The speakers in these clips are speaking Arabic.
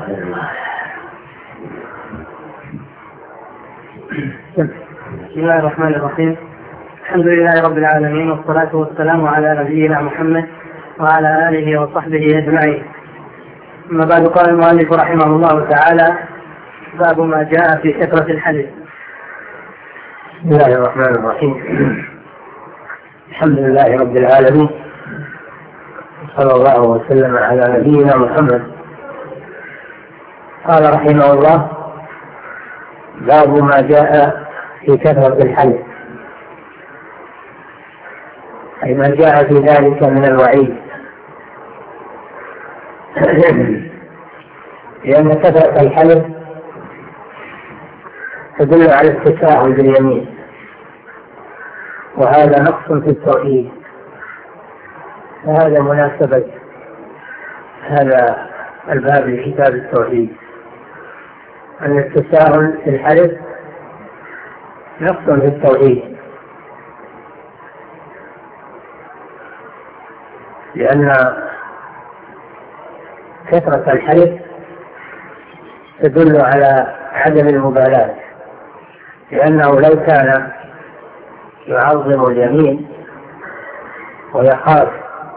بسم الله الرحمن الرحيم. الحمد لله رب العالمين، والصلاة والسلام على نبينا محمد وعلى آله وصحبه أجمعين. أما بعد، قال المؤلف رحمه الله تعالى: باب ما جاء في كثرة الحديث. بسم الله الرحمن الرحيم. الحمد لله رب العالمين، صلى الله وسلم على نبينا محمد. قال رحمه الله: باب ما جاء في كثرة الحديث، أي ما جاء في ذلك من الوعيد، لأن كثرة الحلف تدل على التساهل باليمين، وهذا نقص في التوحيد. وهذا مناسبة هذا الباب لكتاب التوحيد، أن التساهل في الحلف نقص في التوحيد، لأن كثرة الحلف تدل على عدم المبالاة، لأنه لو كان يعظم اليمين ويخاف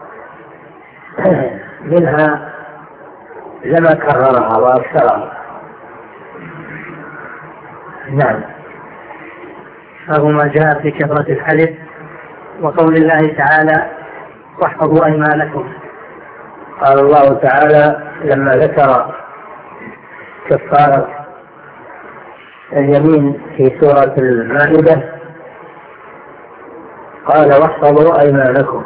منها لما كررها وأكثرها. نعم. باب ما جاء في كثرة الحلف، وقول الله تعالى: واحفظوا أيمانكم. قال الله تعالى لما ذكر كفارة اليمين في سورة المائدة قال: واحفظوا أيمانكم.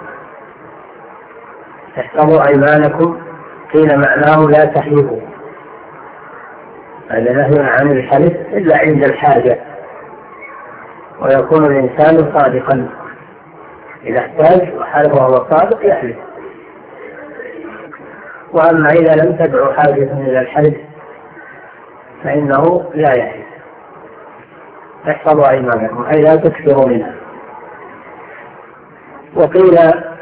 احفظوا أيمانكم قيل معناه لا تحلفوا، هذا نهي عن الحلف إلا عند الحاجة، ويكون الإنسان صادقا إذا احتاج وحلف وهو صادق يحلف. وأما إذا لم تدعو حاجة إلى الحلف فإنه لا يحلف. احفظوا أيمانكم أي لا تكثروا منها. وقيل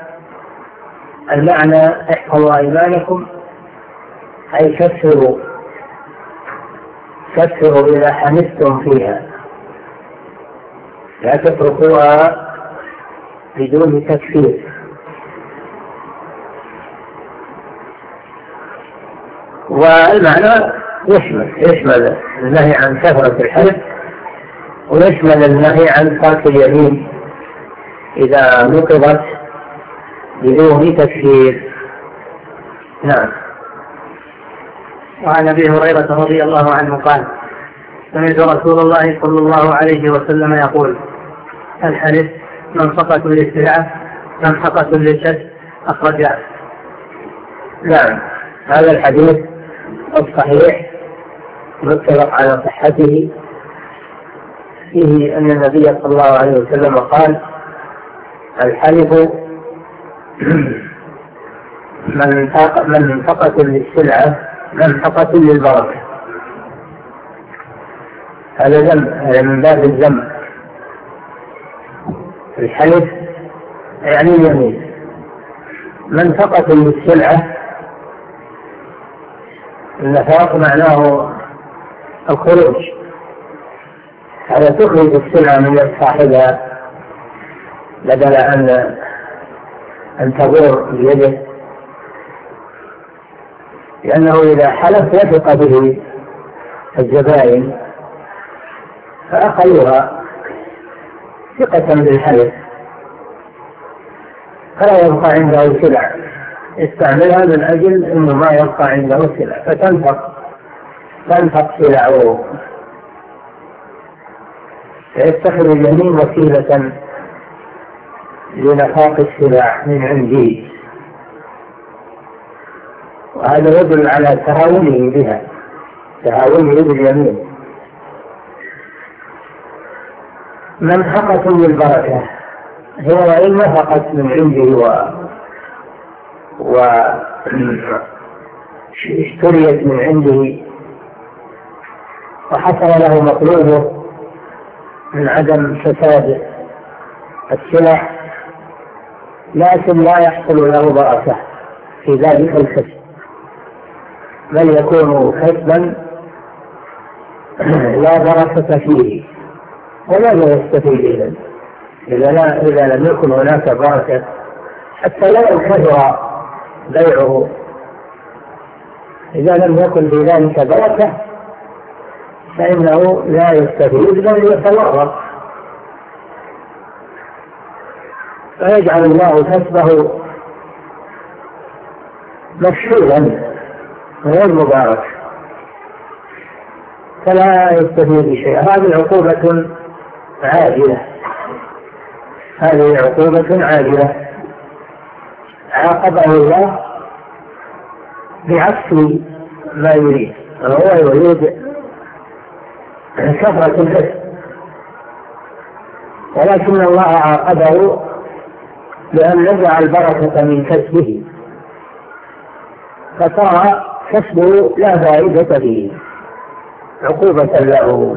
المعنى احفظوا أيمانكم أي كثروا إذا حنثتم فيها، لا تتركوها بدون تكفير. والمعنى يشمل النهي عن كثرة الحلف، ويشمل النهي عن ترك اليمين إذا نقضت بدون تكفير. نعم. وعن أبي هريرة رضي الله عنه قال: سمعت رسول الله صلى الله عليه وسلم يقول: الحلف منفقة للسلعة منفقة للشك. أخرجه. نعم. هذا الحديث الصحيح متفق على صحته، فيه أن النبي صلى الله عليه وسلم قال: الحلف منفقة للسلعة منفقة للبركة. هذا ذنب، هذا من باب الذنب. الحلف يعني اليمين. منفقة للسلعة، النفاق معناه الخروج، هذا تخرج السلعة من صاحبها بدل أن تغور بيده، لأنه إذا حلف يثق به الزبائن فأخذوها ثقة بالحلف، فلا يبقى عنده سلع يستعملها من أجل أنه ما يبقى عنده سلع، فتنفق سلعه، فيتخذ اليمين وسيلة لنفاق السلع من عنده، وهذا يدل على تهاونه بها، تهاونه باليمين. منفقة للبركة هي وإن نفقت من عنده واشتريت من عنده وحصل له مطلوبه من عدم فساد السلع، لكن لا يحصل له بركة في ذلك الكسب، بل يكون كسبا لا بركة فيه. وماذا يستفيد إذا لم يكن هناك بركة؟ حتى لا ينكثر بيعه. إذا لم يكن في ذلك بركة فإنه لا يستفيد بل يتورط، فيجعل الله كسبه مفشولا غير مبارك، فلا يستفيد شيئا. هذه عقوبة عاجلة، هذه عقوبة عاجلة عاقبه الله بعكس ما يريد، وهو يريد كثرة الكسب، ولكن الله عاقبه لأن نزع البركة من كسبه، فصار كسبه لا فائدة فيه عقوبة له.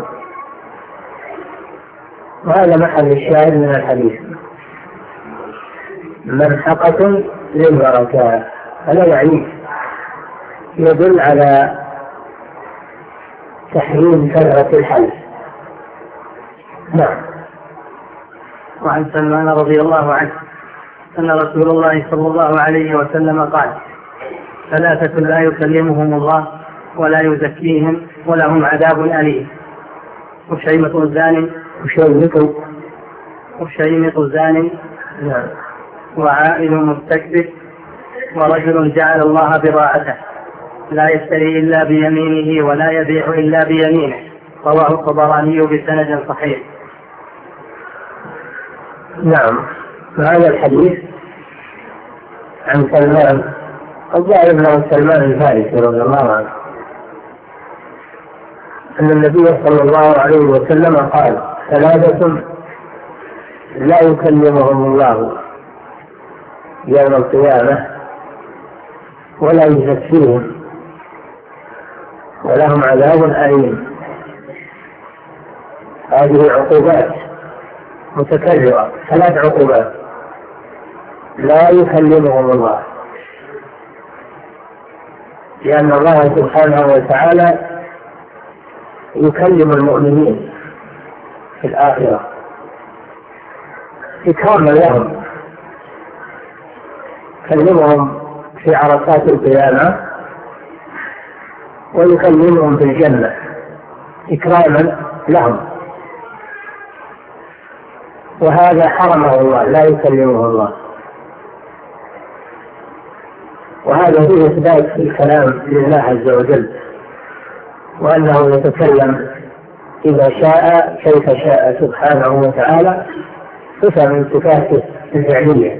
وهذا محل الشاهد من الحديث، ممحقة للبركات. هذا يعني يدل على تحريم كثرة الحلف. نعم. وعن سلمان رضي الله عنه أن رسول الله صلى الله عليه وسلم قال: ثلاثة لا يكلمهم الله ولا يزكيهم ولهم عذاب أليم: وشيمط زان وعائل مستكبر ورجل جعل الله بضاعته لا يشتري إلا بيمينه ولا يبيع إلا بيمينه. رواه الطبراني بسند صحيح. نعم. هذا الحديث عن سلمان الظاهر بن سلمان الفارسي رضي الله عنه أن النبي صلى الله عليه وسلم قال: ثلاثة لا يكلمهم الله يوم القيامة ولا يزكيهم ولهم عذاب أليم. هذه عقوبات متكررة، ثلاث عقوبات: لا يكلمهم الله، لأن الله سبحانه وتعالى يكلم المؤمنين في الآخرة إكراما لهم، يكلمهم في عرصات القيامة ويكلمهم في الجنة إكراما لهم، وهذا حرمه الله، لا يكلمه الله. وهذا فيه إثبات الكلام لله عز وجل، وأنه يتكلم إذا شاء كيف شاء سبحانه وتعالى، صفة من صفاته الفعلية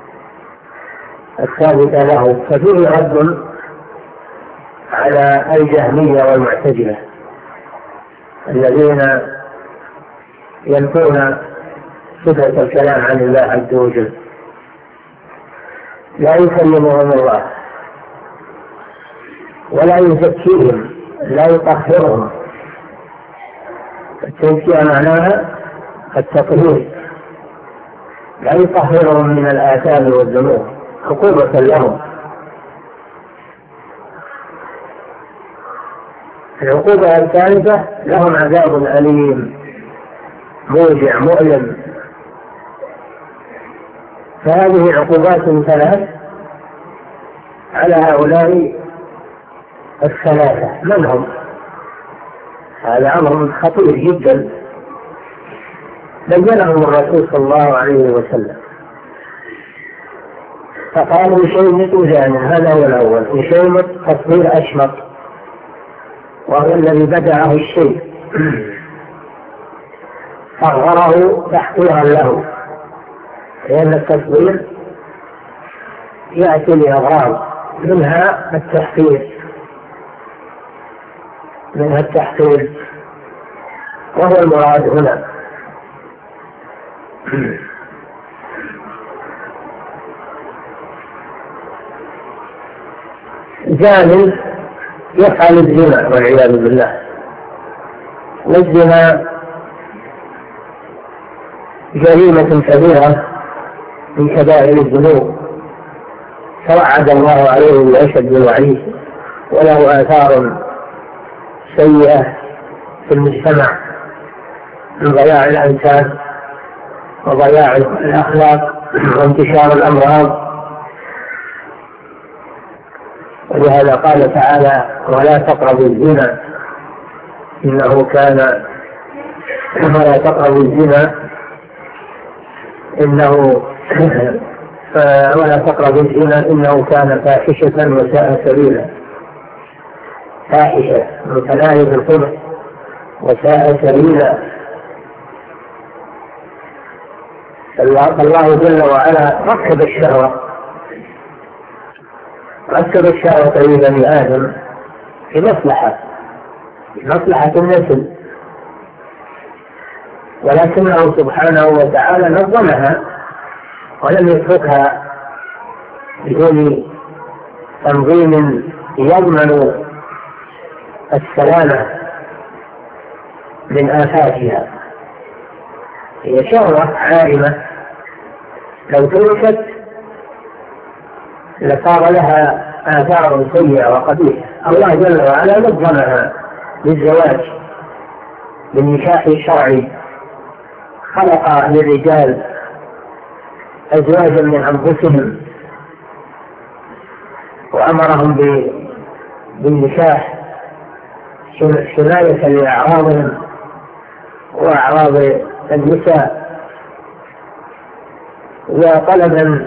الثابتة له. ففيه رد على الجهمية والمعتزلة الذين ينفون صفة الكلام عن الله عز وجل. لا يكلمهم الله ولا يزكيهم، لا يطهرهم. التزكية معناها التطهير، لا يطهرهم من الآثام والذنوب عقوبة لهم. العقوبة الثالثة: لهم عذاب أليم موجع مؤلم. فهذه عقوبات ثلاث على هؤلاء الثلاثة. من هم؟ هذا أمر خطير جدا بينهم الرسول صلى الله عليه وسلم، فقالوا شيمط زان، هذا هو الأول. وشيمط تصوير أشمط، وهو الذي بدأه الشيء صغره تحقيرا له، لأن التصوير يأتي لأغراض منها التحقير وهو المراد هنا. زان يفعل الزنا والعياذ بالله، والزنا جريمة كبيرة من كبائر الذنوب، توعد الله عليه بأشد الوعيد وله آثار سيئة في المجتمع من ضياع الأنساب وضياع الأخلاق وانتشار الأمراض. ولهذا قال تعالى: ولا تقربوا الزنا إنه كان ولا تقربوا الزنا ولا تقربوا الزنا إنه كان فاحشة وساء سبيلا. فاحشة متناهي بالقبح وساء سبيلا. الله جل وعلا ركب الشهوة لبني آدم في مصلحة النسل، ولكنه سبحانه وتعالى نظمها ولم يتركها بدون تنظيم يضمن السلامة من آفاتها. هي شهوة عائمة لو تركت لصار لها آثار سيئة وقبيحة. الله جل وعلا نظمها بالزواج بالنكاح الشرعي، خلق للرجال أزواجا من أنفسهم وأمرهم بالنكاح حماية لأعراضهم وأعراض النساء وطلبا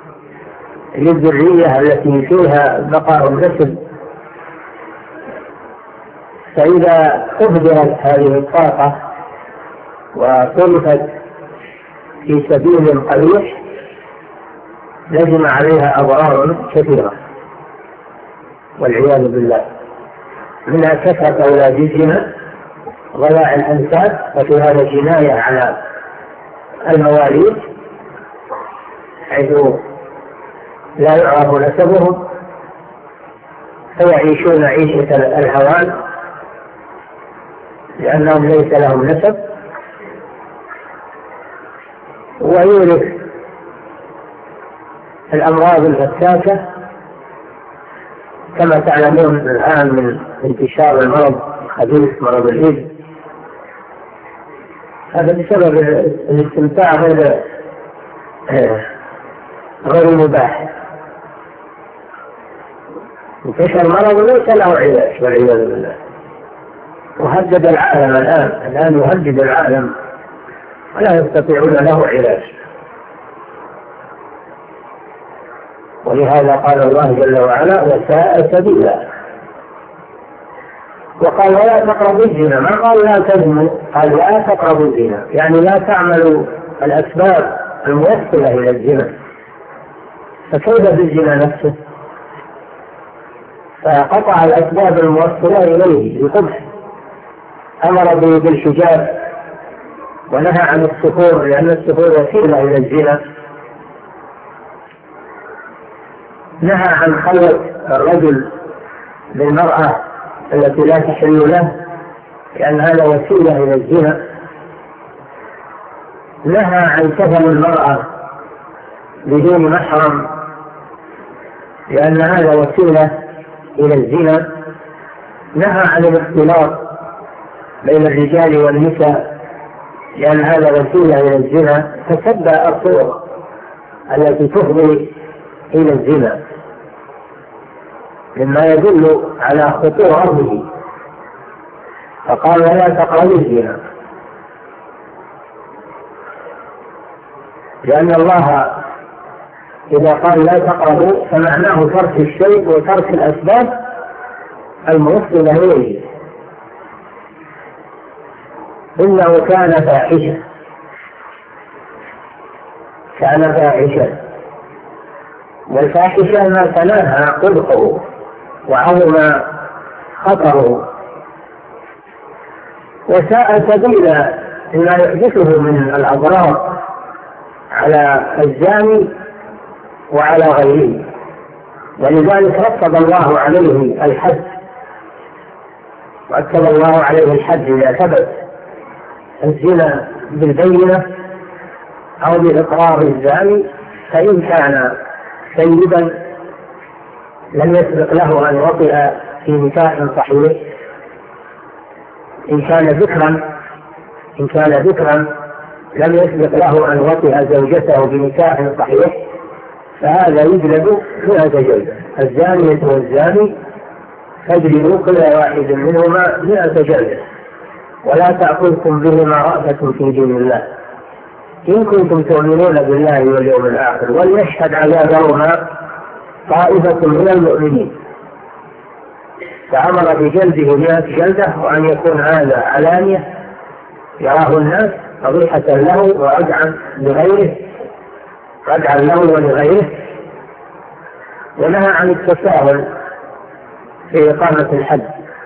للذرية التي فيها بقاء النسل. فإذا أهدرت هذه الطاقة وصرفت في سبيل قبيح لزم عليها أضرار كثيرة والعياذ بالله، منها كثرة أولاد الزنا، ضياع الأنساب، وفي هذا جناية على المواليد حيث لا يعرف نسبهم فيعيشون عيشة الهوان لأنهم ليس لهم نسب. ويورث الأمراض الفتاكة كما تعلمون الآن من انتشار المرض الخبيث مرض الإيدز. هذا بسبب الاستمتاع غير مباح. انتشر المرض ليس له علاج والعياذ بالله، وهدد العالم الآن يهدد العالم ولا يستطيعون له علاج. ولهذا قال الله جل وعلا: وساء سبيلا. وقال: ولا تقربوا الزنا، ما قال لا تزنوا، قال لا تقربوا الزنا، يعني لا تعملوا الأسباب الموصلة إلى الزنا. فكيف بالزنا نفسه؟ فقطع الأسباب الموصلة إليه بقبح، أمر بالحجاب ونهى عن السفور لأن السفور وسيلة إلى الزنا، نهى عن خلوة الرجل بالمرأة التي لا تحل له لأن هذا وسيلة إلى الزنا، نهى عن كفن المرأة بدون محرم لأن هذا وسيلة إلى الزنا، نهى عن الاختلاط بين الرجال والنساء لأن هذا وسيلة إلى الزنا، فسد الطرق التي تفضي إلى الزنا مما يدل على خطورته. فقال: ولا تقربوا الزنا، لأن الله إذا قال لا تقربوا فمعناه ترك الشيء وترك الأسباب الموصلة إليه. إنه كان فاحشة، والفاحشة ما تناهى قبحه وعظم خطره. وساء سبيلا ما يحدثه من الأضرار على الزاني وعلى غيره، ولذلك رتب الله عليه الحد، وأكد الله عليه الحد إذا ثبت الزنا بالبينة أو بإقرار الزاني، فإن كان سيدا لم يسبق له أن وطئ في نكاح صحيح إن كان ذكرا لم يسبق له أن وطئ زوجته بنكاح صحيح فهذا يجلد 100 جلدة. الزانية والزاني فاجلدوا كل واحد منهما 100 جلدة ولا تأخذكم بهما رأفة في دين الله إن كنتم تؤمنون بالله واليوم الآخر وليشهد عذابهما طائفة من المؤمنين. فأمر بجلده 100 جلدة وأن يكون هذا علانية يراه الناس فضيحة له وردعا له ولغيره. ونهى عن التساهل في إقامة الحد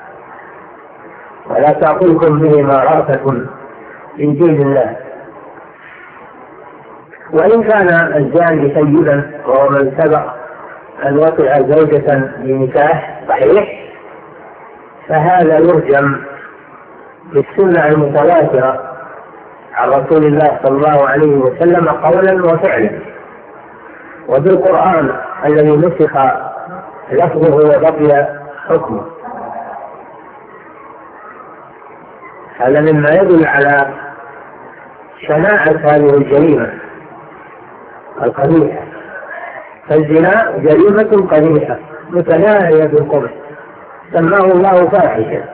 ولا تأخذكم بهما رأفة من دين الله. وإن كان الزاني سيدا وهو من سبق أن وطئ زوجة بنكاح صحيح فهذا يرجم بالسنة المتواترة عن رسول الله صلى الله عليه وسلم قولا وفعلا وبالقرآن الذي نسخ لفظه وبقي حكمه. هذا مما يدل على شناعة هذه الجريمة القبيحة. فالزنا جريمة قبيحة متناهية بالقبح سماه الله فاحشة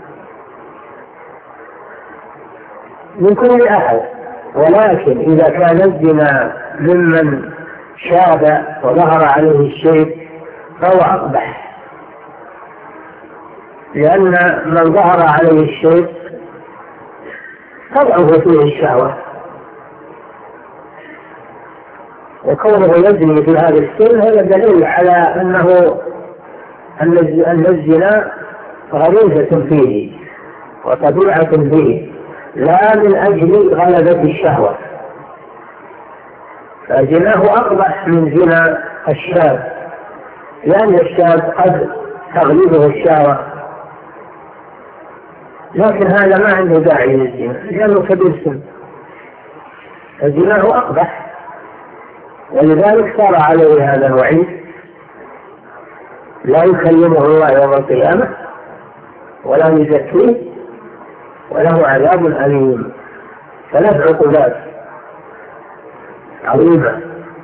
من كل أحد. ولكن إذا كان الزنا ممن شاب وظهر عليه الشيب فهو أقبح لأن من ظهر عليه الشيب تضعف فيه الشهوة وكونه يزني في هذا السن هذا دليل على أن الزنا غريزة فيه وطبيعة فيه لا من أجل غلبة الشهوة. فزناه أقبح من زنا الشاب لأن الشاب قد تغلبه الشهوة لكن هذا ما عنده داعي للزنا لأنه كبير سن. فزناه أقبح ولذلك صار عليه هذا الوعيد لا يكلمه الله يوم القيامة ولا يزكيه وله عذاب أليم. 3 عقوبات عظيمة.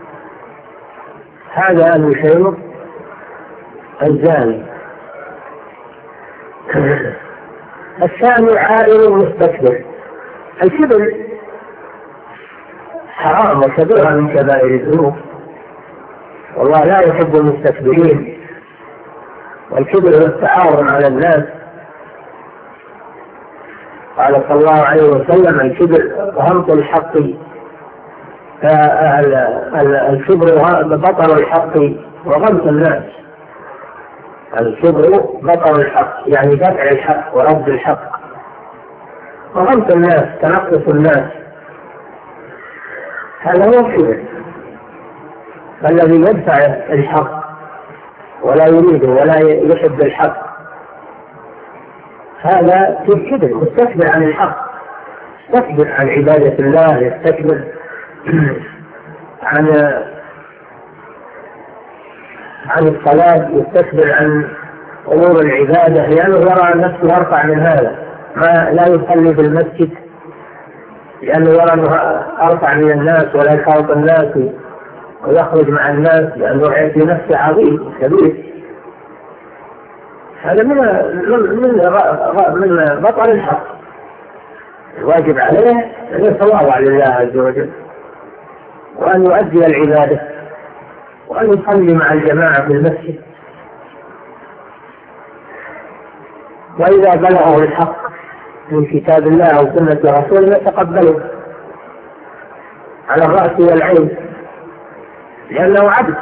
هذا المشير الزاني. الثاني عائل مستكبر. الكبر حرام وكبيرة من كبائر الذنوب والله لا يحب المستكبرين. والكبر هو التعاون على الناس. قال صلى الله عليه وسلم الكبر غمط الحق. الكبر بطر الحق وغمط الناس. الكبر بطر الحق يعني دفع الحق ورد الحق وغمط الناس تنقص الناس. هذا هو الكبر. فالذي يدفع الحق ولا يريده ولا يحب الحق هذا في الكبر مستكبر عن الحق يستكبر عن عبادة الله يستكبر عن الصلاة يستكبر عن أمور العبادة لأنه يرى نفسه أرفع من هذا ما لا يصلي في المسجد لأنه يرى أنه أرفع من الناس ولا يخالط الناس ويخرج مع الناس لأنه في نفسه عظيم كبير. هذا من بطل الحق. الواجب عليه أن يتواضع لله عز وجل وأن يؤدي العبادة وأن يصلي مع الجماعة في المسجد. وإذا بلغه الحق من كتاب الله أو سنة رسوله يتقبله على الرأس والعين لأنه عبد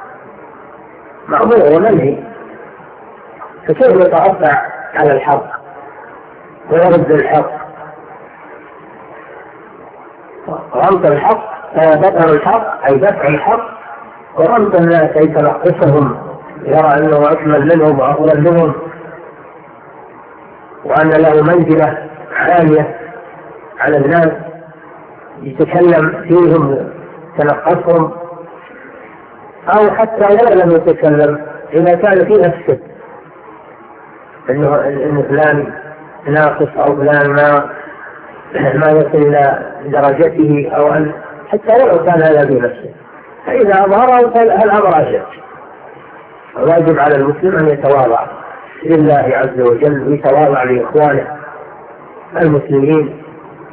مأمور ومنهي. فكيف يترفع على الحق ويرد الحق؟ غمط الحق بطر الحق أي دفع الحق ورمط الناس أي تنقصهم يرى أنه أكمل منهم وأفضل منهم وأن له منزلة عالية على الناس يتكلم فيهم تنقصهم أو حتى لا لم يتكلم إذا كان في نفسه إن فلان ناقص أو فلان ما يصل إلى درجته، أو أن حتى ولو كان هذا بنفسه، فإذا أظهره فالأمر أشد. واجب على المسلم أن يتواضع لله عز وجل ويتواضع لإخوانه المسلمين.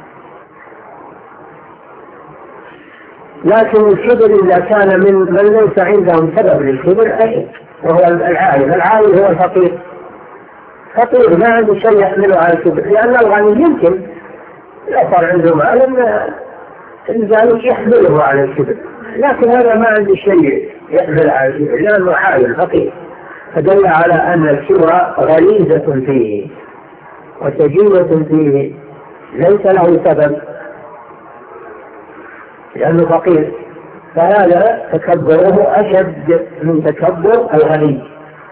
لكن الكبر إذا كان من ليس عندهم سبب للكبر أشد، وهو العالم هو الفقير. فقير ما عنده شيء يحمله على الكبر، لأن الغني يمكن يصار عنده مال ذلك يحمله على الكبر، لكن هذا ما عنده شيء يحمل على الكبر لأنه عالم فقير. فدل على أن الكبر غريزة فيه وسجية فيه، ليس له سبب لأنه فقير. فهذا تكبره أشد من تكبر الغني،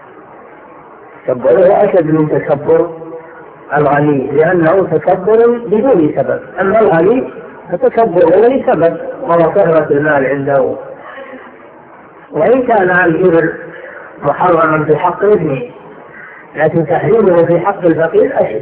تكبره أشد من تكبر الغني، لأنه تكبر بدون سبب. أما الغني فتكبره لسبب، وهو كثرة المال عنده. وإن كان الكبر محرما في حق ابنه، لكن تحريمه في حق الفقير أشد.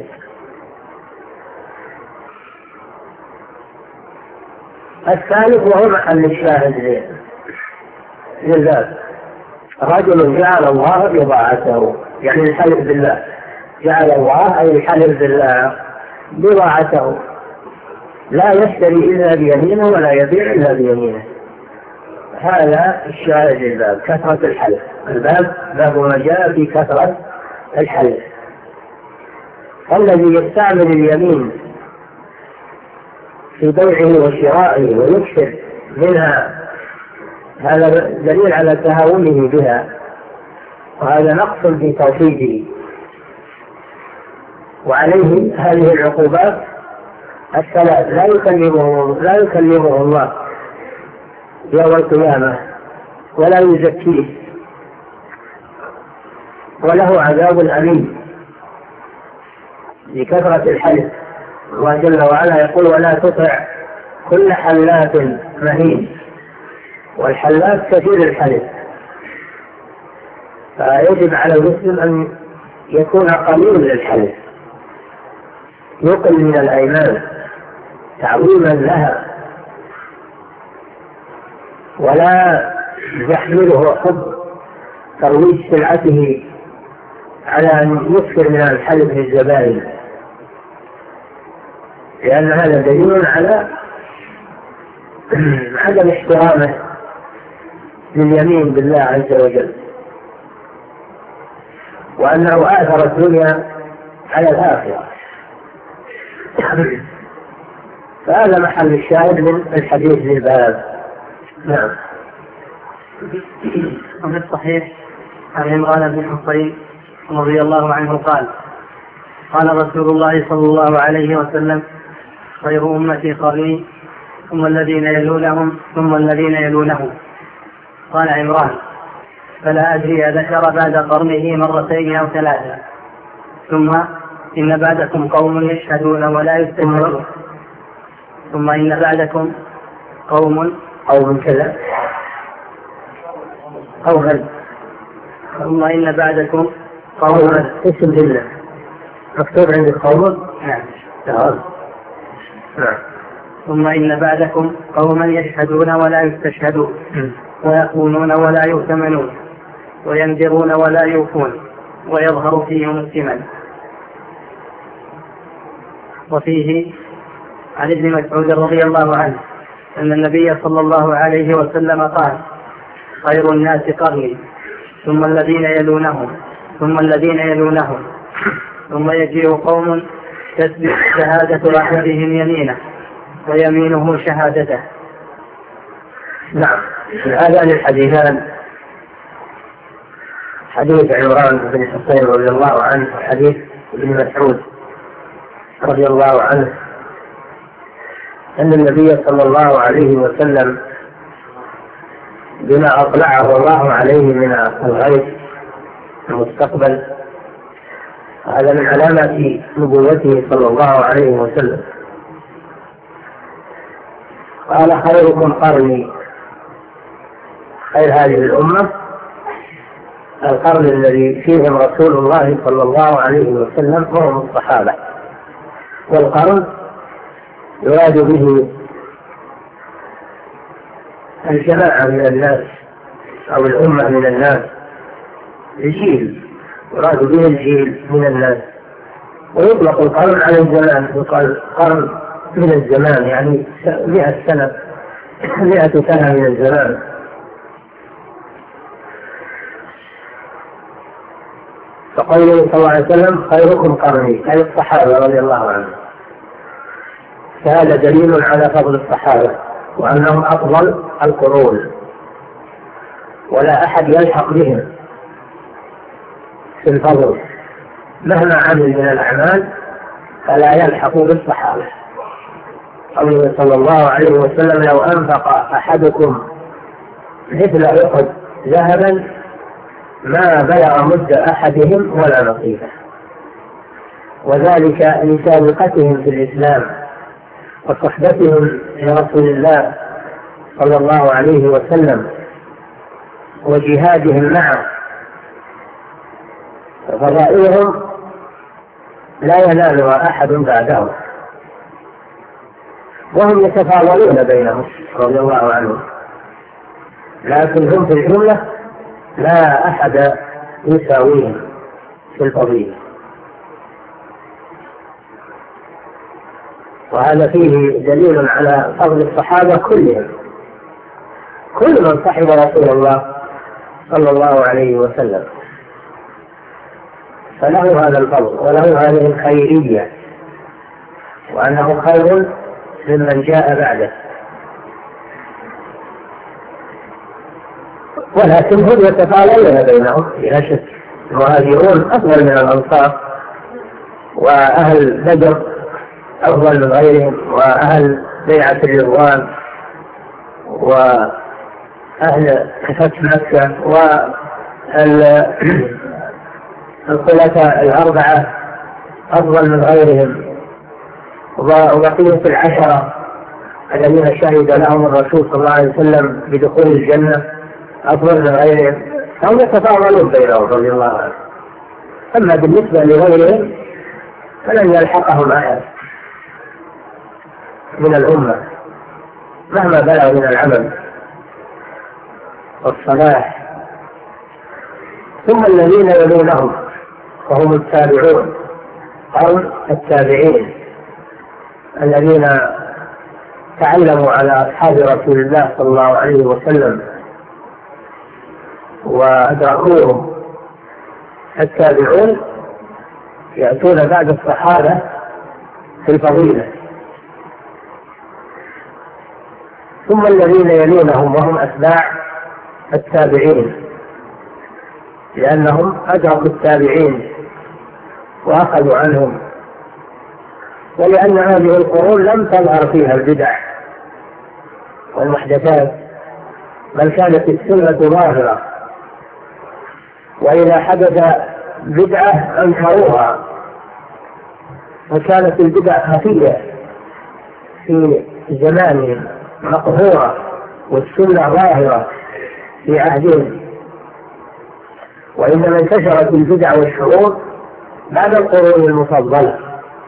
الثالث وهو محل الشاهد للباب: رجل جعل الله بضاعته، يعني الحلف بالله، جعل الله أي الحلف بالله بضاعته، لا يشتري إلا بيمينه ولا يبيع إلا بيمينه. هذا الشاهد للباب، كثرة الحلف. الباب باب ما جاء في كثرة الحلف. الذي يستعمل اليمين في بيعه وشرائه ويكثر منها، هذا دليل على تهاونه بها، وهذا نقص في توحيده. وعليه هذه العقوبات الثلاث لا يكلمه الله يوم القيامة ولا يزكيه، وله عذاب أليم لكثرة الحلف. الله جل وعلا يقول: ولا تطع كل حلاف مهين. والحلاف كثير الحلف، فيجب على المسلم أن يكون قليل الحلف، يقل من الأيمان تعظيما لها، ولا يحمله حب ترويج سلعته على أن يكثر من الحلف للزبائن، لأن هذا دليل على عدم احترامه لليمين بالله عز وجل، وأنه آثر الدنيا على الآخرة. فهذا محل الشاهد من الحديث للباب. نعم. وفي الصحيح عن عمران بن حصين رضي الله عنه قال: قال رسول الله صلى الله عليه وسلم: خير أمتي قرني، ثم الذين يلونهم، ثم الذين يلونهم. قال عمران: فلا أدري ذكر بعد قرنه مرتين أو ثلاثة. ثم إن بعدكم قوم يشهدون ولا يستشهدون، ثم إن بعدكم قوم كذا ثم إن بعدكم قوم اسم الله مكتوب عند قوم. نعم. ثم إن بعدكم قوما يشهدون ولا يستشهدون، ويخونون ولا يؤتمنون، وينذرون ولا يوفون، ويظهر فيهم السمن. وفيه عن ابن مسعود رضي الله عنه أن النبي صلى الله عليه وسلم قال: خير الناس قرني، ثم الذين يلونهم، ثم الذين يلونهم، ثم يجيء قوم تثبت شهادة أحدهم يمينه ويمينه شهادته. نعم. هذان الحديثان، حديث عمران بن حصين رضي الله عنه وحديث ابن مسعود رضي الله عنه، أن النبي صلى الله عليه وسلم بما أطلعه الله عليه من الغيب المستقبل، هذا من علامات نبوته صلى الله عليه وسلم. قال: خيركم قرني، خير هذه الأمة القرن الذي فيهم رسول الله صلى الله عليه وسلم هم الصحابة. والقرن يراد به الجماعة من الناس أو الأمة من الناس، الجيل يراد به الجيل من الناس. ويطلق القرن على الزمان، يقال قرن من الزمان يعني 100 سنة 100 سنة من الزمان. فقوله صلى الله عليه وسلم خيركم قرني أي الصحابة رضي الله عنهم، فهذا دليل على فضل الصحابة وأنهم أفضل القرون، ولا أحد يلحق بهم في الفضل مهما عمل من الأعمال فلا يلحق بالصحابة. قوله صلى الله عليه وسلم لو أنفق أحدكم مثل أحد ذهبا ما بلغ مد أحدهم ولا نصيبه، وذلك لسابقتهم في الإسلام وصحبتهم لرسول الله صلى الله عليه وسلم وجهادهم معه، فضائلهم لا ينالها أحد بعدهم، وهم يتفاضلون بينهم رضي الله عنهم، لكن هم في الجملة لا أحد يساويهم في الفضيلة. وهذا فيه دليل على فضل الصحابة كلهم، كل من صحب رسول الله صلى الله عليه وسلم فله هذا الفضل وله هذه الخيرية، وأنه خير ممن جاء بعده. ولكن هم يتفاضلون بينهم بلا شك، المهاجرون أفضل من الأنصار، وأهل بدر أفضل من غيرهم، وأهل بيعة الرضوان وأهل فتح مكة والخلفاء الأربعة أفضل من غيرهم، وبقية العشرة الذين شهد لهم الرسول صلى الله عليه وسلم بدخول الجنة أفضل من غيرهم، هم يتفاضلون بينهم رضي الله عنهم. أما بالنسبة لغيرهم فلن يلحقهم أحد من الأمة مهما بلغ من العمل والصلاح. ثم الذين يلونهم وهم التابعون، قرن التابعين الذين تعلموا على أصحاب رسول الله صلى الله عليه وسلم وأدركوهم. التابعون يأتون بعد الصحابة في الفضيلة. ثم الذين يلونهم وهم أتباع التابعين، لأنهم أدركوا التابعين وأخذوا عنهم، ولأن هذه القرون لم تظهر فيها البدع والمحدثات، بل كانت السنة ظاهرة، وإذا حدث بدعة أنكروها، وكانت البدع خفية في زمانهم مقهورة، والسنة ظاهرة في عهدهم. وإنما انتشرت البدع والشرور بعد القرون المفضلة.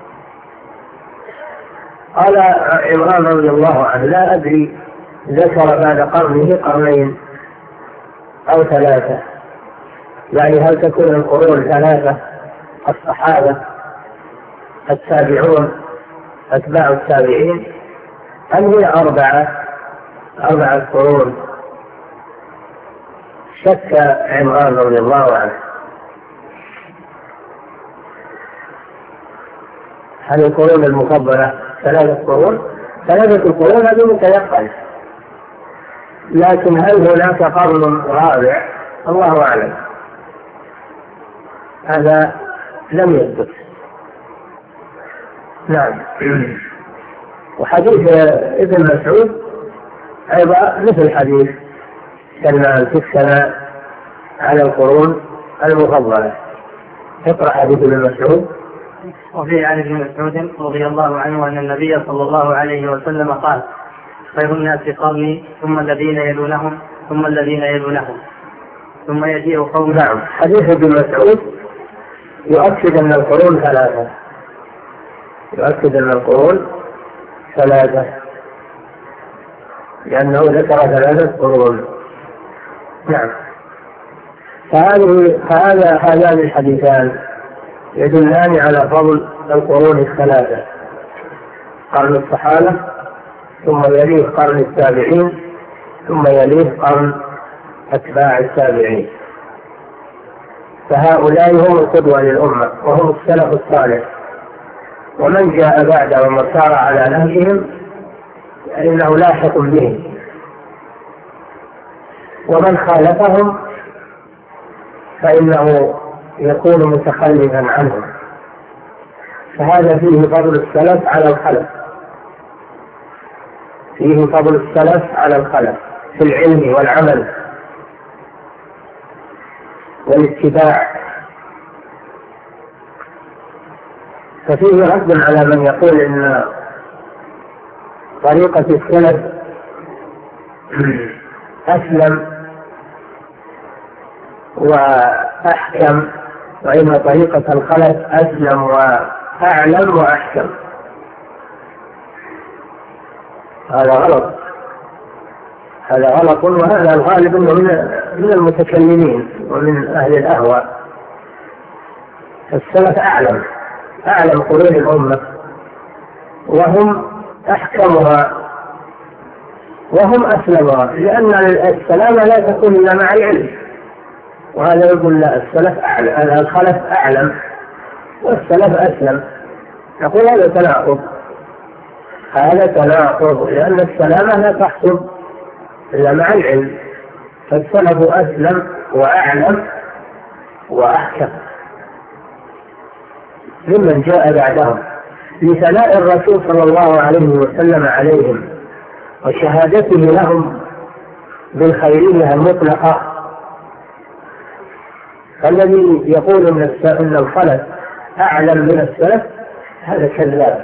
قال عمران رضي الله عنه لا أدري ذكر بعد قرنه قرنين أو ثلاثة، يعني هل تكون القرون ثلاثة: الصحابة، التابعون، أتباع التابعين، أم هي أربعة قرون؟ شك عمران رضي الله عنه هل القرون المفضلة ثلاثة قرون؟ ثلاثة القرون هذا متيقن، لكن هل هناك قرن رابع؟ الله أعلم، هذا لم يثبت. نعم. وحديث ابن مسعود أيضا مثل حديث سلمان في الثناء على القرون المفضلة. اقرأ حديث ابن مسعود. وفي عن ابن مسعود رضي الله عنه أن النبي صلى الله عليه وسلم قال: خير الناس قرني ثم الذين يلونهم ثم الذين يلونهم ثم يجيء قوم. نعم. حديث ابن مسعود يؤكد أن القرون ثلاثة، يؤكد أن القرون ثلاثة، لأنه ذكر ثلاثة قرون. نعم. هذان الحديثان يدلان على فضل القرون الثلاثة، قرن الصحابة، ثم يليه قرن التابعين، ثم يليه قرن أتباع التابعين. فهؤلاء هم القدوة للأمة وهم السلف الصالح، ومن جاء بعدهم وسار على نهجهم فإنه لاحق بهم، ومن خالفهم فإنه يكون متخلفا عنهم. فهذا فيه فضل السلف على الخلف، فيه فضل السلف على الخلف في العلم والعمل والاتباع. ففيه رد على من يقول إن طريقة السلف أسلم وأحكم، وإن طريقة الخلف أسلم وأعلم وأحكم. هذا غلط، هذا غلط، وهذا الغالب أنه من المتكلمين ومن أهل الأهواء. السلف أعلم قرون الأمة، وهم أحكمها وهم أسلمها، لأن السلامة لا تكون إلا مع العلم. وهذا يقول لا، الخلف أعلم والسلف أسلم. نقول هذا تناقض، هذا تناقض، لأن السلامة لا تحصل إلا مع العلم، فالسلف أسلم وأعلم وأحكم ممن جاء بعدهم، لثناء الرسول صلى الله عليه وسلم عليهم وشهادته لهم بالخيرية المطلقة. فالذي يقول إن الخلف أعلم من السلف هذا كذاب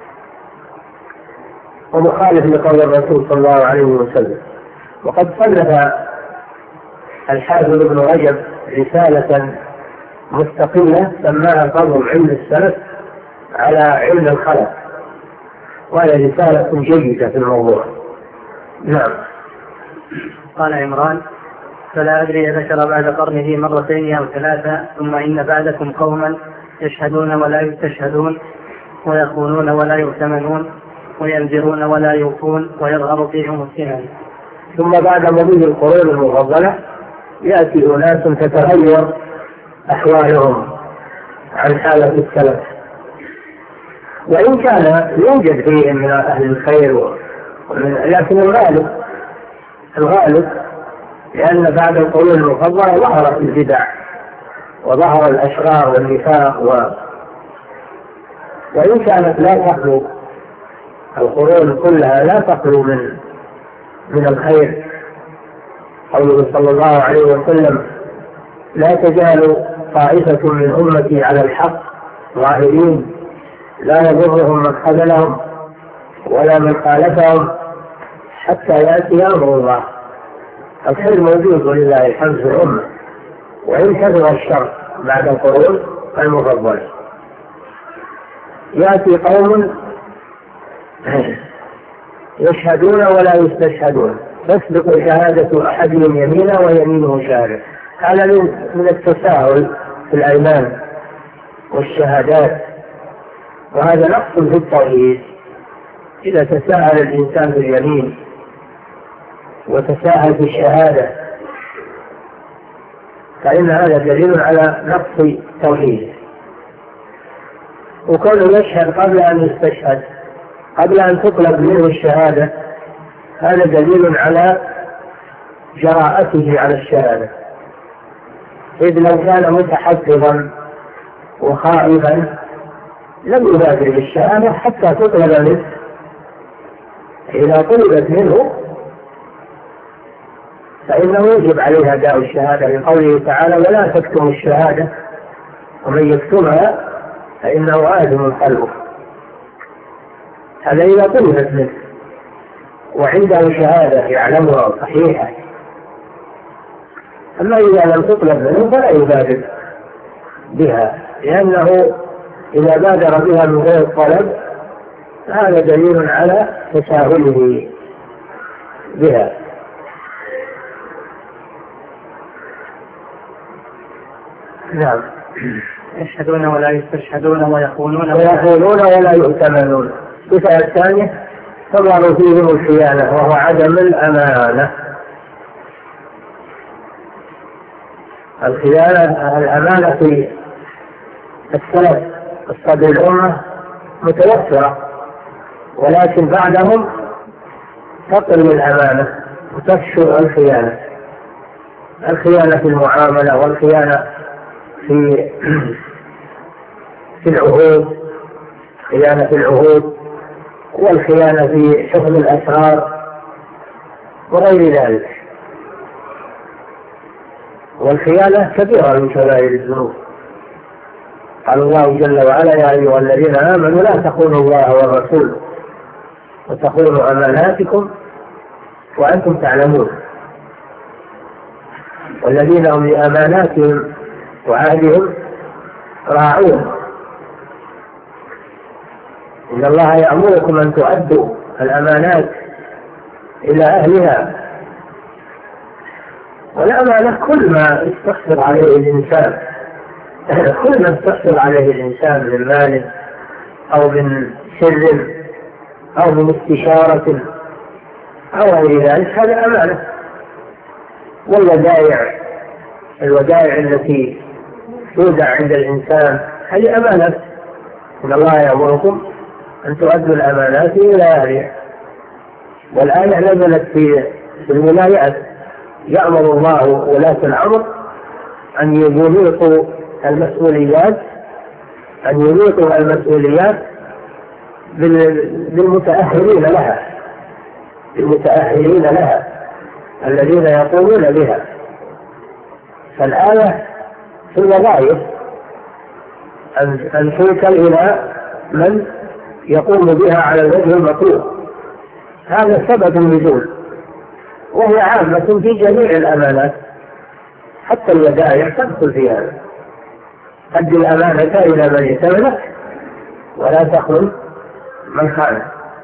ومخالف لقول الرسول صلى الله عليه وسلم. وقد صنف الحافظ ابن رجب رسالة مستقلة سماها فضل علم السلف على علم الخلف، وهي رسالة جيدة في الموضوع. نعم. قال عمران: فلا أدري ذكر بعد قرنه مرتين أو ثلاثة، ثم إن بعدكم قوما يشهدون ولا يستشهدون، ويخونون ولا يؤتمنون، وينذرون ولا يوفون، ويظهر فيهم السنن. ثم بعد مضي القرون المفضلة يأتي أناس تتغير أحوالهم عن حالة السلف، وإن كان يوجد فيهم من أهل الخير، لكن الغالب لأن بعد القرون المفضلة ظهرت البدع وظهر الأشرار والنفاق وإن كانت لا تخلو القرون كلها لا تخلو من الخير. قوله صلى الله عليه وسلم: لا تزال طائفة من أمتي على الحق ظاهرين لا يضرهم من خذلهم ولا من خالفهم حتى يأتي أمر الله. الخير موجود ولله الحمد في الأمة، وإن كثر الشر بعد القرون المفضلة. يأتي قوم يشهدون ولا يستشهدون، تسبق شهادة أحدهم يمينه ويمينه شهادة. هذا من التساهل في الأيمان والشهادات، وهذا نقص في التوحيد. إذا تساهل الإنسان في اليمين وتساهل في الشهادة فإن هذا دليل على نقص توحيده. وكونه يشهد قبل أن يستشهد، قبل أن تطلب منه الشهادة، هذا دليل على جراءته على الشهادة، إذ لو كان متحفظا وخائفا لم يبادر بالشهادة حتى تطلب منه. إذا طلبت منه فإنه يجب عليه أداء الشهادة، لقوله تعالى: ولا تكتموا الشهادة ومن يكتمها فإنه آثم قلبه. هذا إذا طلبت منه وعنده شهادة يعلمها صحيحة، أما إذا لم تطلب منه فلا يبادر بها، لأنه إذا بادر بها من غير طلب هذا دليل على تساهله بها. نعم. يشهدون ولا يستشهدون ويخونون ولا يؤتمنون. الصفة الثانية تظهر فيهم الخيانة وهو عدم الأمانة. الأمانة في السلف الصدر الأمة متوفرة، ولكن بعدهم تقل الأمانة وتفشو الخيانة في المعاملة، والخيانة في العهود، خيانة في العهود، والخيانة في حفظ الأسرار وغير ذلك. والخيانة كبيرة من كبائر الذنوب. قال الله جل وعلا: يا أيها الذين آمنوا لا تخونوا الله والرسول وتخونوا أماناتكم وأنتم تعلمون. والذين هم لأماناتهم وعهدهم راعون. إن الله يأمركم أن تؤدوا الأمانات إلى أهلها. والأمانة كل ما استخسر عليه الإنسان، كل ما استخسر عليه الإنسان من مال أو من سر أو من استشارة أو غير ذلك هذا أمانة. والودائع التي تودع عند الإنسان هذه أمانة. إن الله يأمركم أن تؤدوا الأمانات إلى أهلها. والآية نزلت في الولايات: يأمر الله ولاة الأمر أن يليقوا المسؤوليات بالمتأهلين لها الذين يقومون بها. فالآية في الوظائف أن توكل إلى من يقوم بها على الوجه المطلوب. هذا سبب النزول، وهي عامة في جميع الأمانات، حتى الودائع تدخل في هذا. أدي الأمانة إلى من ائتمنك ولا تخن من خانك.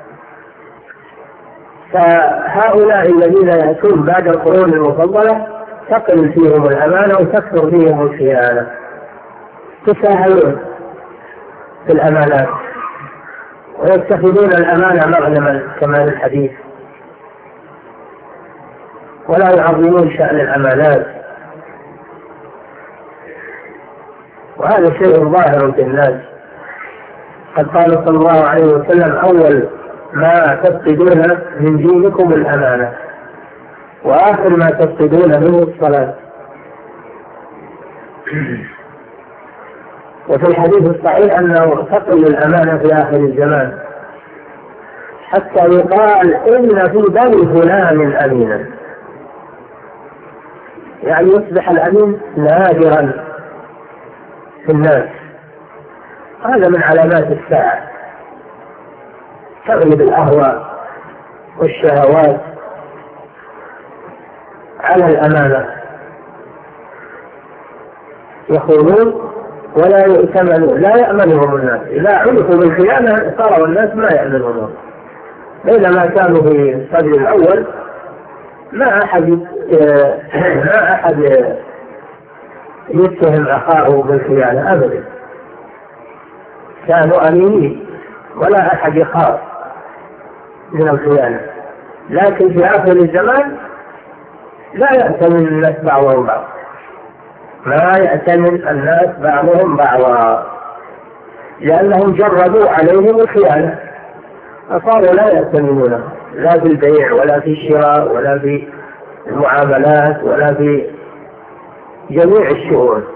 فهؤلاء الذين يأتون بعد القرون المفضلة تقل فيهم الأمانة وتكثر فيهم الخيانة، تساهلون في الأمانات ويتخذون الأمانة مغنما كما في الحديث، ولا يعظمون شأن الأمانات. وهذا شيء ظاهر في الناس. قد قال صلى الله عليه وسلم: أول ما تفقدون من دينكم الأمانة، وآخر ما تفقدون منه الصلاة. وفي الحديث الصحيح أنه تقل الأمانة في آخر الزمان حتى يقال: إن في بني فلان أمينا، يعني يصبح الأمين نادرا في الناس. هذا من علامات الساعة، تغلب الأهواء والشهوات على الأمانة. يخونون ولا يؤتمنون، لا يأمنهم الناس. إذا عرفوا بالخيانة صاروا الناس ما يأمنون. بينما كانوا في الصدر الأول ما أحد يتهم أخاه بالخيانة أبدا، كانوا أمينين ولا أحد يخاف من الخيانة. لكن في آخر الزمان لا يأتمن الناس بعضهم بعض، ما يأتمن الناس بعضهم بعضا، لأنهم جربوا عليهم الخيانة فصاروا لا يأتمنون، لا في البيع ولا في الشراء ولا في المعاملات ولا في جميع الشؤون.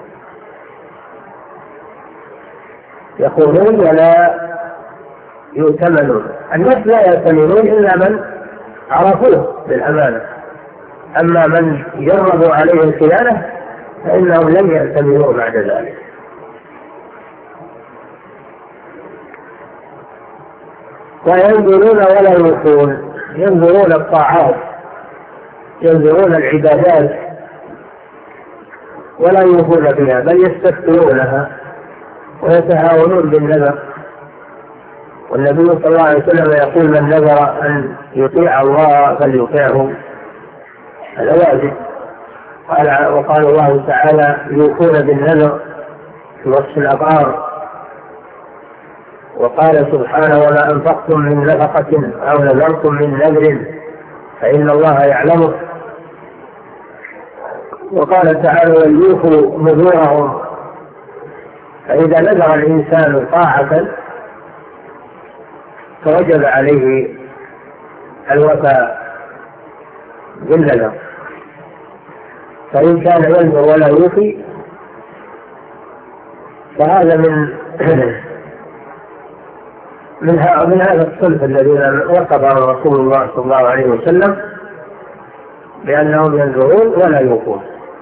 يقولون ولا يؤتمنون. الناس لا يأتمنون إلا من عرفوه بالأمانة، أما من جربوا عليه الخيانة فإنهم لم يأتمنوا بعد ذلك. وينظرون ولا يوفون، ينظرون الطاعات، ينظرون العبادات ولا يوفون بها بل يستكثرونها ويتهاونون بالنذر. والنبي صلى الله عليه وسلم يقول: من نذر أن يطيع الله فليطيعه. هذا واجب. وقال الله تعالى: يوفون بالنذر في وصف الأبرار. وقال سبحانه: وما أنفقتم من نفقة أو نذرتم من نذر فإن الله يعلمه. وقال تعالى: وليوفوا نذورهم. فإذا نذر الإنسان طاعة فوجب عليه الوفاء بالنذر، فإن كان ينذر ولا يوفي فهذا من هذا الصنف الذين وصفهم رسول الله صلى الله عليه وسلم بأنهم ينذرون ولا يوفون.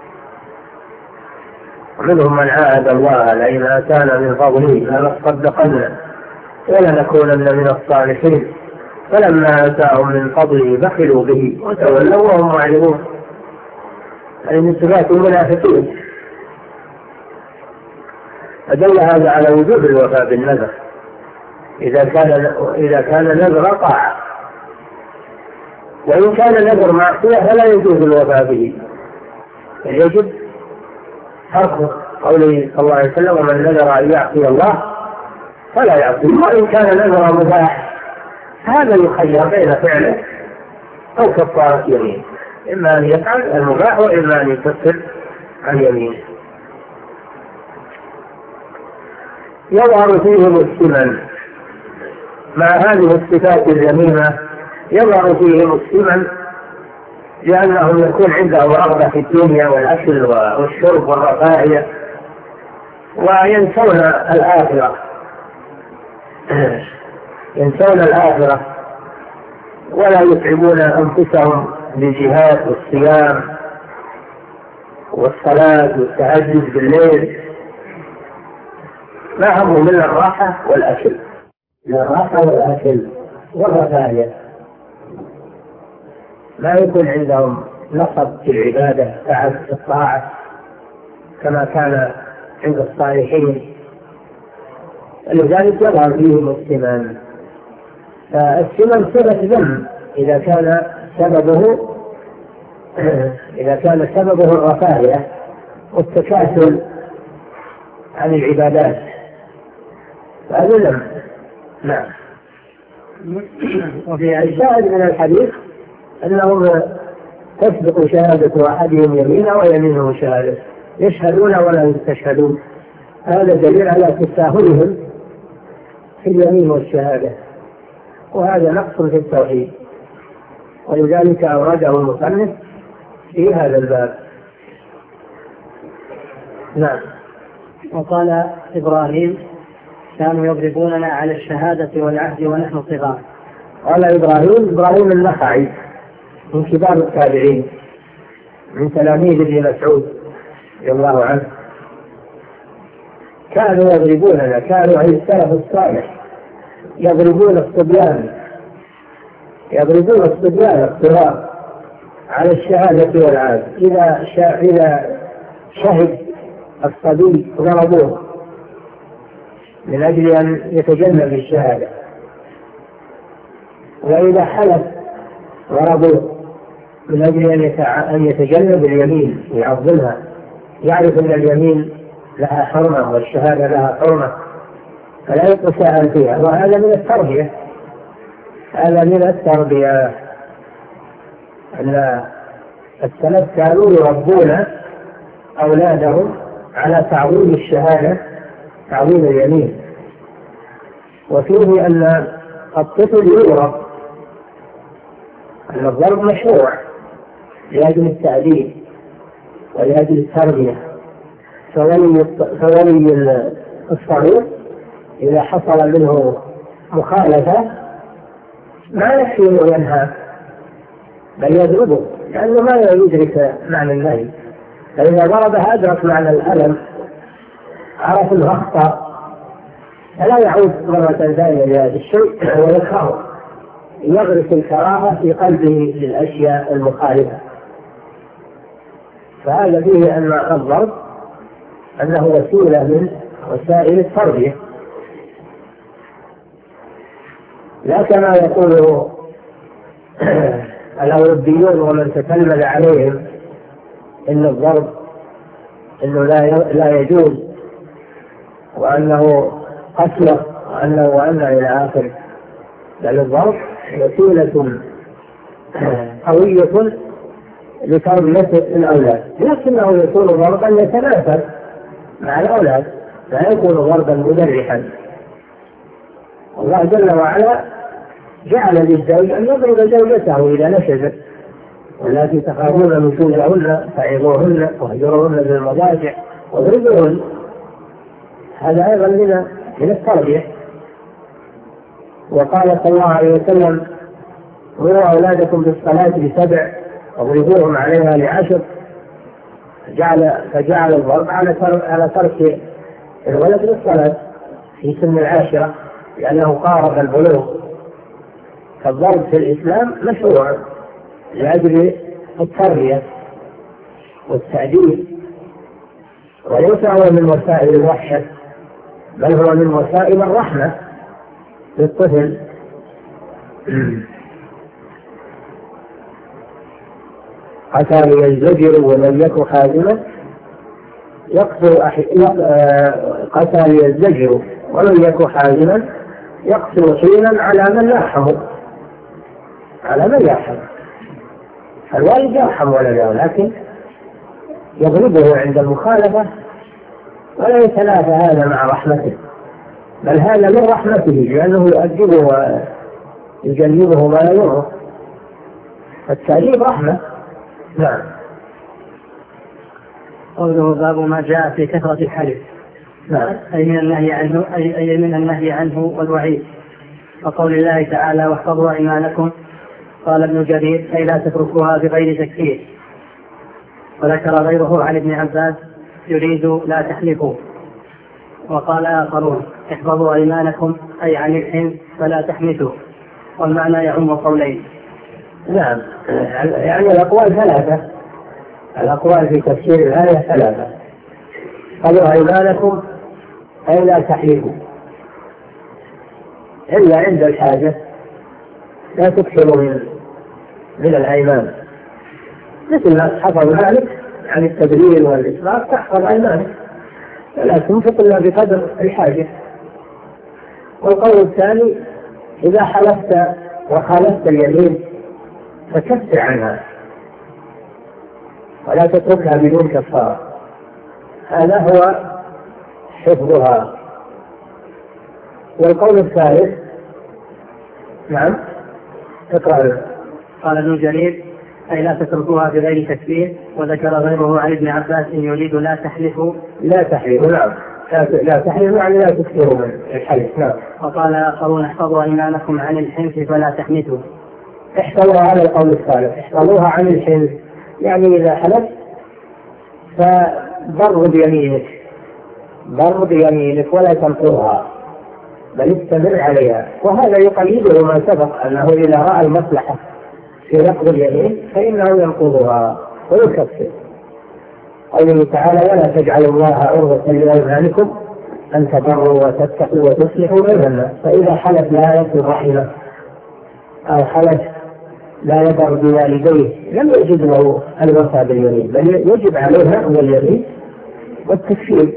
ومنهم من عاهد الله: لئن آتانا من فضله لنصدقن ولنكونن من الصالحين، فلما آتاهم من فضله بخلوا به وتولوا وهم معرضون. أي من صفات المنافقين. فدل هذا على وجوب الوفاء بالنذر إذا كان نذر طاعة. وإن كان نذر معصية فلا يجوز الوفاء به، يجب تركه. قوله صلى الله عليه وسلم: ومن نذر أن يعصي الله فلا يعصي. وإن كان نذر مباح هذا يخير بين فعله أو كفارة يمين، إما أن يفعل المباح وإما أن يكفر عن يمينه. يظهر فيهم السمن مع هذه الصفات الذميمة، يظهر فيهم السمن لأنهم يكون عندهم رغبة في الدنيا والأكل والشرب والرفاهية، وينسون الآخرة ينسون الآخرة ولا يتعبون أنفسهم بالجهاد والصيام والصلاة والتهجد بالليل. ما همهم إلا الراحة والأكل، والرفاهية. لا يكون عندهم نصب في العبادة تعب في الطاعة كما كان عند الصالحين، لذلك يظهر فيهم السمن. فالسمن صفة ذم إذا كان سببه الرفاهية والتكاسل عن العبادات، فهذا ذم. نعم. وفي الشاهد من الحديث أنهم تسبق شهادة أحدهم يمينه ويمينه شهادة، يشهدون ولا يستشهدون. هذا دليل على تساهلهم في اليمين والشهادة، وهذا نقص في التوحيد، ولذلك أورده المصنف في هذا الباب. نعم. وقال إبراهيم: كانوا يضربوننا على الشهادة والعهد ونحن صغار. قال إبراهيم النخعي من كبار التابعين، من تلاميذ ابن مسعود رضي الله عنه. كانوا يضربوننا، كانوا على السلف الصالح يضربون الصبيان الصغار على الشهادة والعهد. إذا شهد الصبي ضربوه من أجل أن يتجنب الشهادة، وإذا حلف ضربوه من أجل أن يتجنب اليمين، يعظمها، يعرف أن اليمين لها حرمة والشهادة لها حرمة فلا يتساهل فيها. وهذا من التربية، أن السلف كانوا يربون أولادهم على تعظيم الشهادة، تعظيم اليمين. وفيه أن الطفل يضرب، أن الضرب مشروع لأجل التأديب ولأجل التربية. فولي الصغير إذا حصل منه مخالفة ما يكفي أن ينهى بل يضربه، لأنه ما يدرك معنى النهي. فإذا ضربه أدرك معنى الألم، عرف الأخطاء، فلا يعود مرة ثانية لهذا الشيء ويكرهه، يغرس الكراهة في قلبه للأشياء المخالفة. فهذا فيه أن الضرب أنه وسيلة من وسائل التربية، لا كما يقول الأوروبيون ومن تكلم عليهم إن الضرب إنه لا يجوز، وأنه قتله وأن إلى آخره. بل الضرب وسيلة قوية لتربية الأولاد، لكنه يكون ضربا يتناسب مع الأولاد، لا يكون ضربا مجرحا. الله جل وعلا جعل للزوج أن يضرب زوجته إذا نشزت، والتي تخافون نشوزهن فعظوهن واهجروهن بالمضاجع واضربوهن. هذا أيضا من التربية. وقال صلى الله عليه وسلم: مروا أولادكم بالصلاة ل7 واضربوهم عليها ل10. فجعل الضرب على ترك الولد للصلاة في سن 10 لأنه قارب البلوغ. فالضرب في الإسلام مشروع لأجل التربية والتأديب، وليس هو من وسائل الوحشة، بل هو من وسائل الرحمة للطفل. قتل يزدجر ومن يك حازما قتل يزدجر ومن يك حازما يقتل حينا على من يرحم. الوالد يرحم ولده، لكن يضربه عند المخالفة ولا يتنافى هذا مع رحمته، بل هذا من رحمته لأنه يؤدبه ويجنبه ما يضره. التأديب رحمة. نعم. قوله باب ما جاء في كثرة الحلف. نعم. أي من النهي عنه والوعيد. وقول الله تعالى: واحفظوا أيمانكم. قال ابن جرير: أي لا تتركوها بغير تكفير. وذكر غيره عن ابن عباس: يريد لا تحلفوا. وقال آخرون: احفظوا أيمانكم أي عن الحنث فلا تحنثوا. والمعنى يعم قولين. نعم، يعني الأقوال 3. الأقوال في تفسير الآية 3. احفظوا أيمانكم أي لا تحلفوا إلا عند الحاجة، لا تكثروا من الأيمان، مثل ما حفظ ذلك عن التبرير والإسراف تحفظ أيمانك، لا تنفق إلا بقدر الحاجة. والقول الثاني: إذا حلفت وخالفت اليمين فكفر عنها ولا تتركها بدون كفارة، هذا هو حفظها. والقول الثالث: نعم اقرأ. قال ابن جرير: أي لا تتركوها بغير تكفير. وذكر غيره عن ابن عباس: إن يريد لا تحلفوا. نعم، لا تحلفوا يعني لا تكثروا من الحلف. نعم. وقال آخرون: احفظوا أيمانكم عن الحنث فلا تحنثوا. احفظوها على القول الثالث، احفظوها عن الحنث، يعني إذا حلفت فبر بيمينك ولا تنقضها بل استمر عليها. وهذا يقيده ما سبق أنه إذا رأى المصلحة في نقض اليمين فإنه ينقضها ويكفر. قوله تعالى: ولا تجعلوا الله عرضة لأيمانكم أن تبروا وتتقوا وتصلحوا بين الناس. فإذا حلف لا يصل رحمه أو حلف لا يبر بوالديه لم يجب له الوفاء باليمين، بل يجب عليه نقض اليمين والتكفير.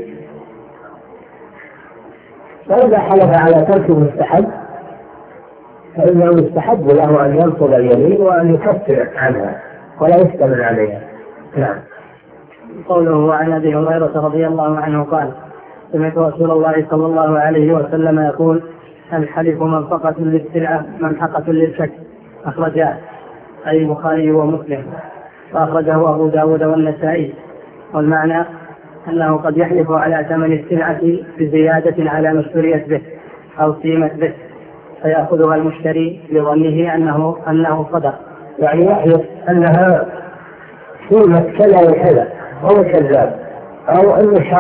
وإذا حلف على ترك مستحب فإنه يستحب له أن ينقض اليمين وأن يكفر عنها ولا يستمر عليها. نعم. قوله عن أبي هريرة رضي الله عنه قال: سمعت رسول الله صلى الله عليه وسلم يقول: الحلف منفقة للسلعة ممحقة للشك. أخرجاه أي البخاري ومسلم، وأخرجه أبو داود والنسائي. والمعنى أنه قد يحلف على ثمن السلعة بزيادة على ما اشتريت به أو قيمت به، فيأخذها المشتري لظنه أنه صدق، يعني يحلف أنها قيمة كذا وكذا وهو كذاب، أو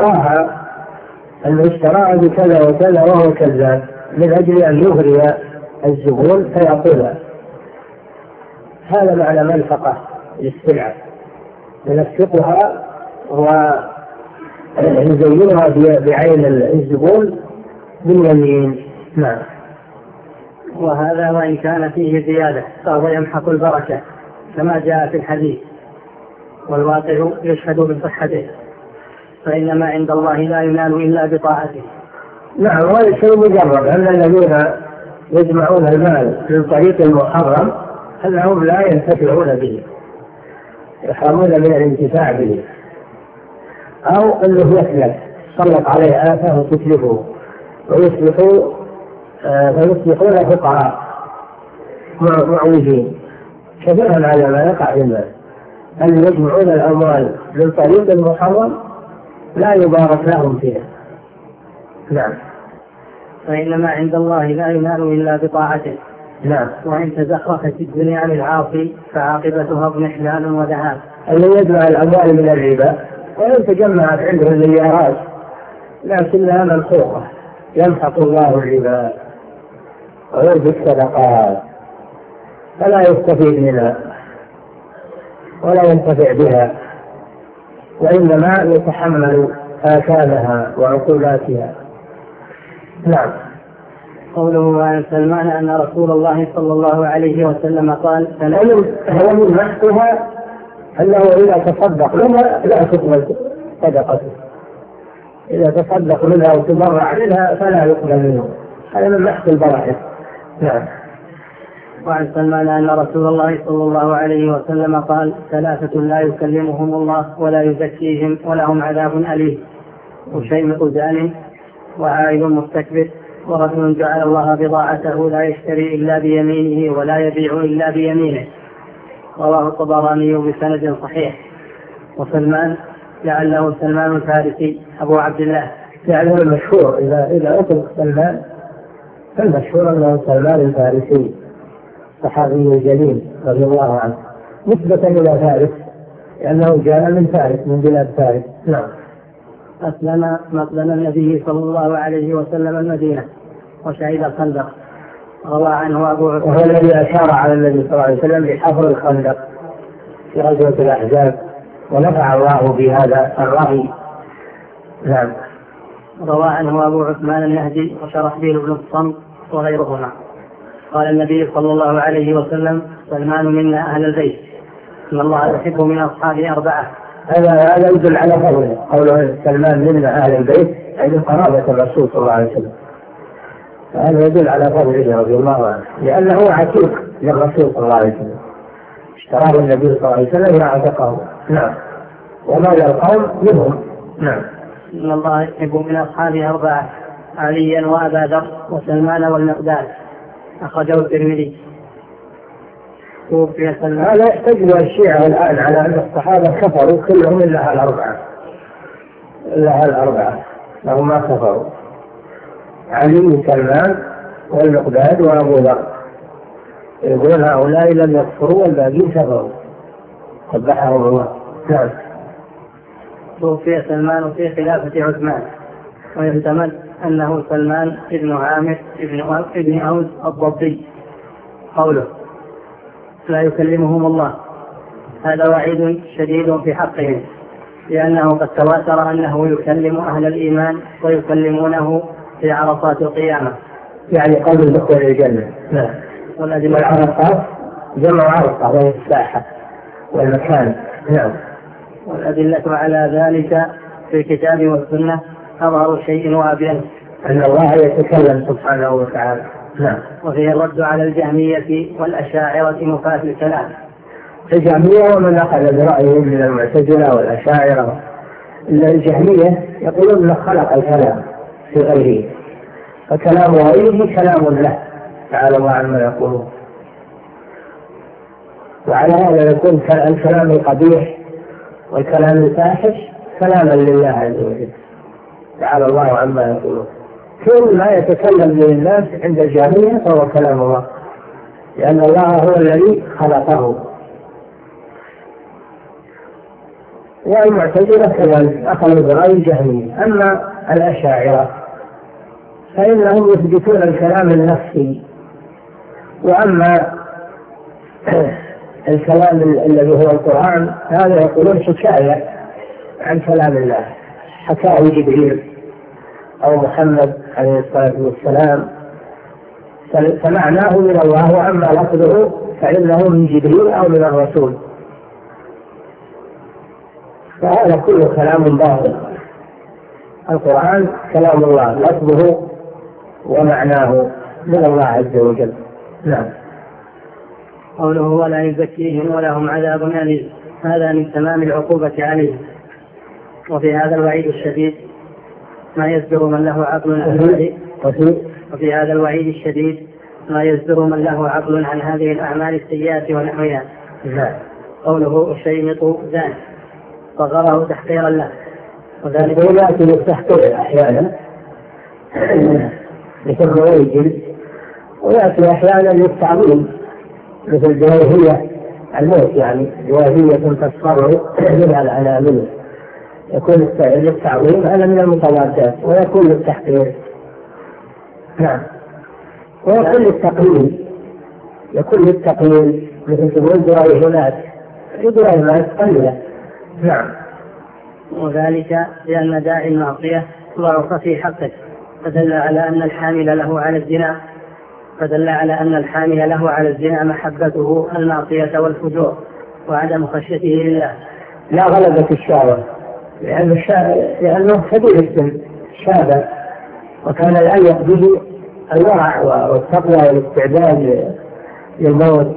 أنه اشتراها بكذا وكذا وهو كذاب، من أجل أن يغري الزبون فيأخذها. هذا معنى منفقة للسلعة، ينفقها يزينها بعين الزبون باليمين. نعم. وهذا وإن كان فيه زيادة فهو يمحق البركة كما جاء في الحديث، والواقع يشهد بصحته، فإنما عند الله لا ينال إلا بطاعته. نعم، وهذا شيء مجرد أن الذين يجمعون المال من طريق المحرم أنهم لا ينتفعون به، يحرمون من الانتفاع به، أو أنه يسلك سلط عليه آفة وتتلفه فيصبحون فقراء معوجين. كثيرا على ما يقع في الناس أن يجمعون الأموال من طريق المحرم لا يبارك لهم فيها. نعم. فإنما عند الله لا ينال إلا بطاعته. نعم. وإن تزخرفت الدنيا للعاصي فعاقبتها اضمحلال وذهاب. الذي يجمع الأموال من الربا وإن تجمعت عنده المليارات لكنها منحوقة، يمحق الله الربا ويربي الصدقات فلا يستفيد منها ولا ينتفع بها، وإنما يتحمل آثامها وعقوباتها. نعم. قوله عن سلمان أن رسول الله صلى الله عليه وسلم قال: هو من محقها أنه إذا تصدق منها لا تقبل صدقته، إذا تصدق منها وتبرع منها فلا يقبل منه، هذا من محق البركة. نعم. وعن سلمان أن رسول الله صلى الله عليه وسلم قال: 3 لا يكلمهم الله ولا يزكيهم ولهم عذاب أليم: وشيمق زان، وعائل مستكبر، ورجل جعل الله بضاعته لا يشتري إلا بيمينه ولا يبيع إلا بيمينه. رواه الطبراني بسند صحيح. وسلمان لعله سلمان الفارسي أبو عبد الله، يعني المشهور إذا أطلق سلمان فالمشهور أنه سلمان الفارسي صحابي الجليل رضي الله عنه، نسبة إلى فارس لأنه جاء من فارس، من بلاد فارس. نعم. أسلم مقدم النبي صلى الله عليه وسلم المدينة وشهد الخندق. روى عنه أبو عثمان، وهو الذي أشار على النبي صلى الله عليه وسلم بحفر الخندق في غزوة الأحزاب ونفع الله بهذا الرأي. نعم. روى عنه أبو عثمان النهدي وشرحبيل بن الصمت وغيرهما. قال النبي صلى الله عليه وسلم: سلمان منا أهل البيت، إن الله يحب من أصحابه 4. هذا يدل على فضله، قوله سلمان منا أهل البيت أي من قرابة الرسول صلى الله عليه وسلم، هذا يدل على فضله رضي الله عنه، لأنه عتيق للرسول صلى الله عليه وسلم، اشتراه النبي صلى الله عليه وسلم وعتقه. نعم. وماذا القوم منهم. نعم. إن الله يحب من أصحابه 4: عليا وأبا ذر وسلمان والمقداد. أخرجه الترمذي. توفي سلمان. هذا يحتج الشيعة الآن على أن الصحابة كفروا كلهم إلا الأربعة لهم ما كفروا: علي وسلمان والمقداد وأبو ذر، يقولون هؤلاء لم يكفروا والباقين كفروا، قبحهم الله. نعم. توفي سلمان في خلافة عثمان، ويحتمل أنه سلمان ابن عامر ابن أوس الضبي. قوله: لا يكلمهم الله، هذا وعيد شديد في حقهم، لأنه قد تواتر أنه يكلم أهل الإيمان ويكلمونه في عرصات القيامة، يعني قبل دخول الجنة. نعم. والعرصات جمع عرصة وهي الساحة والمكان. نعم. والأدلة على ذلك في الكتاب والسنة أظهر شيء وأبين، أن الله يتكلم سبحانه وتعالى. نعم. وفيه الرد على الجهمية والأشاعرة مفات الكلام. الجهمية ومن أخذ برأيهم من المعتزلة والأشاعرة. الجهمية يقولون أنه خلق الكلام في غيره، فكلام غيره كلام له تعالى الله عما يقولون، وعلى هذا يكون الكلام القبيح والكلام الفاحش كلاما لله عز وجل تعالى الله عما يقولون. كل ما يتكلم به الناس عند الجهمية فهو كلام الله، لأن الله هو الذي خلقه. والمعتزلة كذلك أخذوا برأي الجهمية. أما الأشاعرة فإنهم يثبتون الكلام النفسي، وأما الكلام الذي هو القرآن هذا يقولون حكاية عن كلام الله، حكاه جبريل أو محمد عليه الصلاة والسلام فمعناه من الله، وأما لفظه فإنه من جبريل أو من الرسول، فهذا كله كلام باطل. القرآن كلام الله لفظه ومعناه من الله عز وجل. نعم. قوله ولا يزكيهم ولهم عذاب أليم، هذا من تمام العقوبة عليهم. وفي هذا الوعيد الشديد ما يزجر من له عقل عن وفي هذا الوعيد الشديد ما يزجر من له عقل عن هذه الأعمال السيئة ونحوها. قوله الشيمط زان صغره تحقيرا له، وذلك يأتي للتحقير أحيانا لتبرئ الجلد، ويأتي أحيانا للتعظيم مثل جواهية الموت، يعني جواهية تصفر منها العنامل، يكون للتعظيم هذا من المتضادات، ويكون للتحقير. نعم. ويكون للتقليل، يكون للتقليل مثل تقول جرايمات قليلة. نعم. وذلك لأن داعي المعصية ضعف في حقه، فدل على أن الحامل له على الزنا محبته المعصية والفجور وعدم خشيته لله لا غلبة الشهوة، لأنه كبير السن شابه، وكان الأليق به الورع والتقوى والاستعداد للموت،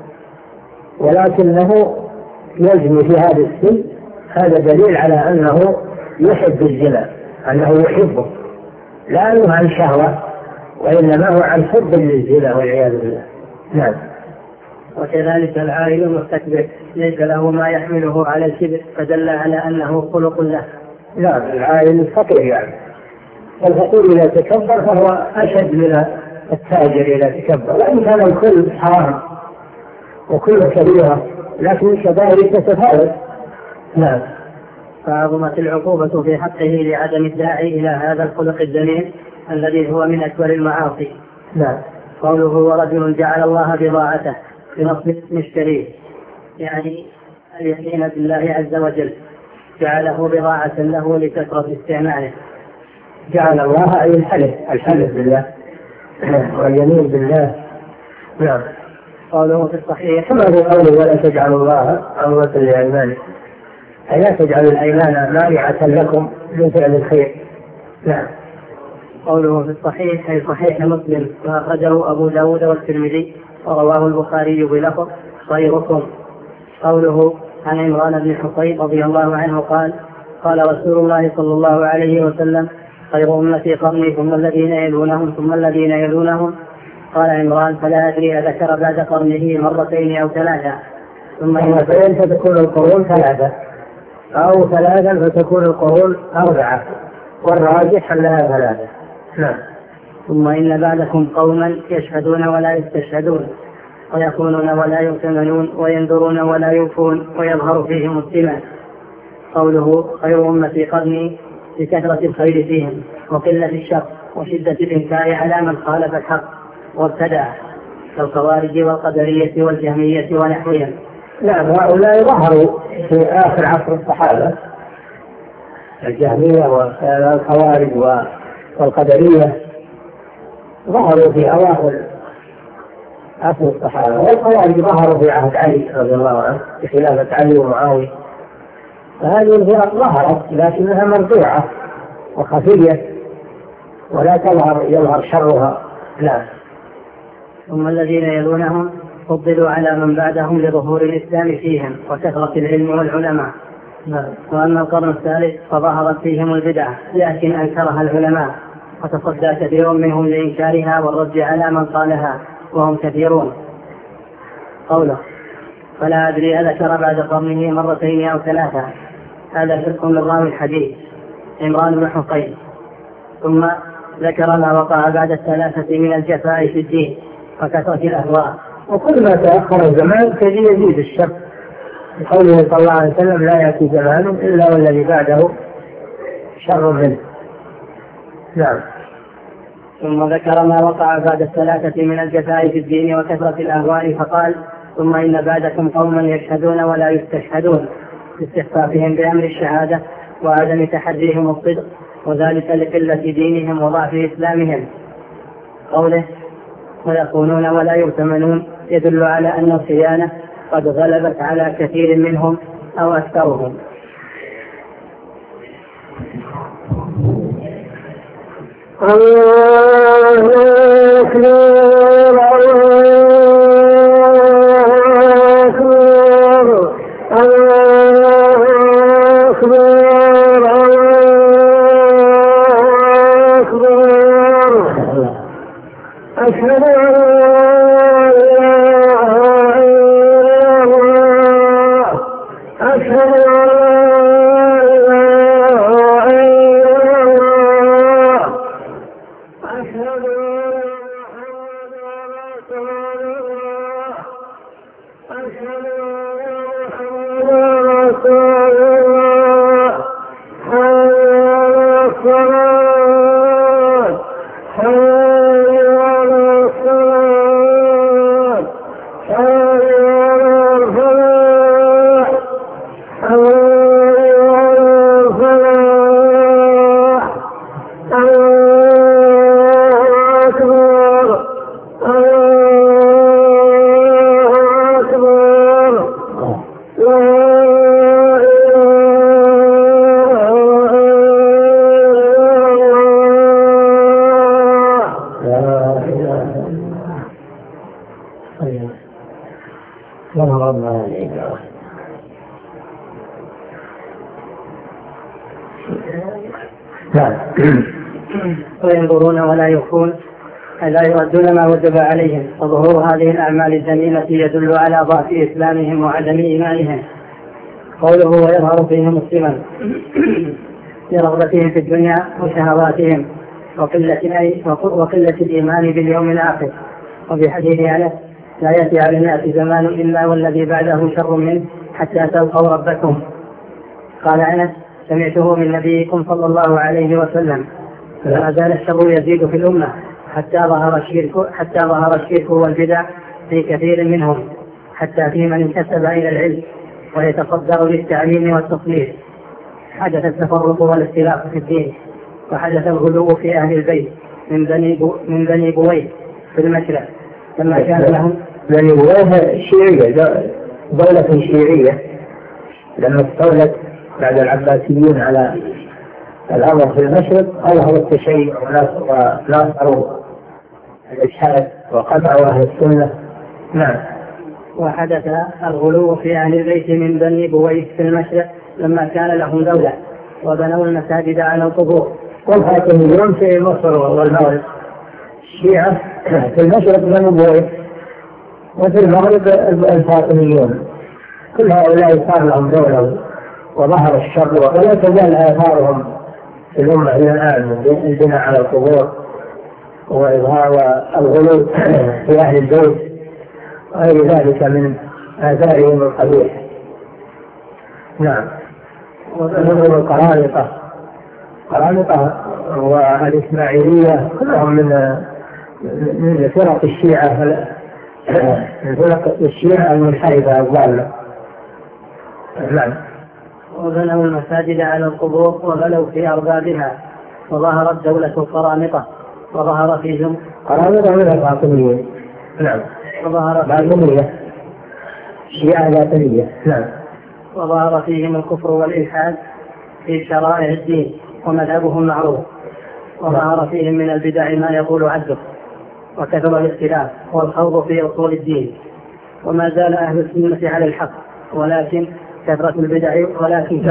ولكنه يزني في هذا السن. هذا دليل على أنه يحب الزنا، أنه يحبه، لا أنه عن شهوة، وإنما هو عن حب للزنا والعياذ بالله. نعم. وكذلك العائل المستكبر ليس له ما يحمله على الكبر، فدل على أنه خلق له. نعم. العائل الفقير، يعني الفقير إذا تكبر فهو أشد من التاجر إذا تكبر، وإن كان الكل حرام وكل كبيرة، لكن الكبائر تتفاوت. نعم. فعظمت العقوبة في حقه لعدم الداعي إلى هذا الخلق الذميم الذي هو من أكبر المعاصي. نعم. قوله ورجل جعل الله بضاعته بنصب مشتريه، يعني اليقين بالله عز وجل، جعله بضاعة له لكثرة استعماله. جعل الله أي الحلف بالله واليمين بالله. نعم. قوله في الصحيح كما في قوله ولا تجعلوا الله عرضة لأيمانكم، أي لا تجعلوا الأيمان مانعة لكم من فعل الخير. نعم. قوله في الصحيح أي صحيح مسلم، وأخرجه أبو داود والترمذي، ورواه البخاري بلفظ خيركم. قوله عن عمران بن حصين رضي الله عنه قال قال رسول الله صلى الله عليه وسلم خير أمتي قرني ثم الذين يلونهم ثم الذين يلونهم. قال عمران فلا أدري أذكر بعد قرنه مرتين أو ثلاثة، ثم مرتين فتكون القرون ثلاثة، أو ثلاثا فتكون القرون أربعة، والراجح أنها ثلاثة. نعم. ثم إن بعدكم قوما يشهدون ولا يستشهدون، ويخونون ولا يؤتمنون، وينذرون ولا يوفون، ويظهر فيهم الدماء. قوله خير أمتي قرني لكثرة الخير فيهم وقلة الشر وشدة الإنكار على من خالف الحق وابتدع، كالخوارج والقدرية والجهمية ونحوهم. نعم. هؤلاء ظهروا في آخر عصر الصحابة، الجهمية والخوارج والقدرية ظهروا في أواخر عصر الصحابة، والخوارج ظهروا في عهد علي رضي الله عنه في خلافة علي ومعاوية. فهذه الفرق ظهرت لكنها مرفوعة وخفية ولا يظهر شرها. لا. ثم الذين يلونهم فضلوا على من بعدهم لظهور الإسلام فيهم وكثرة العلم والعلماء. وأما القرن الثالث فظهرت فيهم البدعة لكن أنكرها العلماء، وتصدى كثير منهم لإنكارها والرد على من قالها وهم كثيرون. قوله فلا أدري أذكر بعد قرنه مرتين أو ثلاثة، هذا شرك من راوي الحديث عمران بن حصين. ثم ذكر ما وقع بعد الثلاثة من الجفاء في الدين وكثرة الأهواء. وكل ما تأخر الزمان يزيد الشر، قوله صلى الله عليه وسلم لا يأتي زمان إلا والذي بعده شر منه. نعم. ثم ذكر ما وقع بعد الثلاثة من الجفاء في الدين وكثرة الأهواء، فقال ثم إن بعدكم قوما يشهدون ولا يستشهدون، استخفافهم بأمر الشهادة وعدم تحريهم الصدق، وذلك لقلة دينهم وضعف إسلامهم. قوله ويخونون ولا يؤتمنون يدل على أن الخيانة قد غلبت على كثير منهم أو أكثرهم. وينظرون ولا يخفون لا يردون ما وجب عليهم، وظهور هذه الأعمال الذميمة يدل على ضعف إسلامهم وعدم إيمانهم. قوله ويظهر فيهم السمن لرغبتهم في الدنيا وشهواتهم وقلة الإيمان باليوم الآخر. وفي حديث أنس لا يأتي على الناس زمان إلا والذي بعده شر منه حتى تلقوا ربكم. قال أنس سمعته من نبيكم صلى الله عليه وسلم. فما زال الشر يزيد في الأمة حتى ظهر الشرك والبدع في كثير منهم، حتى في من انتسب إلى العلم ويتصدر للتعليم والتصنيف. حدث التفرق والاختلاف في الدين، وحدث الغلو في أهل البيت من بني بويه في المشرق لما كان لهم بني بويه شيعية، دولة شيعية لما استولت بعد العباسيين على الأمر في المشرق أظهروا التشيع وناصروا الإلحاد وقطعوا أهل السنة. نعم. وحدث الغلو في أهل البيت من بني بويه في المشرق لما كان لهم دولة وبنوا المساجد على القبور. والفاطميون في مصر والمغرب، الشيعة في المشرق بني بويه وفي المغرب الفاطميون، كل هؤلاء صار لهم دولة وظهر الشر ولا تزال آثارهم في الأمة إلى الآن، البناء على القبور وإظهار الغلو في أهل البيت وغير ذلك من آثارهم القبيح. نعم. ونظر القرامطة والإسماعيلية كلهم من فرق الشيعة، من فرق الشيعة المنحرفة الضالة. نعم. وبنوا المساجد على القبور وغلوا في أربابها، وظهرت دولة القرامطة وظهر فيهم قرامطة من الفاطميين. نعم. وظهر باطنية، شيعة باطنية. نعم. وظهر فيهم الكفر والإلحاد في شرائع الدين ومذهبهم معروف، وظهر فيهم من البدع ما يطول عده، وكثر الاختلاف والخوض في أصول الدين. وما زال أهل السنة على الحق، ولكن كثرة البدع ولكن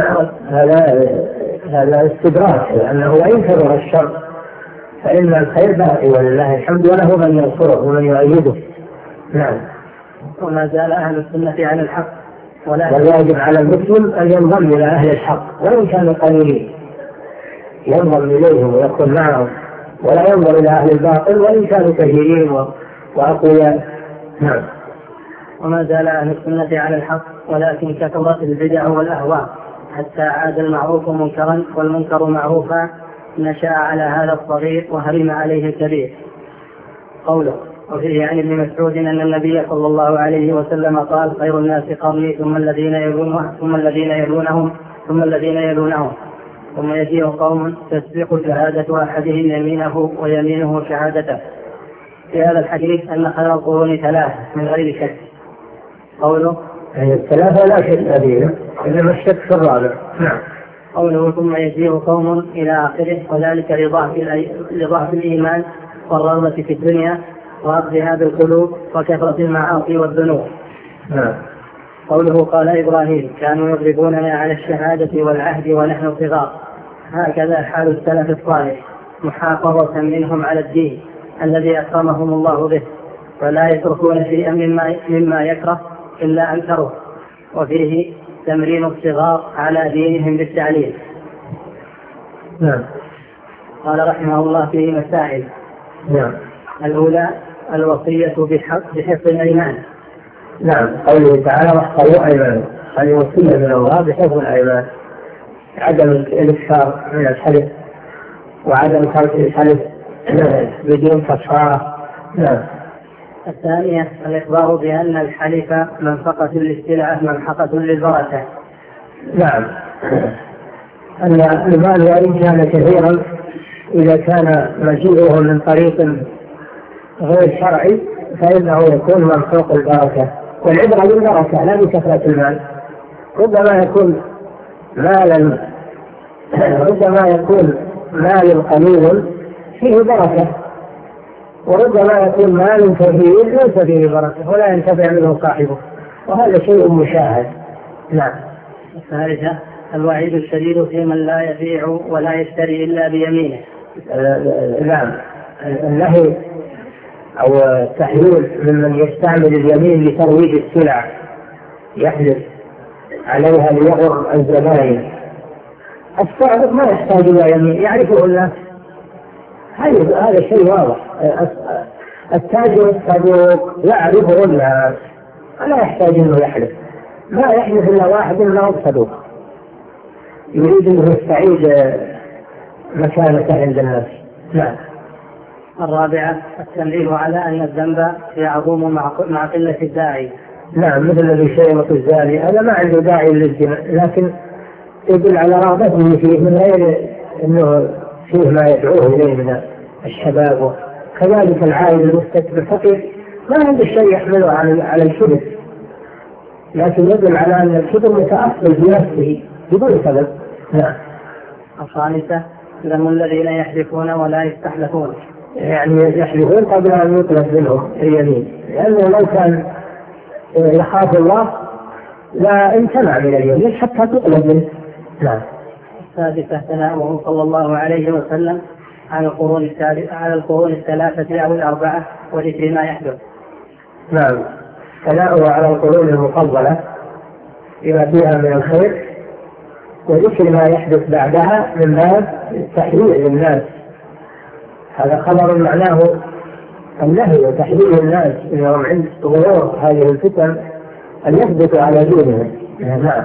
هذا استدراك، لأنه وإن كثر الشر فإن الخير باقي ولله الحمد، وله من ينصره ومن يؤيده. نعم. وما زال أهل السنة على الحق، والواجب على المسلم أن ينضم إلى أهل الحق وإن كانوا قليلين، ينضم إليهم ويكون معهم، ولا ينظر إلى أهل الباطل وإن كانوا كثيرين وأقوياء. نعم. وما زال أهل السنة على الحق، ولكن كثرت البدع والأهواء حتى عاد المعروف منكرا والمنكر معروفا، نشأ على هذا الصغير وهرم عليه الكبير. قوله وفيه عن ابن مسعود أن النبي صلى الله عليه وسلم قال خير الناس قرني ثم الذين يلونهم ثم الذين يلونهم ثم الذين يلونهم، ثم يجيء قوم تسبق شهادة أحدهم يمينه ويمينه شهادته. في هذا الحديث أن خير القرون ثلاثة من غير شك. قوله يعني الثلاثة لا شك فيها، إنما الشك في الرابع. نعم. قوله ثم يجيء قوم إلى آخره، وذلك لضعف الإيمان والرغبة في الدنيا وأخذها بالقلوب وكثرة المعاصي والذنوب. نعم. قوله قال إبراهيم كانوا يضربوننا على الشهادة والعهد ونحن صغار. هكذا حال السلف الصالح، محافظة منهم على الدين الذي أكرمهم الله به، ولا يتركون شيئا مما يكره إلا أنكره، وفيه تمرين الصغار على دينهم بالتعليم. نعم. قال رحمه الله فيه مسائل. نعم. الأولى الوصية بحفظ الأيمان. نعم. قوله تعالى واحفظوا أيمانكم، هذه وصية من الله بحفظ الأيمان، عدم الإكثار من الحلف وعدم ترك الحلف بدون كفارة. نعم. الثانية الإخبار بأن الحلف منفقة للسلعة ممحقة للبركة. نعم. أن المال وإن كان كثيرا إذا كان مجيئه من طريق غير شرعي فإنه يكون ممحوق البركة، والعبرة بالبركة لا بكثرة المال. ربما يكون مال قليل فيه بركة، وربما يكون مال كثير ليس فيه بركة ولا ينتفع منه صاحبه، وهذا شيء مشاهد. نعم. الثالثة الوعيد الشديد في من لا يبيع ولا يشتري إلا بيمينه. نعم. النهي أو التحذير ممن يستعمل اليمين لترويج السلع، يحلف عليها ليغر الزبائن. الصادق ما يحتاج إلى يمين، يعرفه الناس، هذا شيء واضح. التاجر الصدوق يعرفه الناس، لا يحتاج انه يحلف، ما يحلف الا واحد انه صدوق يريد انه يستعيد مكانته عند الناس. نعم. الرابعة التنبيه على ان الذنب يعظم مع قلة الداعي. نعم. مثل الذي شيمط الزاني، هذا ما عنده داعي للزنا، لكن يدل على رغبته فيه من غير انه فيه ما يدعوه اليه من الشباب. كذلك العائل المستكبر الفقير ما عنده شيء يحمله على الكبر، لكن يدل على ان الكبر متأصل بنفسه بدون سبب. نعم. الخامسة ذم الذين يحلفون ولا يستحلفون، يعني يحلفون قبل ان يطلب منهم اليمين، لانه لو كان يخاف الله لا امتنع من اليمين حتى تطلب منه. نعم. السادسة ثناؤه صلى الله عليه وسلم على القرون الثلاثة أو الأربعة وذكر ما يحدث. نعم. ثناؤه على القرون المفضلة بما فيها من الخير، وذكر ما يحدث بعدها من باب التحذير للناس. هذا خبر معناه النهي وتحذير الناس انهم عند ظهور هذه الفتن ان يثبتوا على دينهم. نعم.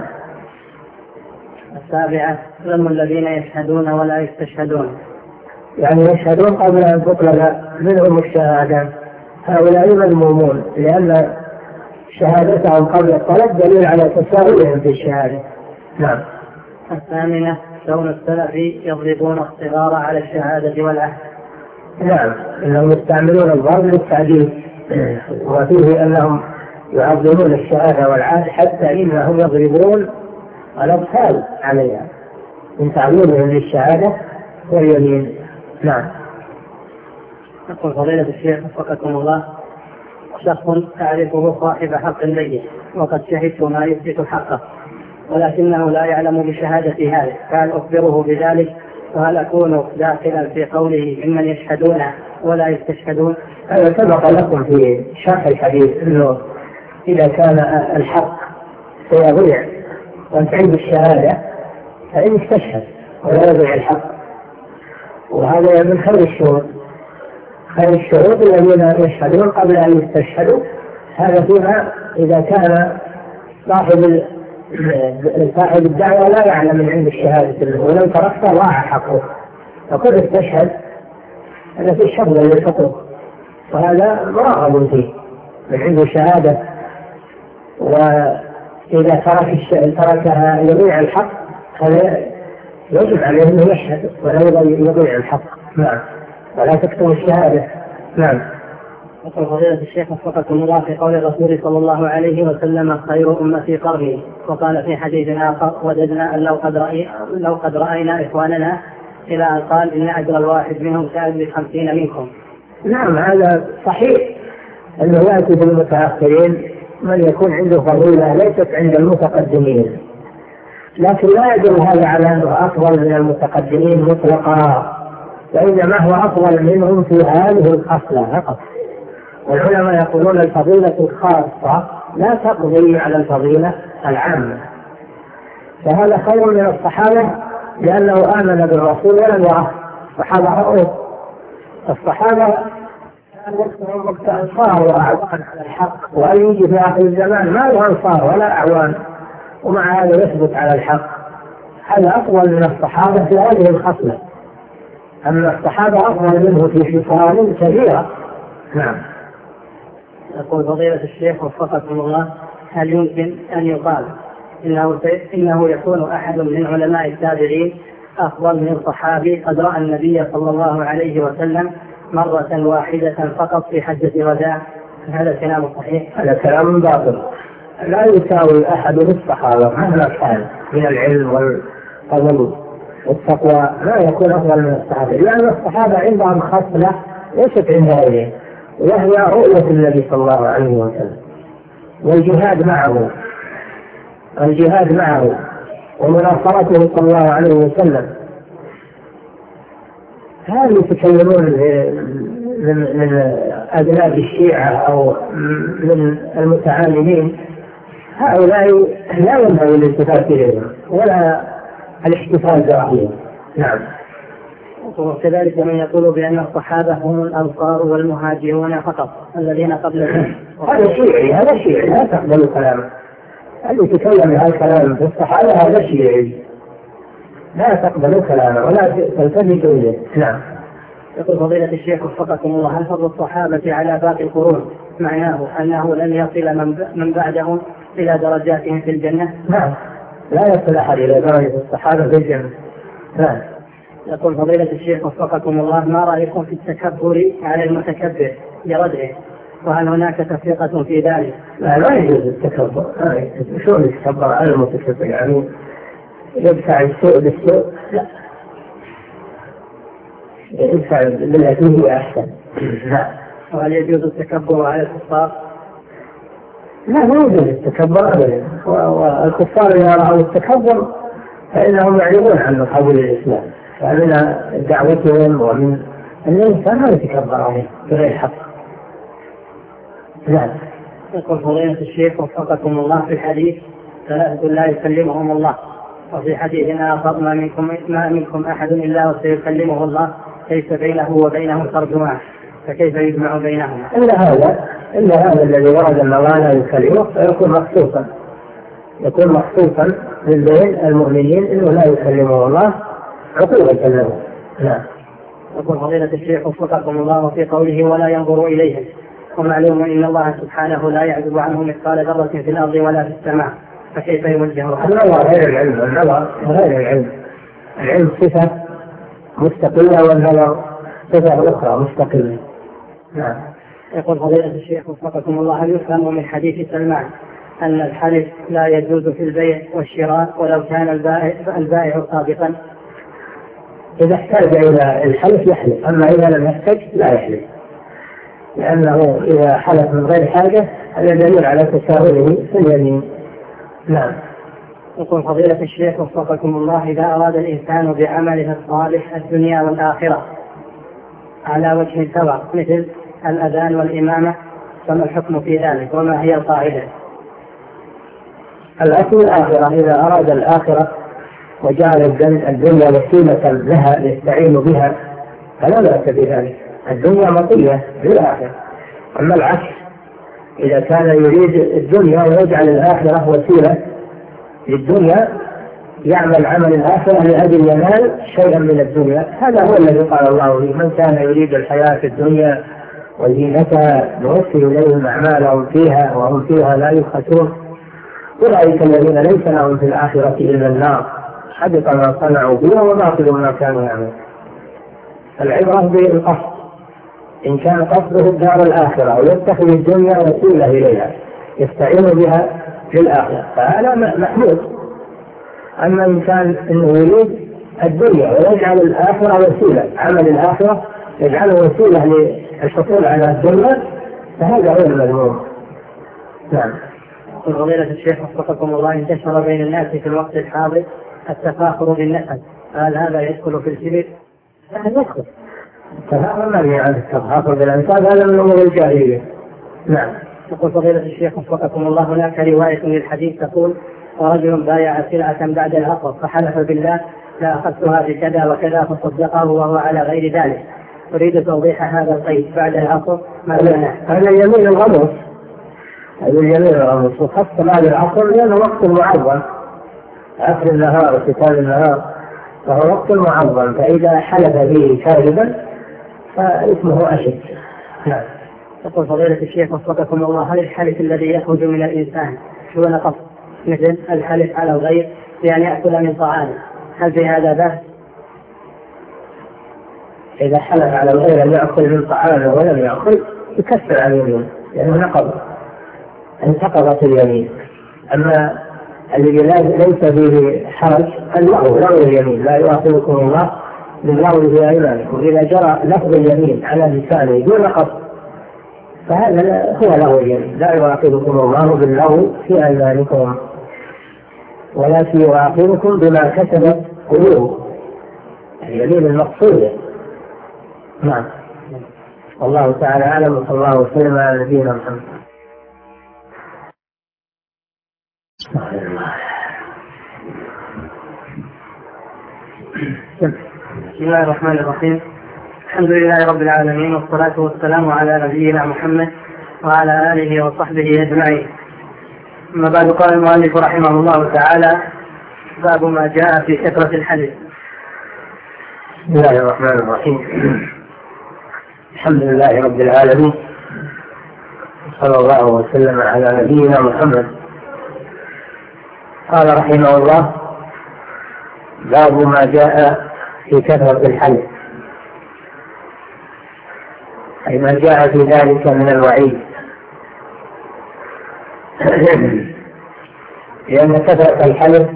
السابعة ذم الذين يشهدون ولا يستشهدون، يعني يشهدون قبل أن تطلب منهم الشهادة، هؤلاء مذمومون لأن شهادتهم قبل الطلب دليل على تساهلهم في الشهادة. نعم. الثامنة كون السلف يضربون الصغار على الشهادة والعهد. نعم. إنهم يستعملون الضرب للتعديل، وفيه أنهم يعظمون الشهادة والعهد حتى إنهم يضربون الأطفال عليها من تعظيمهم للشهادة واليمين. نعم. يقول فضيلة الشيخ وفقكم الله، شخص تعرفه صاحب حق بين وقد شهدت ما يثبت حقه ولكنه لا يعلم بشهادة هذا، فهل أخبره بذلك؟ وهل أكون داخلا في قوله ممن يشهدون ولا يستشهدون؟ هذا سبق لكم في شرح الحديث أنه إذا كان الحق سيضيع وأنت عند الشهادة فإنك تشهد ولا يضيع الحق، وهذا من خير الشهود. خير الشهود الذين يشهدون قبل أن يستشهدوا، هذا فيما إذا كان صاحب الدعوة لا يعلم من عند الشهادة ولو تركته ضاع حقه، فكل استشهد هذا في الشغل للحقوق، وهذا مراغب فيه من عنده شهادة، وإذا تركها يضيع الحق هذا يجب عليه أن يشهد ولا يضيع الحق. نعم. ولا تكتم الشهادة. نعم. يقول فضيلة الشيخ وفقكم الله في قول الرسول صلى الله عليه وسلم خير أمتي قرني، وقال في حديث آخر وددنا أن لو قد رأينا إخواننا، إلى أن قال إن أجر الواحد منهم كأجر 50 منكم. نعم هذا صحيح، أنه يأتي بالمتأخرين من يكون عنده فضيلة ليست عند المتقدمين، لكن لا يدل هذا على أنه أفضل من المتقدمين مطلقا، وإنما هو أفضل منهم في هذه الخصلة فقط. والعلماء يقولون الفضيلة الخاصة لا تقضي على الفضيلة العامة، فهذا خير من الصحابة لأنه آمن بالرسول ولم يره. الصحابة رأوا الصحابة وقتهم وقت أنصار وأعوان على الحق، وأن يجي في آخر الزمان ما له أنصار ولا أعوان ومع هذا يثبت على الحق. هذا أفضل من الصحابة في هذه الخصلة، أما الصحابة أفضل منه في خصال كثيرة. نعم. يقول فضيلة الشيخ وفقكم الله، هل يمكن أن يقال إنه يكون أحد من علماء التابعين أفضل من صحابي قد رأى النبي صلى الله عليه وسلم مرة واحدة فقط في حجة الوداع؟ هذا الكلام صحيح؟ هذا كلام باطل، لا يساوي أحد الصحابة مهما كان من العلم والفضل والتقوى، لا يكون أفضل من الصحابة، لأن الصحابة عندهم خصلة ليست عند غيرهم، وهي رؤية النبي صلى الله عليه وسلم والجهاد معه ومناصرته صلى الله عليه وسلم. هل يتكلمون من أذناب الشيعة أو من المتعالمين؟ هؤلاء لا ينبغي الالتفات إليهم ولا الاحتفال بهم. نعم. وكذلك من يقول بأن الصحابة هم الأنصار والمهاجرون فقط الذين قبل ذلك. هذا شيعي لا تقبل كلامه. اللي يتكلم بهذا الكلام في الصحابة هذا شيعي لا تقبل كلامه ولا تلتفت إليه. نعم. يقول فضيلة الشيخ وفقكم الله، هل فضل الصحابة على باقي القرون معناه أنه لن يصل من بعدهم إلى درجاتهم في الجنة؟ نعم، لا يصل أحد إلى درجة الصحابة في الجنة. نعم. يقول فضيلة الشيخ وفقكم الله، ما رأيكم في التكبر على المتكبر لردعه، وهل هناك تفرقة في ذلك؟ لا يجوز التكبر. شو يتكبر على المتكبر؟ يعني يدفع السوء بالسوء؟ لا، يدفع بالتي هي أحسن. لا. وهل يجوز التكبر على الكفار؟ لا يجوز التكبر أبدا، والكفار إذا رأوا التكبر فإنهم يعرضون عن قبول الإسلام، فمن دعوتهم ومن الإنسان ما يتكبر عليه بغير حق. نعم. يقول فضيلة الشيخ وفقكم الله في الحديث 3 لا يكلمهم الله، وفي حديث آخر ما منكم أحد إلا وسيكلمه الله ليس بينه وبينه ترجمان، فكيف يجمع بينهما؟ إلا هذا الذي ورد أن الله لا يكلمه فيكون مخصوصا من بين المؤمنين إنه لا يكلمه الله عقوبة له. نعم. يقول فضيلة الشيخ وفقكم الله في قوله ولا ينظر إليهم، ومعلوم إن الله سبحانه لا يعزب عنه مثقال ذرة في الأرض ولا في السماء، فكيف يوجهه؟ النظر غير العلم، العلم صفة مستقلة والنظر صفة أخرى مستقلة. نعم. يقول فضيلة الشيخ وفقكم الله، هل يفهم من حديث سلمان أن الحلف لا يجوز في البيع والشراء ولو كان البائع صادقا؟ إذا احتاج إلى الحلف يحلف، أما إذا لم يحتاج لا يحلف، لأنه إذا حلف من غير حاجة هذا دليل على تساهله في اليمين. نعم. يقول فضيلة الشيخ وفقكم الله، إذا أراد الإنسان بعمله الصالح الدنيا والآخرة على وجه سواء مثل الأذان والإمامة، فما الحكم في ذلك وما هي القاعدة؟ الأصل الآخرة، إذا أراد الآخرة وجعل الدنيا وسيلة لها يستعين بها فلا بأس بذلك، الدنيا مطية للآخرة. أما العكس، إذا كان يريد الدنيا ويجعل الآخرة وسيلة للدنيا يعمل عمل الآخرة لأجل ينال شيئا من الدنيا، هذا هو الذي قال الله فيه من كان يريد الحياة الدنيا وزينتها نوفي إليهم أعمالهم فيها وهم فيها لا يبخسون، أولئك الذين ليس لهم في الآخرة إلا النار حدث ما صنعوا به وباطل ما كانوا يعملون. العبرة بالقصد، إن كان قصده الدار الآخرة أو يتخذ الدنيا وسيلة إليها يستعين بها في الآخرة فهذا محمود. أما إن كان إنه يريد الدنيا ويجعل الآخرة وسيلة، عمل الآخرة يجعله وسيلة للحصول على الدنيا فهذا غير مذموم. نعم. فضيلة الشيخ وفقكم الله، انتشر بين الناس في الوقت الحاضر التفاخر بالنسب، هل هذا يدخل في الكبر؟ هذا يدخل. التفاخر ما يعني التفاخر بالأنساب، هذا من أمور الجاهلية. نعم. يقول فضيلة الشيخ وفقكم الله، هناك رواية للحديث تقول: ورجل بايع سلعة بعد العقد فحلف بالله لا أخذتها بكذا وكذا فصدقه وهو على غير ذلك. أريد توضيح هذا القيد بعد العقد. هذا يمين الغموس، هذا اليمين الغموس، وخاصة بعد العصر لأنه وقت معظم، آخر النهار وختام النهار فهو وقت معظم، فإذا حلف به كاذبا فاسمه أشد. نعم. يقول فضيلة الشيخ وفقكم الله، هل الحلف الذي يخرج من الإنسان دون قصد مثل الحلف على الغير بأن يأكل من طعامه، هل في هذا بأس؟ إذا حلف على الغير أن يأكل من طعامه ولم يأكل يكفر عن اليمين لأنه نقض، انتقضت اليمين. أما الذي ليس فيه حرج اللغو اليمين، لا يؤاخذكم الله باللغو في أيمانكم، إذا جرى لفظ اليمين على لسانه دون قصد فهذا هو لغو اليمين، لا يؤاخذكم الله باللغو في أيمانكم ولكن يؤاخذكم بما كسبت قلوبكم، اليمين المقصودة. نعم. والله تعالى أعلم، وصلى الله وسلم على نبينا محمد. بسم الله الرحمن الرحيم، الحمد لله رب العالمين، والصلاة والسلام على نبينا محمد وعلى آله وصحبه أجمعين. أما بعد، قال المؤلف رحمه الله تعالى: باب ما جاء في كثرة الحديث. بسم الله الرحمن الرحيم، الحمد لله رب العالمين، صلى الله وسلم على نبينا محمد. قال رحمه الله: باب ما جاء في كثرة الحلف، أي ما جاء في ذلك من الوعيد، لأن كثرة الحلف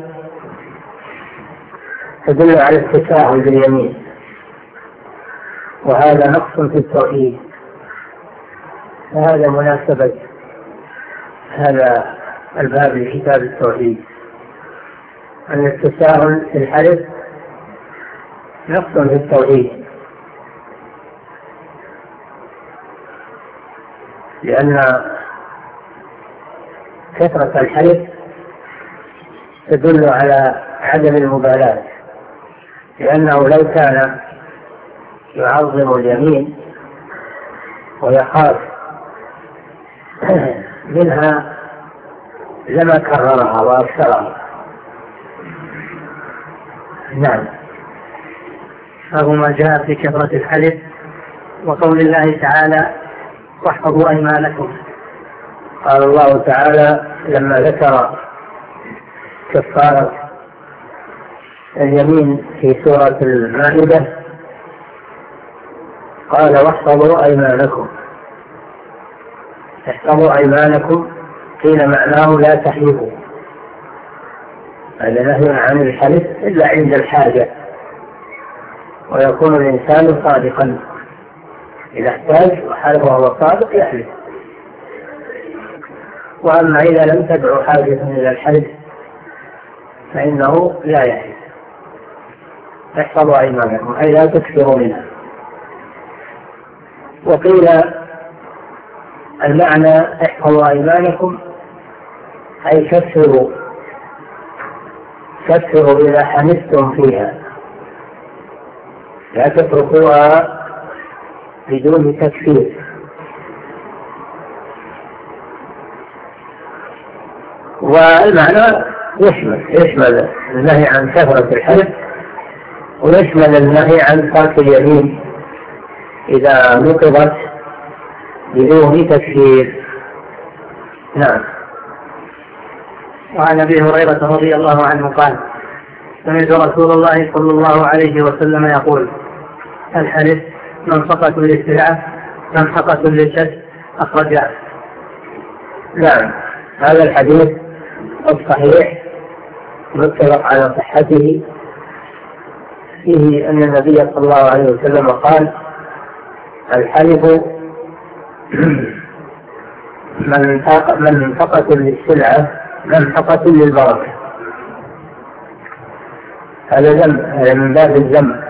تدل على التساهل باليمين، وهذا نقص في التوحيد، فهذا مناسبة هذا الباب لكتاب التوحيد، أن التساهل في الحلف نقص في التوحيد، لأن كثرة الحلف تدل على عدم المبالاة، لأنه لو كان يعظم اليمين ويخاف منها لما كررها وأكثرها. نعم. باب ما جاء في كثرة الحلف وقول الله تعالى: واحفظوا أيمانكم. قال الله تعالى لما ذكر كفارة اليمين في سورة المائدة قال: واحفظوا أيمانكم. احفظوا أيمانكم قيل معناه لا تحلفوا، هذا نهي عن الحلف إلا عند الحاجة، ويكون الإنسان صادقا، إذا احتاج وحلف وهو صادق يحلف. وأما إذا لم تدعو حاجة إلى الحلف فإنه لا يحلف. احفظوا أيمانكم أي لا تكثروا منها. وقيل المعنى احفظوا أيمانكم أي كثروا إذا حنستم فيها، لا تتركوها بدون تكفير. والمعنى يشمل النهي عن كثرة الحلف، ويشمل النهي عن ترك اليمين إذا نقضت بدون تكفير. نعم. وعن أبي هريرة رضي الله عنه قال: سمعت رسول الله صلى الله عليه وسلم يقول: الحلف منفقة للسلعة منفقة للشك. أخرجه. نعم، هذا الحديث الصحيح متفق على صحته، فيه أن النبي صلى الله عليه وسلم قال: الحلف منفقة للسلعة منفقة للبركة. هذا ذنب، هذا من باب الذنب.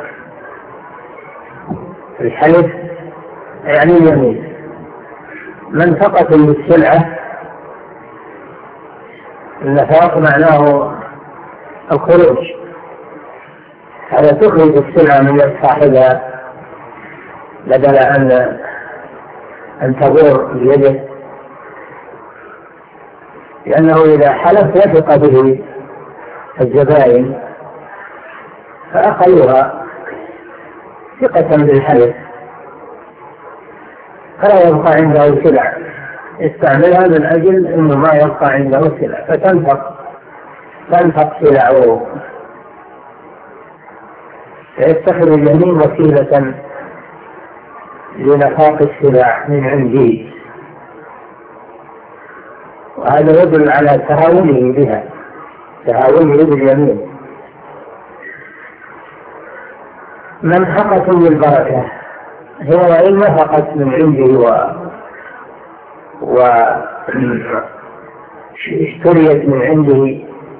الحلف يعني اليمين. منفقة للسلعة، النفاق معناه الخروج، هذا تخرج السلعة من يد صاحبها بدل أن تغور بيده، لأنه إذا حلف وثق به الزبائن فأخذوها ثقة بالحلف، فلا يبقى عنده سلع يستعملها من أجل أنه ما يبقى عنده سلع، فتنفق سلعه، فيتخذ اليمين وسيلة لنفاق السلع من عنده، وهذا يدل على تهاونه بها، تهاونه باليمين. منفقة للبركة هي وإن نفقت من عنده واشتريت من عنده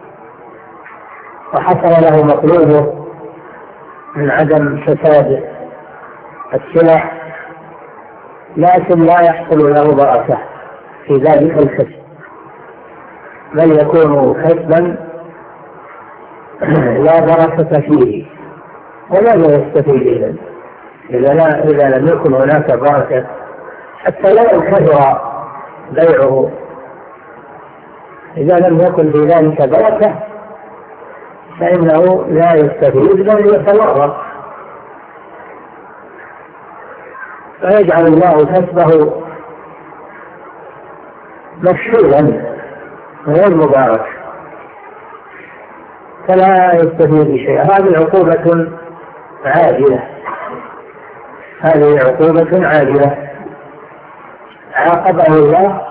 وحصل له مطلوبه من عدم فساد السلع، لكن لا يحصل له بركة في ذلك الكسب، بل يكون كسبا لا بركة فيه، وماذا يستفيد إذا لم يكن هناك بركة؟ حتى لو كثر بيعه، إذا لم يكن في ذلك بركة فإنه لا يستفيد بل يتورط، فيجعل الله كسبه مفشولا غير مبارك، فلا يستفيد شيئا. هذه عقوبة عاجلة، هذه عقوبة عاجلة عاقبه الله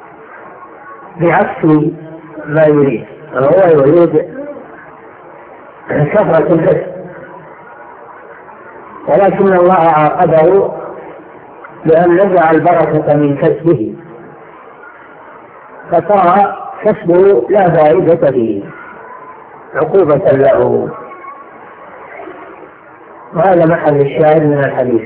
بعكس ما يريد، وهو يريد كثرة الكسب، ولكن الله عاقبه بأن نزع البركة من كسبه، فصار كسبه لا فائدة فيه، عقوبة له. وهذا محل الشاهد من الحديث،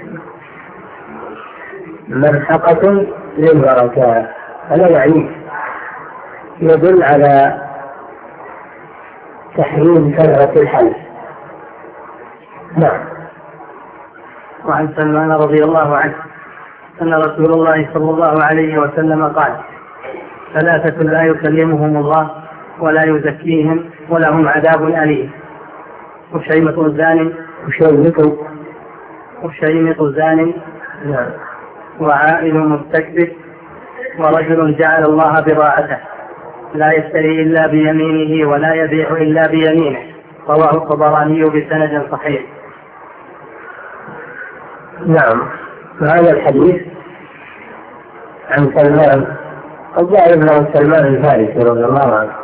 منفقة للبركة، هذا يعني يدل على تحريم كثرة الحلف. نعم. وعن سلمان رضي الله عنه أن رسول الله صلى الله عليه وسلم قال: ثلاثة لا يكلمهم الله ولا يزكيهم ولهم عذاب أليم: وشيمط زان وعائل مستكبر ورجل جعل الله بضاعته لا يشتري إلا بيمينه ولا يبيع إلا بيمينه. رواه الطبراني بسند صحيح. نعم، هذا الحديث عن سلمان الظاهر أنه سلمان الفارسي رضي الله عنه،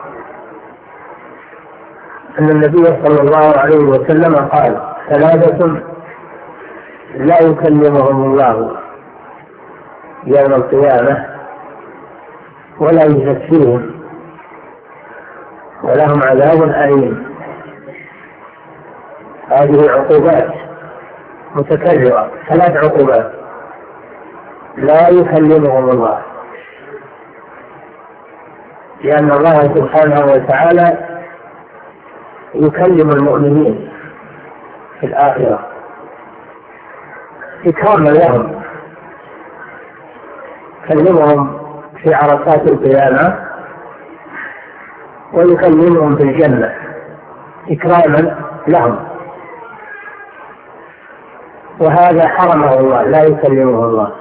أن النبي صلى الله عليه وسلم قال: ثلاثة لا يكلمهم الله يوم القيامة ولا يزكيهم ولهم عذاب أليم. هذه عقوبات متكررة، ثلاث عقوبات: لا يكلمهم الله، لأن الله سبحانه وتعالى يكلم المؤمنين في الآخرة إكراما لهم، يكلمهم في عرصات القيامة ويكلمهم في الجنة إكراما لهم، وهذا حرمه الله، لا يكلمه الله.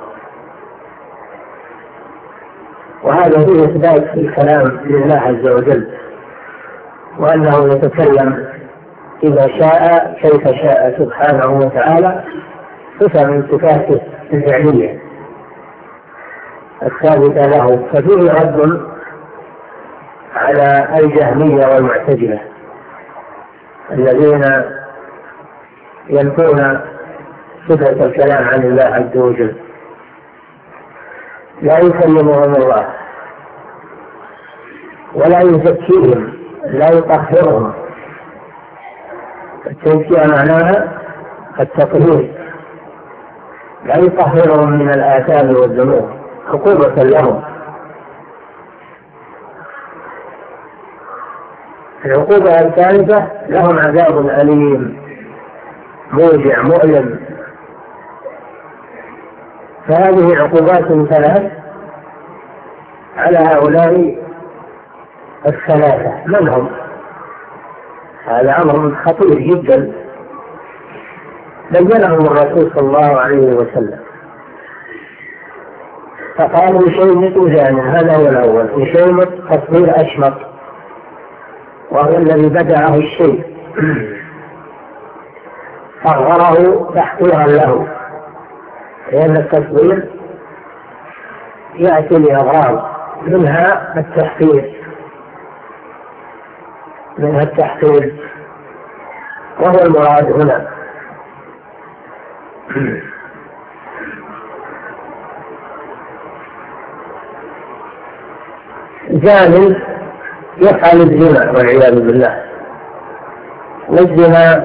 وهذا فيه إثبات الكلام لله عز وجل، وأنه يتكلم إذا شاء كيف شاء سبحانه وتعالى، صفة من صفاته الفعلية الثابتة له. ففيه رد على الجهمية والمعتزلة الذين ينفون صفة الكلام عن الله عز وجل. لا يكلمهم الله ولا يزكيهم، لا يطهرهم. التزكية معناها التطهير، لا يطهرهم من الآثام والذنوب عقوبة لهم. العقوبة الثالثة لهم عذاب أليم موجع مؤلم. فهذه عقوبات ثلاث على هؤلاء الثلاثة. من هم؟ هذا أمر خطير جدا بينهم الرسول صلى الله عليه وسلم. فقالوا شيمة زان، هذا هو الأول. وشيمة تصوير أشمط، وهو الذي بدأه الشيء صغره تحقيرا له، لأن التصوير يأتي لأغراض منها التحقير وهو المراد هنا. زان يفعل الزنا والعياذ بالله، والزنا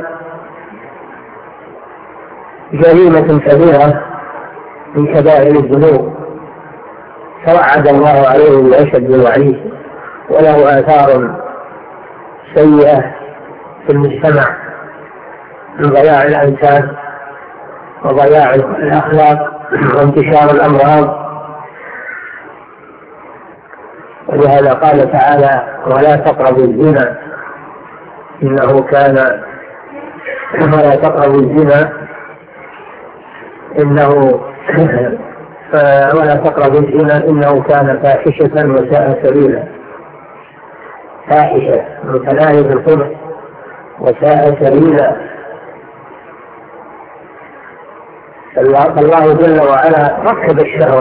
جريمة كبيرة من كبائر الذنوب، توعد الله عليه بأشد الوعيد، وله آثار سيئة في المجتمع من ضياع الأنساب وضياع الأخلاق وانتشار الأمراض. ولهذا قال تعالى: ولا تقربوا الزنا إنه كان ولا تقربوا الزنا ولا تقربوا الزنا إنه كان فاحشة وساء سبيلا. فاحشة متناهي بالقبح وساء سبيلا. الله جل وعلا ركب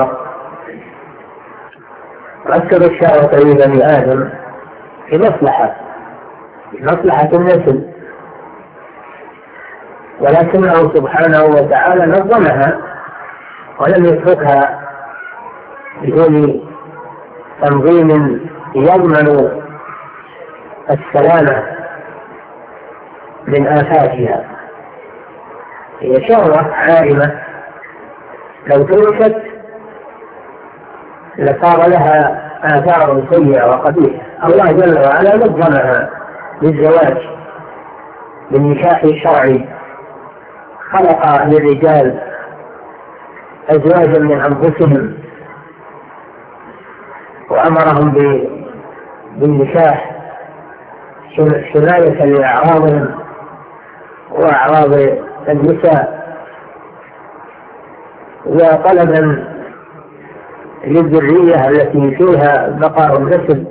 الشهوة لبني آدم في مصلحة النسل، ولكنه سبحانه وتعالى نظمها ولم يتركها بدون تنظيم يضمن السلامة من آفاتها. هي شهوة عارمة، لو تركت لصار لها آثار سيئة وقبيحة. الله جل وعلا نظمها بالزواج بالنكاح الشرعي، خلق للرجال أزواجا من أنفسهم وأمرهم بالنكاح حماية لأعراضهم وأعراض النساء، وطلبا للذرية التي فيها بقاء النسل.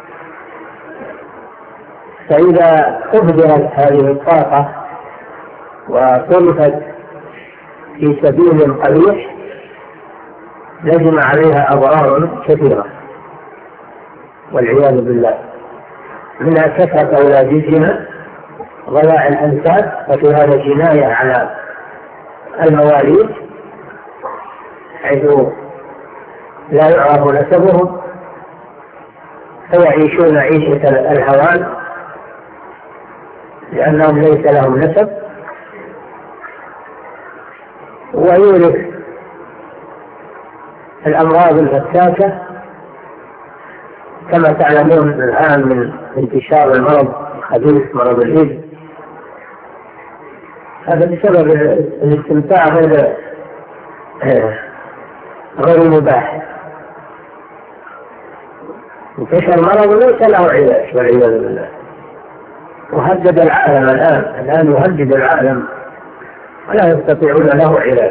فإذا أهدرت هذه الطاقة وصرفت في سبيل قبيح لزم عليها أضرار كثيرة والعياذ بالله، منها كثرة أولاد الزنا، ضياع الأنساب، وفي هذا جناية على المواليد حيث لا يعرف نسبهم فيعيشون عيشة الهوان لأنهم ليس لهم نسب. ويورث الأمراض الفتاكة كما تعلمون الآن من انتشار المرض الخبيث مرض الإيدز. هذا بسبب الاستمتاع غير مباح. انتشر المرض ليس له علاج والعياذ بالله، وهدد العالم الآن يهدد العالم ولا يستطيعون له علاج.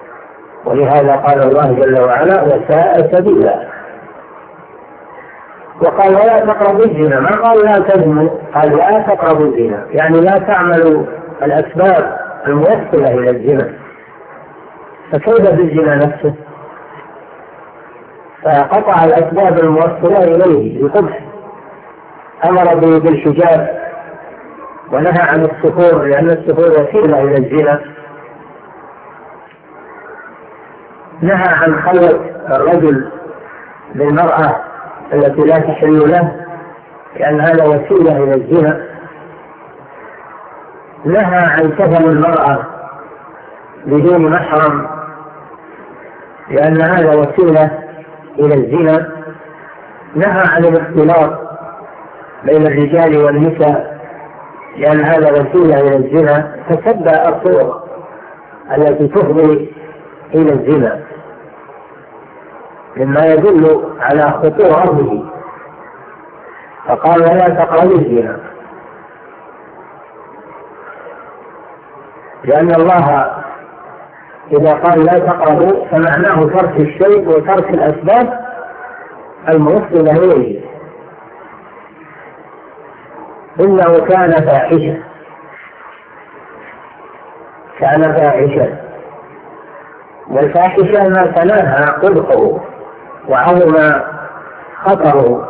ولهذا قال الله جل وعلا: وساء سبيلا. وقال ولا تقربوا الزنا، ما قال لا تزنوا، قال لا تقربوا الزنا، يعني لا تعملوا الأسباب الموصلة إلى الزنا، فكيف بالزنا نفسه؟ فقطع الأسباب الموصلة إليه بقبح، أمر بالحجاب ونهى عن السفور لأن السفور وسيلة إلى الزنا، نهى عن خلوة الرجل بالمرأة التي لا تحل له لأن هذا وسيلة إلى الزنا، نهى عن كفن المرأة بدون محرم لأن هذا وسيلة إلى الزنا، نهى عن الاختلاط بين الرجال والنساء لأن هذا وسيلة إلى الزنا، فسد الطرق التي تفضي إلى الزنا مما يدل على خطورته، فقال ولا تقربوا الزنا، لأن الله إذا قال لا تقربوا فمعناه ترك الشيء وترك الأسباب الموصلة إليه. إنه كان فاحشة، كان فاحشة، والفاحشة ما تناهى قبحه وعظم خطره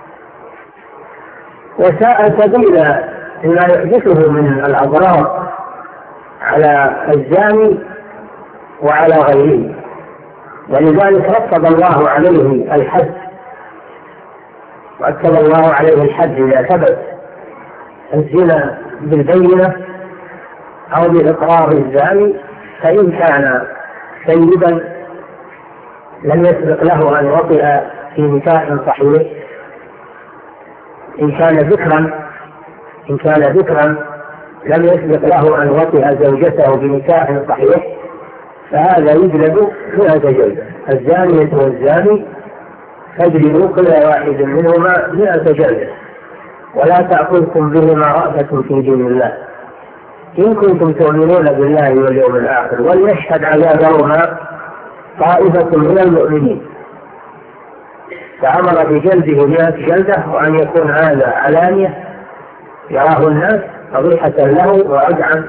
وساء سبيلا ما يحدثه من الأضرار على الزاني وعلى غيره، ولذلك رتب الله عليه الحد، رتب الله عليه الحد إذا ثبت الزنا بالبينة أو بإقرار الزاني، فإن كان سيدا لم يسبق له أن وطئ في نكاح صحيح، إن كان ذكرا لم يسبق له أن وطئ زوجته بنكاح صحيح فهذا يجلد 100 جلدة، الزانية والزاني فاجلدوا كل واحد منهما 100 جلدة، ولا تأخذكم بهما رأفة في دين الله إن كنتم تؤمنون بالله واليوم الآخر، وليشهد عذابهما طائفة من المؤمنين. فأمر بجلده 100 جلدة، وأن يكون هذا علانية يراه الناس فضيحة له وردعا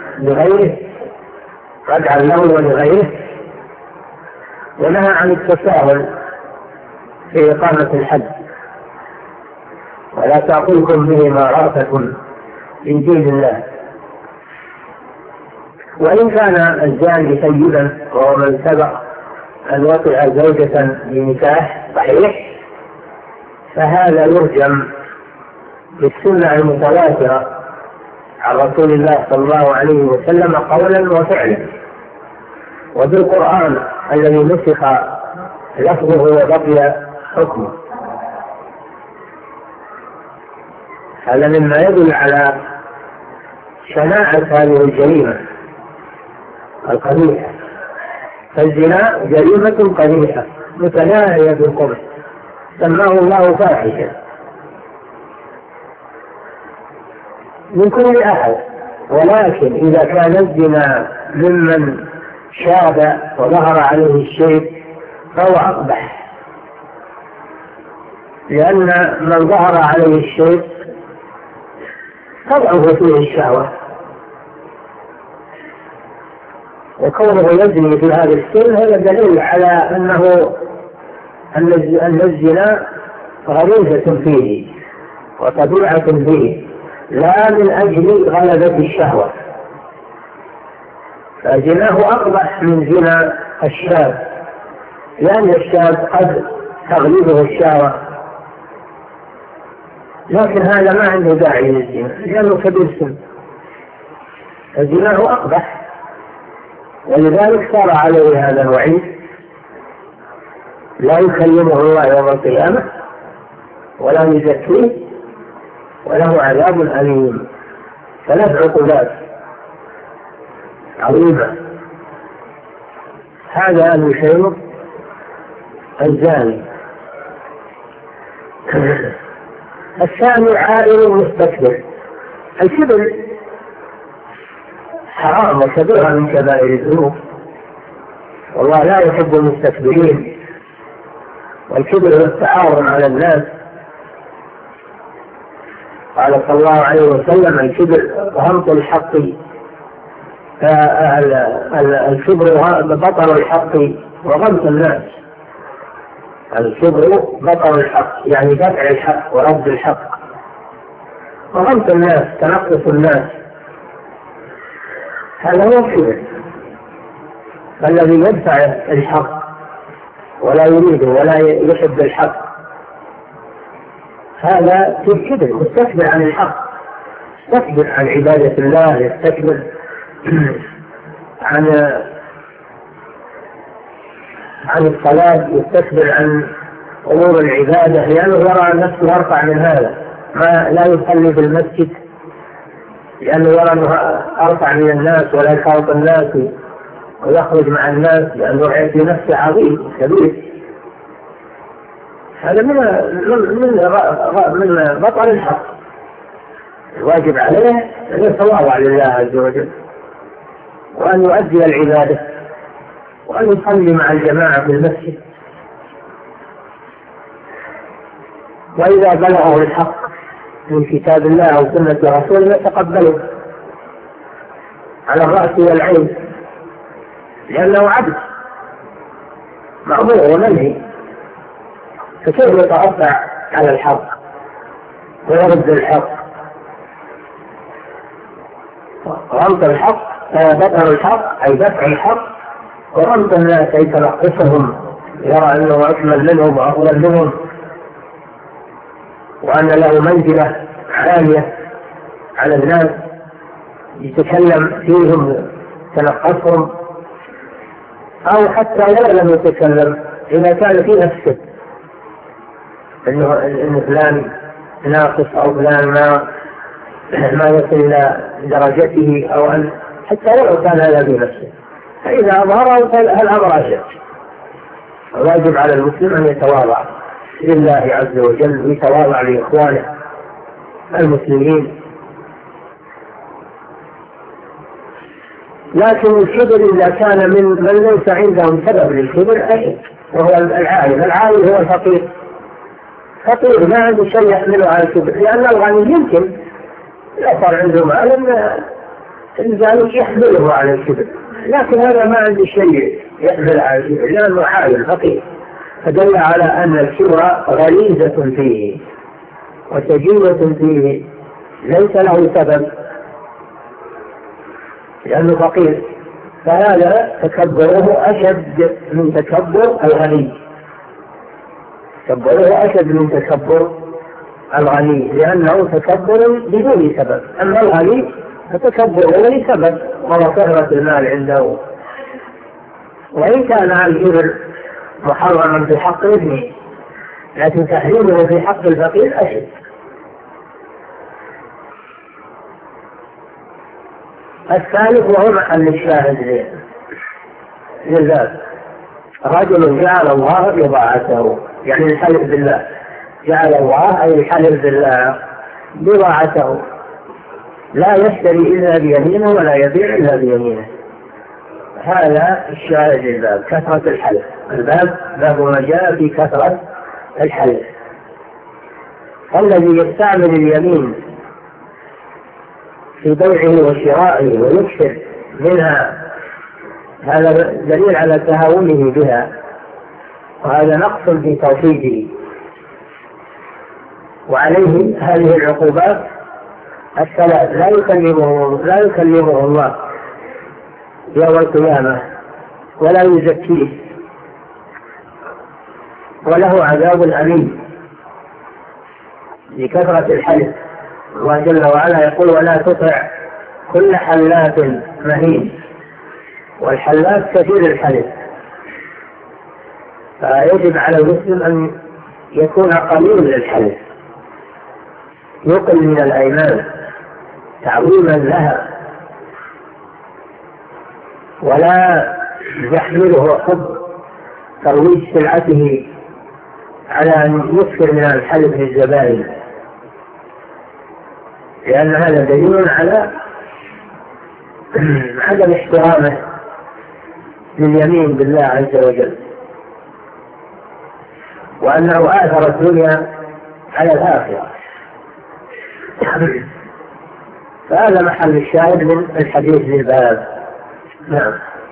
له ولغيره. ونهى عن التساهل في إقامة الحد، ولا تأخذكم بهما رأفة في دين الله. وإن كان الزاني سيدا وهو من سبق أن وطئ زوجة بنكاح صحيح فهذا يرجم بالسنة المتواترة عن رسول الله صلى الله عليه وسلم قولا وفعلا، وبالقرآن الذي نسخ لفظه وبقي حكمه. هذا مما يدل على شناعة هذه الجريمة القبيحة، فالزنا جريمة قبيحة متناهية بالقبح، سماه الله فاحشة من كل أحد. ولكن إذا كان الزنا ممن شاب وظهر عليه الشيب فهو أقبح، لأن من ظهر عليه الشيب تضعف فيه الشهوة، وكونه يزني في هذا السن هذا دليل على أن الزنا غريزة فيه وطبيعة فيه لا من أجل غلبة الشهوة، فزناه أقبح من زنا الشاب، لأن الشاب قد تغلبه الشهوة، لكن هذا ما عنده داعي للزنا لأنه كبير سن، فزناه أقبح، ولذلك صار عليه هذا الوعيد: لا يكلمه الله يوم القيامة ولا يزكيه وله عذاب أليم. 3 عقوبات عظيمة. هذا المشير الزاني. الثاني عائل مستكبر. الكبر حرام وكبيرة من كبائر الذنوب، والله لا يحب المستكبرين، والكبر هو التعاون على الناس قال صلى الله عليه وسلم: الكبر غمط الحق، الكبر بطر الحق وغمط الناس. الكبر بطر الحق يعني دفع الحق ورد الحق، وغمط الناس تنقص الناس، هذا هو الكبر. فالذي يدفع الحق ولا يريده ولا يحب الحق هذا في الكبر، يستكبر عن الحق، يستكبر عن عبادة الله، يستكبر عن الصلاة، يستكبر عن أمور العبادة، لأنه يرى نفسه أرفع من هذا، ما لا يصلي في المسجد لأنه يرى أنه أرفع من الناس ولا يخالط الناس ويخرج مع الناس لأنه في نفسه عظيم كبير. هذا من بطل الحق. الواجب عليه أن يتواضع لله عز وجل، وأن يؤدي العبادة، وأن يصلي مع الجماعة في المسجد. وإذا بلغه الحق من كتاب الله أو سنة رسوله يتقبله على الرأس والعين، لأنه عبد مأمور ومنهي، فكيف يترفع على الحق ويرد الحق؟ غمط الحق بطر الحق أي دفع الحق، ورمط الناس أي تنقصهم، يرى أنه أكمل منهم وأفضل منهم وأن له منزلة عالية على الناس، يتكلم فيهم تنقصهم، أو حتى ولو لم يتكلم إذا كان في نفسه إن فلان ناقص أو فلان ما يصل إلى درجته، أو أن حتى ولو كان هذا في نفسه، فإذا أظهره فالأمر أشد. الواجب على المسلم أن يتواضع لله عز وجل ويتواضع لإخوانه المسلمين. لكن الكبر إذا كان من ليس عندهم سبب للكبر أشد، وهو العالم هو الفقير. فقير ما عنده شيء يحمله على الكبر، لأن الغني يمكن يصار عنده مال ذلك يحمله على الكبر، لكن هذا ما عنده شيء يحمل على الكبر لأنه عالم فقير. فدل على أن الكبر غريزة فيه وسجية فيه، ليس له سبب لأنه فقير. فهذا تكبره أشد من تكبر الغني، تكبره أشد من تكبر الغني، لأنه تكبر بدون سبب. أما الغني فتكبره لسبب، وهو كثرة المال عنده. وإن كان الكبر محرما في حق ابنه، لكن تحريمه في حق الفقير أشد. الثالث وهو محل الشاهد للباب: رجل جعل الله بضاعته، يعني الحلف بالله، جعل الله أي الحلف بالله بضاعته، لا يشتري إلا بيمينه ولا يبيع إلا بيمينه. هذا الشاهد للباب، كثرة الحلف. الباب باب ما جاء في كثرة الحلف. الذي يستعمل اليمين في بيعه وشرائه ويكثر منها هذا دليل على تهاونه بها، وهذا نقص في توحيده. وعليه هذه العقوبات الثلاث لا يكلمه الله يوم القيامة ولا يزكيه، وله عذاب أليم لكثرة الحلف. الله جل وعلا يقول: ولا تطع كل حلاف مهين. والحلاف كثير الحلف، فيجب على المسلم أن يكون قليل الحلف، يقل من الأيمان تعظيما لها، ولا يحمله حب ترويج سلعته على أن يكثر من الحلف للزبائن، لأن هذا دليل على عدم احترامه لليمين بالله عز وجل، وأنه آثر الدنيا على الآخرة. فهذا محل الشاهد من الحديث للباب. نعم.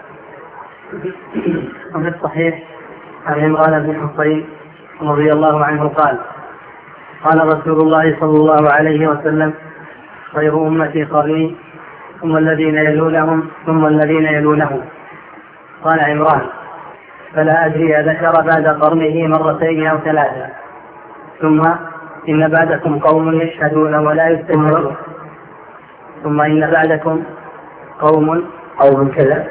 وفي الصحيح عن عمران بن حصين رضي الله عنه قال قال رسول الله صلى الله عليه وسلم خير أمتي قرني ثم الذين يلونهم ثم الذين يلونهم. قال عمران فلا أدري أذكر بعد قرنه مرتين أو ثلاثة. ثم إن بعدكم قوم يشهدون ولا يستشهدون. ثم إن بعدكم قوم كذا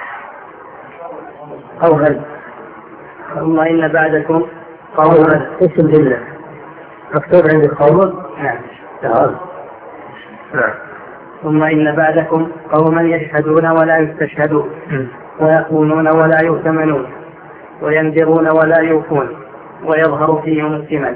ثم إن بعدكم قوم اسم لله مكتوب عند القوم. نعم. ثم إن بعدكم قوما يشهدون ولا يستشهدون ويخونون ولا يؤتمنون وينذرون ولا يوفون ويظهر فيهم الثمن.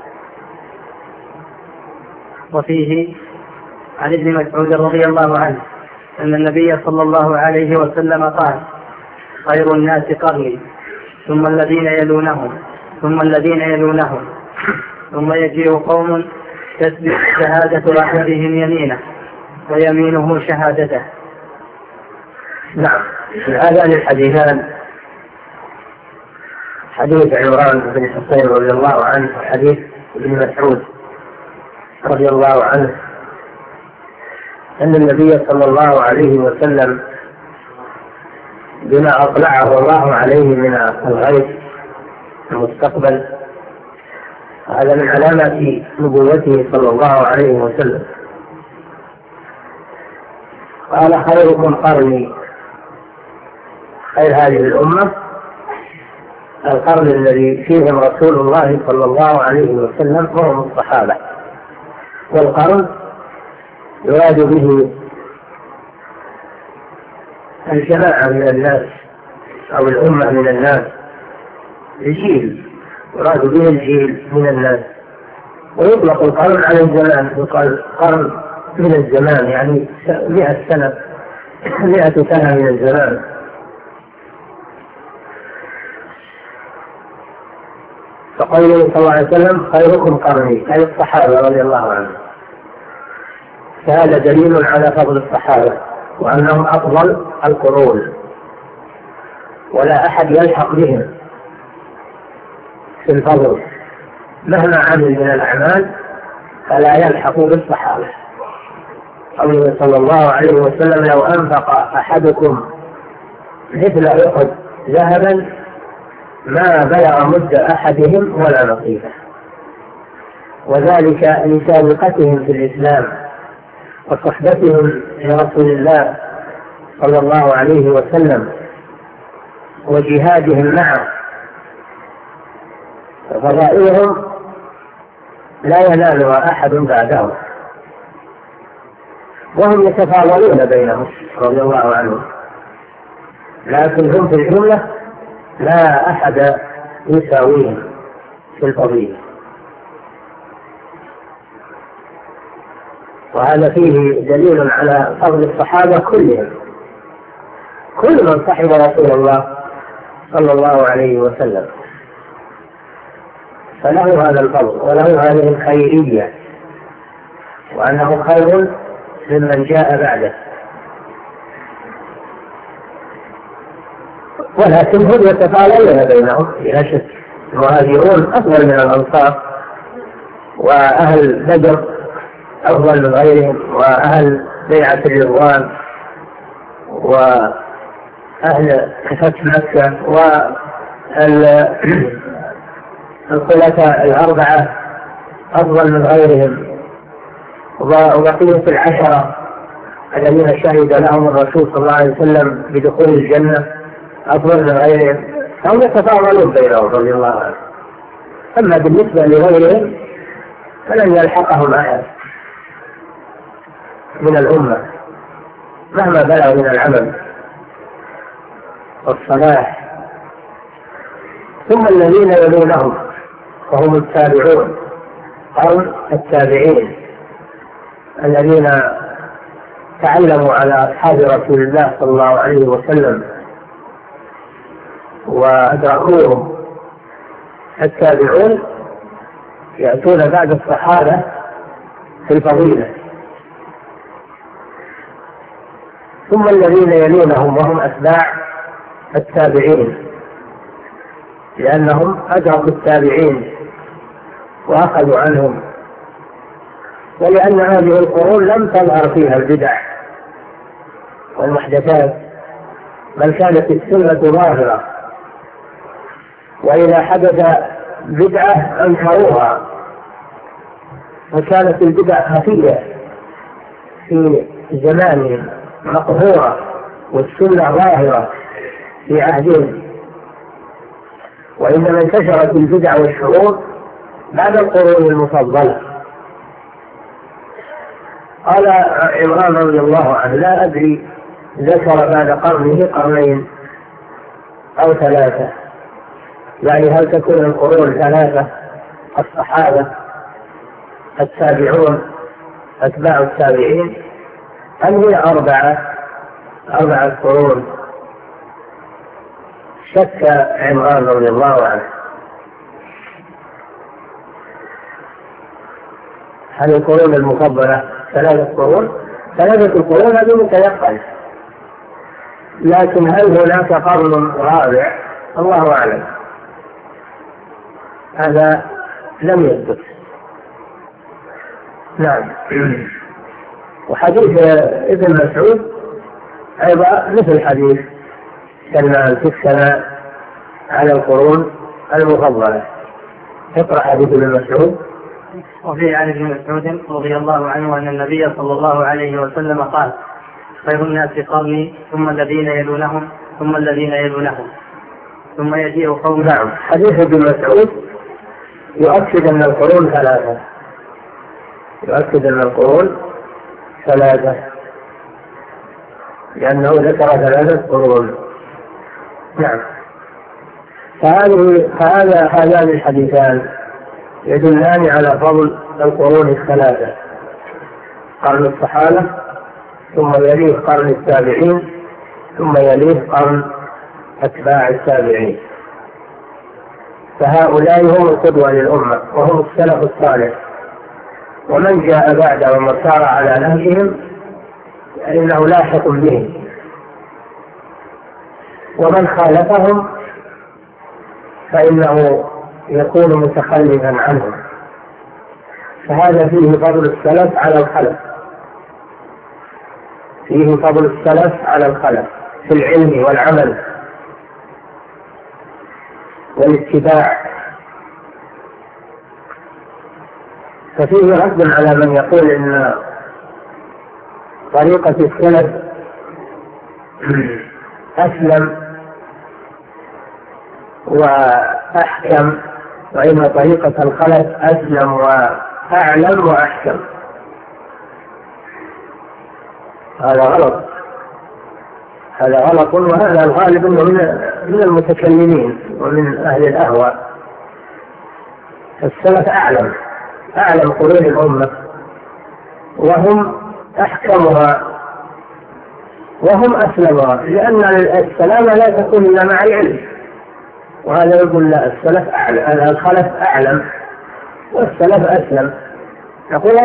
وفيه عن ابن مسعود رضي الله عنه أن النبي صلى الله عليه وسلم قال خير الناس قرني ثم الذين يلونهم ثم الذين يلونهم ثم يجيء قوم تثبت شهادة أحدهم يمينه ويمينه شهادته. نعم. هذان الحديثان حديث عمران بن حصين رضي الله عنه وحديث ابن مسعود رضي الله عنه أن النبي صلى الله عليه وسلم بما أطلعه الله عليه من الغيب المستقبل هذا من علامات نبوته صلى الله عليه وسلم. قال خيركم قرني، خير هذه الأمة القرن الذي فيهم رسول الله صلى الله عليه وسلم وهم الصحابة. والقرن يراد به الجماعة من الناس أو الأمة من الناس، الجيل يراد به الجيل من الناس. ويطلق القرن على الزمان، يقال قرن من الزمان يعني 100 سنة 100 سنة من الزمان. فقوله صلى الله عليه وسلم خيركم قرني أي الصحابة رضي الله عنهم، فهذا دليل على فضل الصحابة وأنهم أفضل القرون ولا أحد يلحق بهم في الفضل مهما عمل من الأعمال فلا يلحق بالصحابة. قوله صلى الله عليه وسلم لو أنفق أحدكم مثل أحد ذهبا ما بلغ مد أحدهم ولا نصيبه، وذلك لسابقتهم في الإسلام وصحبتهم لرسول الله صلى الله عليه وسلم وجهادهم معه، فضائلهم لا ينالها أحد بعدهم، وهم يتفاضلون بينهم رضي الله عنهم، لكن هم في الجملة لا أحد يساويهم في الفضيلة. وهذا فيه دليل على فضل الصحابة كلهم، كل من صحب رسول الله صلى الله عليه وسلم فله هذا الفضل وله هذه الخيرية، وأنه خير ممن جاء بعده. ولكن هم يتفاضلون بينهم بلا شك، المهاجرون أفضل من الأنصار، وأهل بدر أفضل من غيرهم، وأهل بيعة الرضوان وأهل فتح مكة والخلفاء الأربعة أفضل من غيرهم، وبقية العشرة الذين شهد لهم الرسول صلى الله عليه وسلم بدخول الجنة أفضل من غيرهم، هم يتفاضلون بينهم رضي الله عنهم. أما بالنسبة لغيرهم فلن يلحقهم أحد من الأمة مهما بلغ من العمل والصلاح. ثم الذين يلونهم وهم التابعون، قوم التابعين الذين تعلموا على أصحاب رسول الله صلى الله عليه وسلم وأدركوهم. التابعون يأتون بعد الصحابة في الفضيلة. ثم الذين يلونهم وهم أتباع التابعين، لأنهم أدركوا التابعين وأخذوا عنهم، ولأن هذه القرون لم تظهر فيها البدع والمحدثات، بل كانت السنة ظاهرة، وإذا حدث بدعة أنكروها، وكانت البدع خفية في زمانهم مقهورة، والسنة ظاهرة في عهدهم. وإنما انتشرت البدع والشرور بعد القرون المفضلة. قال عمران رضي الله عنه: لا أدري ذكر بعد قرنه قرنين أو ثلاثة، يعني هل تكون القرون ثلاثة: الصحابة، التابعون، أتباع التابعين، أم هي أربعة قرون؟ شك عمران رضي الله عنه. هل القرون المفضلة ثلاثة قرون هذه متيقن، لكن هل هناك قرن رابع؟ الله أعلم، هذا لم يثبت. نعم. وحديث ابن مسعود أيضا مثل حديث سلمان في الثناء على القرون المفضلة. اقرأ حديث ابن مسعود. وفي عن ابن مسعود رضي الله عنه أن النبي صلى الله عليه وسلم قال: خير الناس قرني، ثم الذين يلونهم، ثم الذين يلونهم، ثم يجيء قوم. نعم. حديث ابن مسعود يؤكد أن القرون ثلاثة، لأنه ذكر 3 قرون. نعم. هذان الحديثان يدلان على فضل القرون 3: قرن الصحابة، ثم يليه قرن التابعين، ثم يليه قرن أتباع التابعين. فهؤلاء هم القدوة للأمة، وهم السلف الصالح، ومن جاء بعدهم وسار على نهجهم فإنه لاحق بهم، ومن خالفهم فإنه يكون متخلفا عنهم. فهذا فيه فضل السلف على الخلف، في العلم والعمل والاتباع. ففيه رد على من يقول إن طريقة السلف أسلم وأحكم، وإن طريقة الخلف أسلم وأعلم وأحكم. هذا غلط، وهذا الغالب من المتكلمين ومن أهل الأهواء. السلف أعلم قرون الأمة، وهم أحكمها، وهم أسلمها، لأن السلامة لا تكون إلا مع العلم. وهذا يقول لا، الخلف أعلم والسلف أسلم. نقول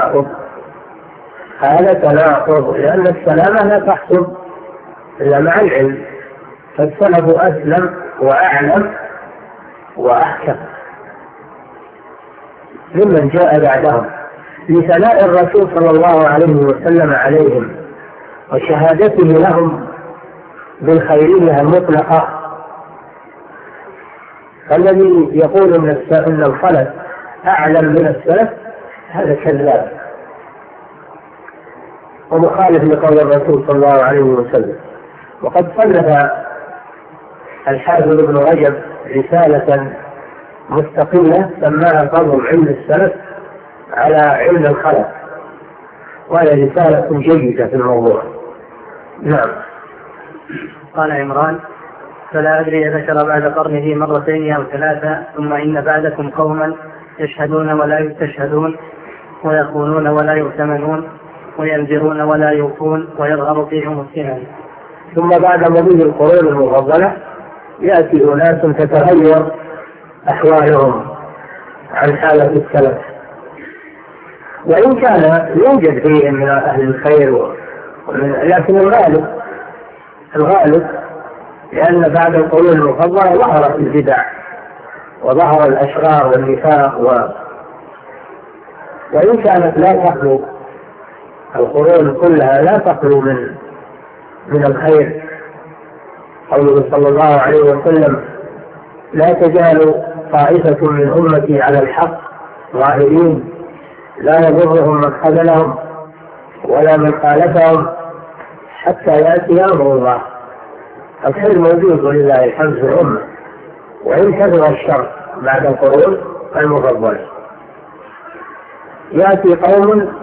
هذا تناقض، لأن السلامة لا تحصل إلا مع العلم، فالسلف أسلم وأعلم وأحكم ممن جاء بعدهم، لثناء الرسول صلى الله عليه وسلم عليهم وشهادته لهم بالخيرية المطلقة. فالذي يقول إن الخلف أعلم من السلف هذا كذاب ومخالف لقول الرسول صلى الله عليه وسلم. وقد صنف الحافظ ابن رجب رسالة مستقلة سماها فضل علم السلف على علم الخلف، وهي رسالة جيدة في الموضوع. نعم. قال عمران: فلا أدري ذكر بعد قرنه 2 أو 3: ثم إن بعدكم قوما يشهدون ولا يستشهدون، ويخونون ولا يؤتمنون، وينذرون ولا يوفون، ويظهر فيهم السنن. ثم بعد مضي القرون المفضلة يأتي أناس تتغير أحوالهم عن حالة السلف، وإن كان يوجد فيهم من أهل الخير لكن الغالب لأن بعد القرون المفضلة ظهرت البدع وظهر الأشرار والنفاق وإن كانت لا تخلو القرون كلها لا تخلو من الخير. قوله صلى الله عليه وسلم: لا تزال طائفة من أمتي على الحق ظاهرين لا يضرهم من خذلهم ولا من خالفهم حتى يأتي أمر الله. الخير موجود ولله الحمد في الأمة، وإن كثر الشر بعد القرون المفضلة. يأتي قوم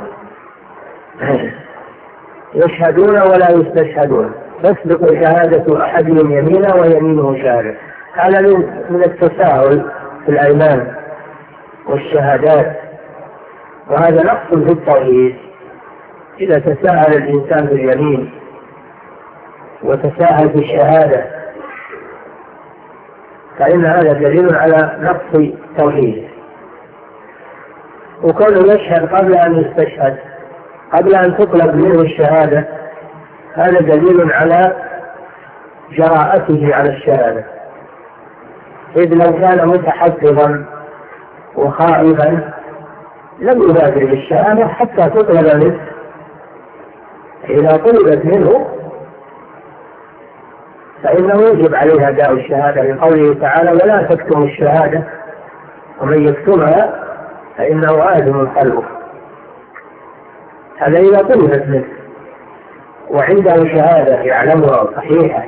يشهدون ولا يستشهدون، تسبق شهادة أحدهم يمينه ويمينه شاهد. هذا من التساهل في الأيمان والشهادات، وهذا نقص في التوحيد. إذا تساهل الإنسان في اليمين وتساهل في الشهادة فإن هذا دليل على نقص توحيده. وكونه يشهد قبل أن يستشهد، قبل أن تطلب منه الشهادة، هذا دليل على جراءته على الشهادة، إذ لو كان متحفظا وخائفا لم يبادر بالشهادة حتى تطلب منه. إذا طلبت منه فإنه يجب عليه أداء الشهادة، لقوله تعالى: ولا تكتموا الشهادة ومن يكتمها فإنه آثم قلبه. هذا إذا طلبت منه وعنده شهادة يعلمها صحيحة.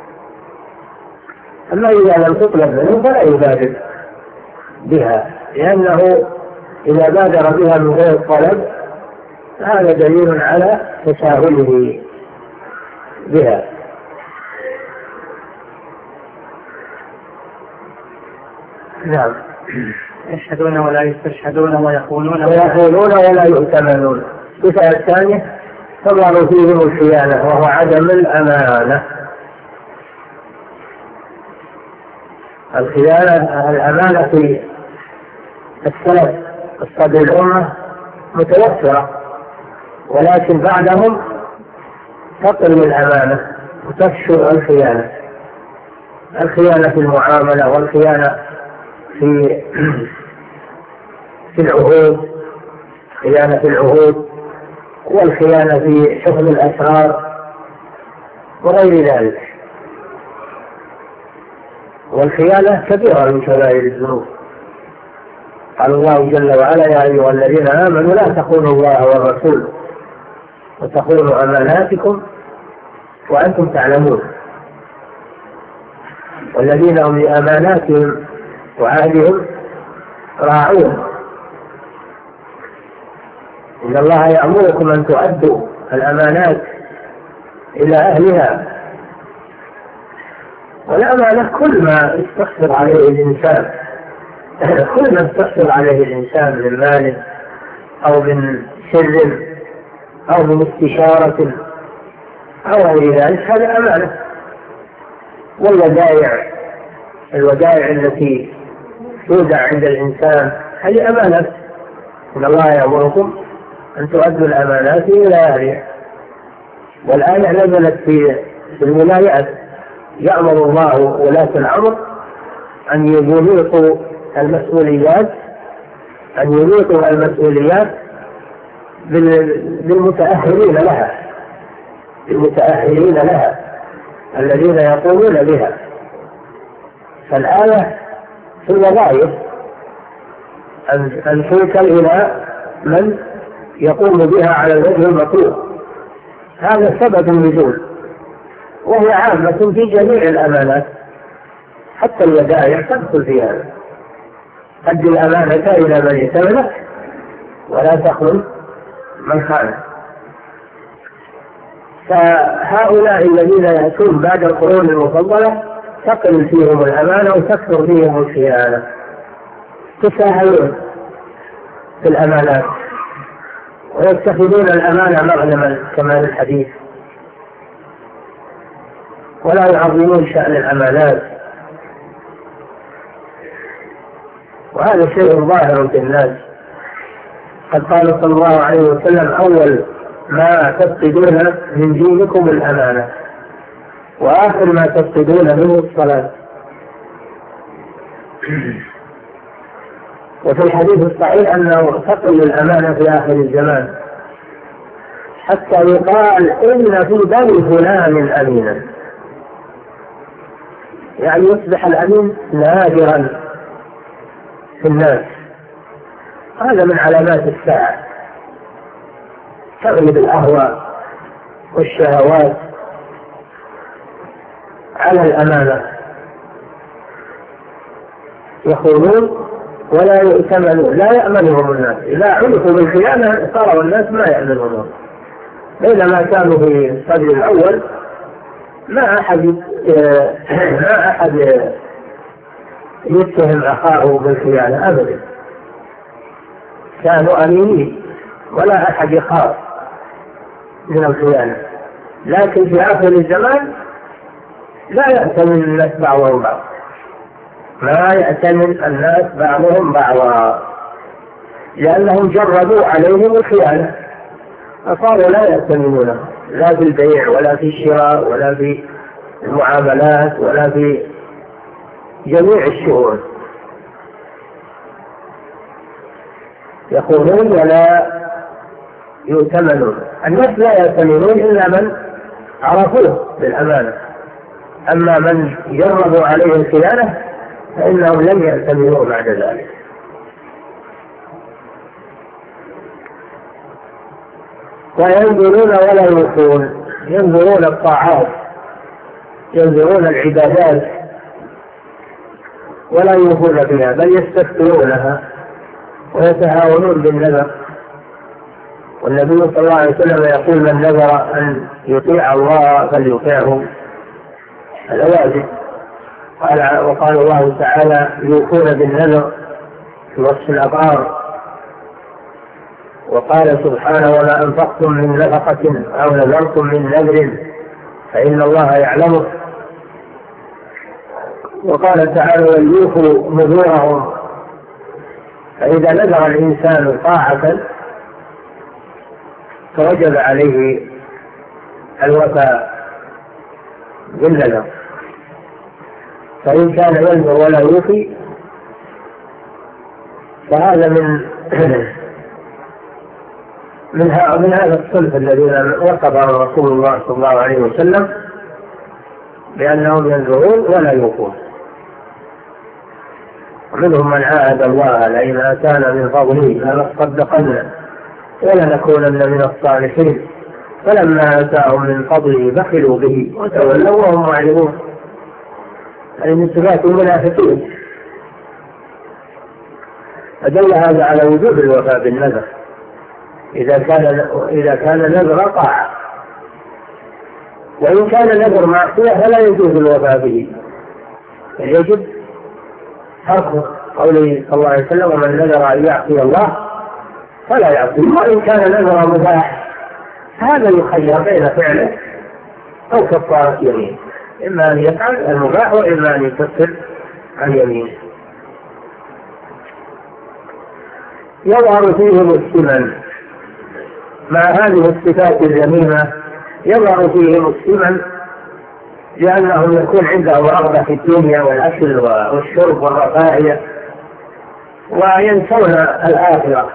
أما إذا لم تطلب منه فلا يبادر بها، لأنه إذا بادر بها من غير طلب هذا دليل على تساهله بها. نعم. يشهدون ولا يستشهدون ويخونون ولا يؤتمنون. الصفة الثانية: تظهر فيهم الخيانة وهو عدم الأمانة. الخيانة الأمانة في السلف الصدر الأمة متوفرة، ولكن بعدهم تقل الأمانة وتفشو الخيانة. الخيانة في المعاملة، والخيانة في العهود، خيانة في العهود، والخيانة في حفظ الأسرار وغير ذلك. والخيانة كبيرة من كبائر الذنوب. قال الله جل وعلا: يا أيها الذين آمنوا لا تخونوا الله والرسول وتخونوا أماناتكم وأنتم تعلمون. والذين هم لأماناتهم وعهدهم راعون. إن الله يأمركم أن تؤدوا الأمانات إلى أهلها. والأمانة كل ما يستحصل عليه الإنسان، كل ما يستحصل عليه الإنسان من مال أو من سر أو من استشارة أو غير ذلك هذا أمانة. والودائع التي تودع عند الإنسان هذه أمانة. إن الله يأمركم أن تؤدوا الأمانات إلى أهلها. والآية نزلت في الولايات: يأمر الله ولاة الأمر أن ينيطوا المسؤوليات بالمتأهلين لها الذين يقومون بها. فالآية في الوظائف أن توكل إلى من يقوم بها على الوجه المطلوب. هذا سبب النزول، وهي عامة في جميع الأمانات، حتى الودائع تدخل في هذا. أد الأمانة إلى من ائتمنك ولا تخن من خانك. فهؤلاء الذين يأتون بعد القرون المفضلة تقل فيهم الأمانة وتكثر فيهم الخيانة، تساهلون في الأمانات ويتخذون الأمانة مغنما كما في الحديث، ولا يعظمون شأن الأمانات. وهذا شيء ظاهر في الناس، قد قال صلى الله عليه وسلم: أول ما تفقدون من دينكم الأمانة، وآخر ما تفقدون منه الصلاة. وفي الحديث الصحيح أنه تقل الأمانة في آخر الزمان حتى يقال إن في بني فلان أمينا، يعني يصبح الأمين نادرا في الناس. هذا من علامات الساعة، تغلب الأهواء والشهوات على الأمانة، يخونون ولا يؤتمنون، لا يأمنهم الناس. إذا عرفوا بالخيانة صاروا الناس ما يأمنهم، بينما كانوا في الصدر الأول ما أحد يتهم أخاه بالخيانة أبدا، كانوا أمينين ولا أحد يخاف من الخيانة. لكن في آخر الزمان لا يأتمن الناس بعضهم بعض، ما يأتمن الناس بعضهم بعضا، لأنهم جربوا عليهم الخيانة فصاروا لا يأتمنون، لا في البيع ولا في الشراء ولا في المعاملات ولا في جميع الشؤون، يخونون ولا يؤتمنون. الناس لا يأتمنون إلا من عرفوه بالأمانة، أما من جربوا عليه الخيانة فإنهم لم يأتمنوا بعد ذلك. وينظرون ولا يوفون، ينظرون الطاعات، ينظرون العبادات ولا يوفون بها، بل يستكثرونها ويتهاونون بالنذر. والنبي صلى الله عليه وسلم يقول: من نذر أن يطيع الله فليطيعه، هذا واجب. وقال الله تعالى: يوفون بالنذر في وصف الأبرار. وقال سبحانه: وما أنفقتم من نفقة أو نذرتم من نذر فإن الله يعلمه. وقال تعالى: وليوفوا نذورهم. فإذا نذر الإنسان طاعة فوجب عليه الوفاء بالنذر، فإن كان ينذر ولا يوفي فهذا من هذا الصنف الذين وصفهم رسول الله صلى الله عليه وسلم بأنهم ينذرون ولا يوفون. ومنهم من عاهد الله: لئن آتانا من فضله لنصدقن ولنكونن من الصالحين، فلما آتاهم من فضله بخلوا به وتولوا وهم معرضون. أي من صفات المنافقين. فدل هذا على وجوب الوفاء بالنذر إذا كان نذر طاعة، وإن كان نذر معصية فلا يجوز الوفاء به، يجب تركه. قوله صلى الله عليه وسلم: ومن نذر أن يعصي الله فلا يعصيه. وإن كان نذر مباح هذا يخير بين فعله أو كفارة يمين، إما أن يفعل المباح وإما أن يكفر عن يمينه. يظهر فيهم السمن، مع هذه الصفات الذميمة يظهر فيهم السمن، لأنهم يكون عندهم رغبة في الدنيا والأكل والشرب والرفاهية، وينسون الآخرة،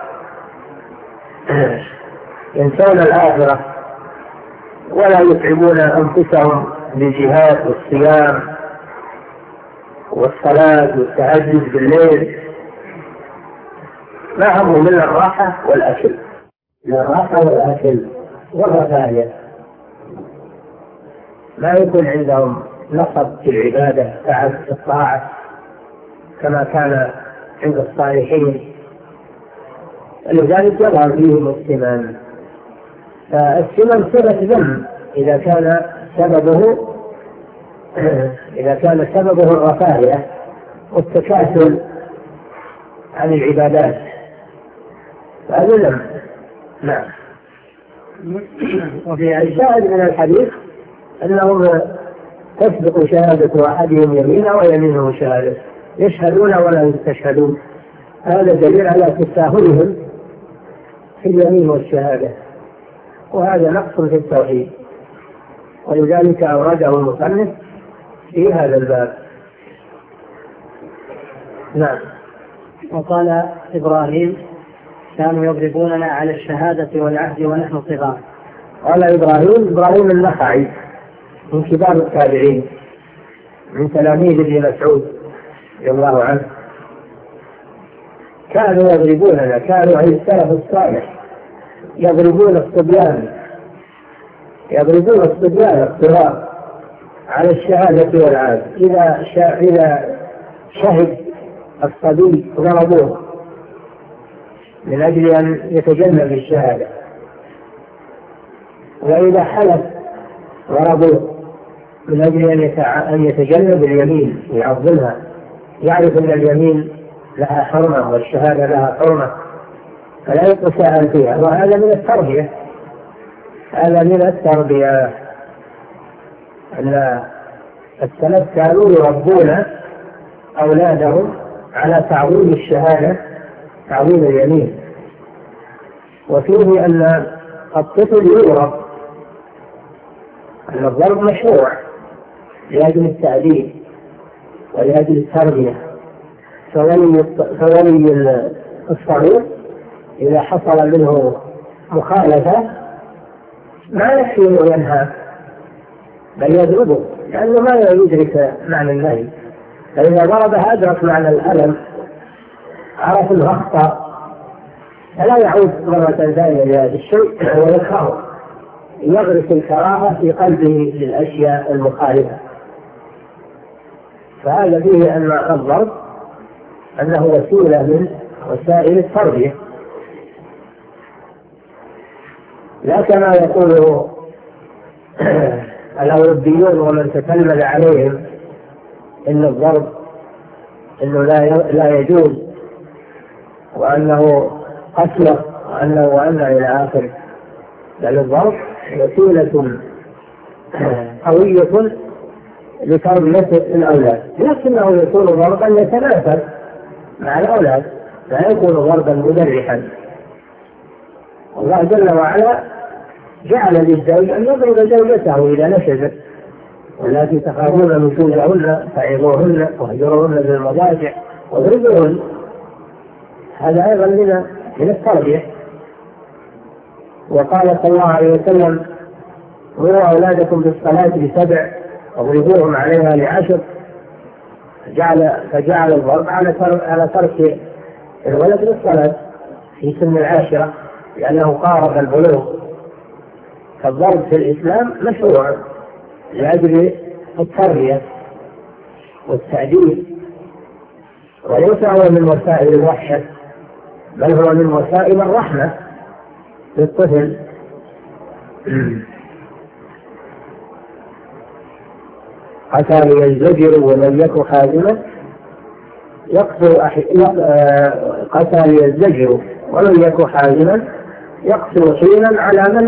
ينسون الآخرة ولا يتعبون أنفسهم بالجهاد والصيام والصلاة والتهجد بالليل، ما همهم من الراحة والأكل، الراحة والأكل والرفاهية. لا يكون عندهم نصب في العبادة، تعب في الطاعة كما كان عند الصالحين، لذلك يظهر فيهم السمن. فالسمن صفة ذم إذا كان سببه الرفاهية والتكاسل عن العبادات، فهذا ذم. نعم. وفي الشاهد من الحديث أنهم تسبق شهادة أحدهم يمينه ويمينه شهادة، يشهدون ولا يستشهدون. هذا دليل على تساهلهم في اليمين والشهادة، وهذا نقص في التوحيد، ولذلك أورده المصنف في هذا الباب. نعم. وقال إبراهيم: كانوا يضربوننا على الشهادة والعهد ونحن صغار. قال إبراهيم النخعي من كبار التابعين، من تلاميذ ابن مسعود رضي الله عنه، كانوا يضربوننا، كانوا عند السلف الصالح يضربون الصبيان الصغار على الشهادة والعهد. إذا شهد الصبي ضربوه من أجل أن يتجنب الشهادة، وإذا حلف ضربوه من أجل أن يتجنب اليمين ويعظمها، يعرف أن اليمين لها حرمة والشهادة لها حرمة فلا يتساهل فيها. وهذا من التربية، أن السلف كانوا يربون أولادهم على تعظيم الشهادة، تعظيم اليمين. وفيه أن الطفل يضرب، أن الضرب مشروع لأجل التأديب ولأجل التربية. فولي الصغير إذا حصل منه مخالفة ما يكفي أن ينهى بل يضربه، لأنه ما يدرك معنى النهي. فإذا ضربه أدرك معنى الألم، عرف الأخطاء، فلا يعود مرة ثانية لهذا الشيء ويكرهه، يغرس الكراهة في قلبه للأشياء المخالفة. فهذا فيه أن الضرب أنه وسيلة من وسائل التربية، لا كما يقول الأوروبيون ومن تتلمذ عليهم إن الضرب إنه لا يجوز، وأنه قتل وأنه إلى آخره. بل الضرب وسيلة قوية لتربية الأولاد، لكنه يكون ضربا يتناسب مع الأولاد، لا يكون ضربا مجرحا. الله جل وعلا جعل للزوج أن يضرب زوجته إذا نشزت، والتي تخافون نشوزهن فعظوهن واهجروهن في المضاجع واضربوهن. هذا أيضا من التربية. وقال صلى الله عليه وسلم: مروا أولادكم بالصلاة ب7 واضربوهم عليها ل10. فجعل الضرب على ترك الولد للصلاة في سن 10 لأنه قارب البلوغ. فالضرب في الإسلام مشروع لأجل التربية والتعديل، وليس هو من وسائل الوحشة، بل هو من وسائل الرحمة للطفل. قتل ينزجر ومن يك حازما قتل ينزجر ومن يك حازما يقتل حينا على من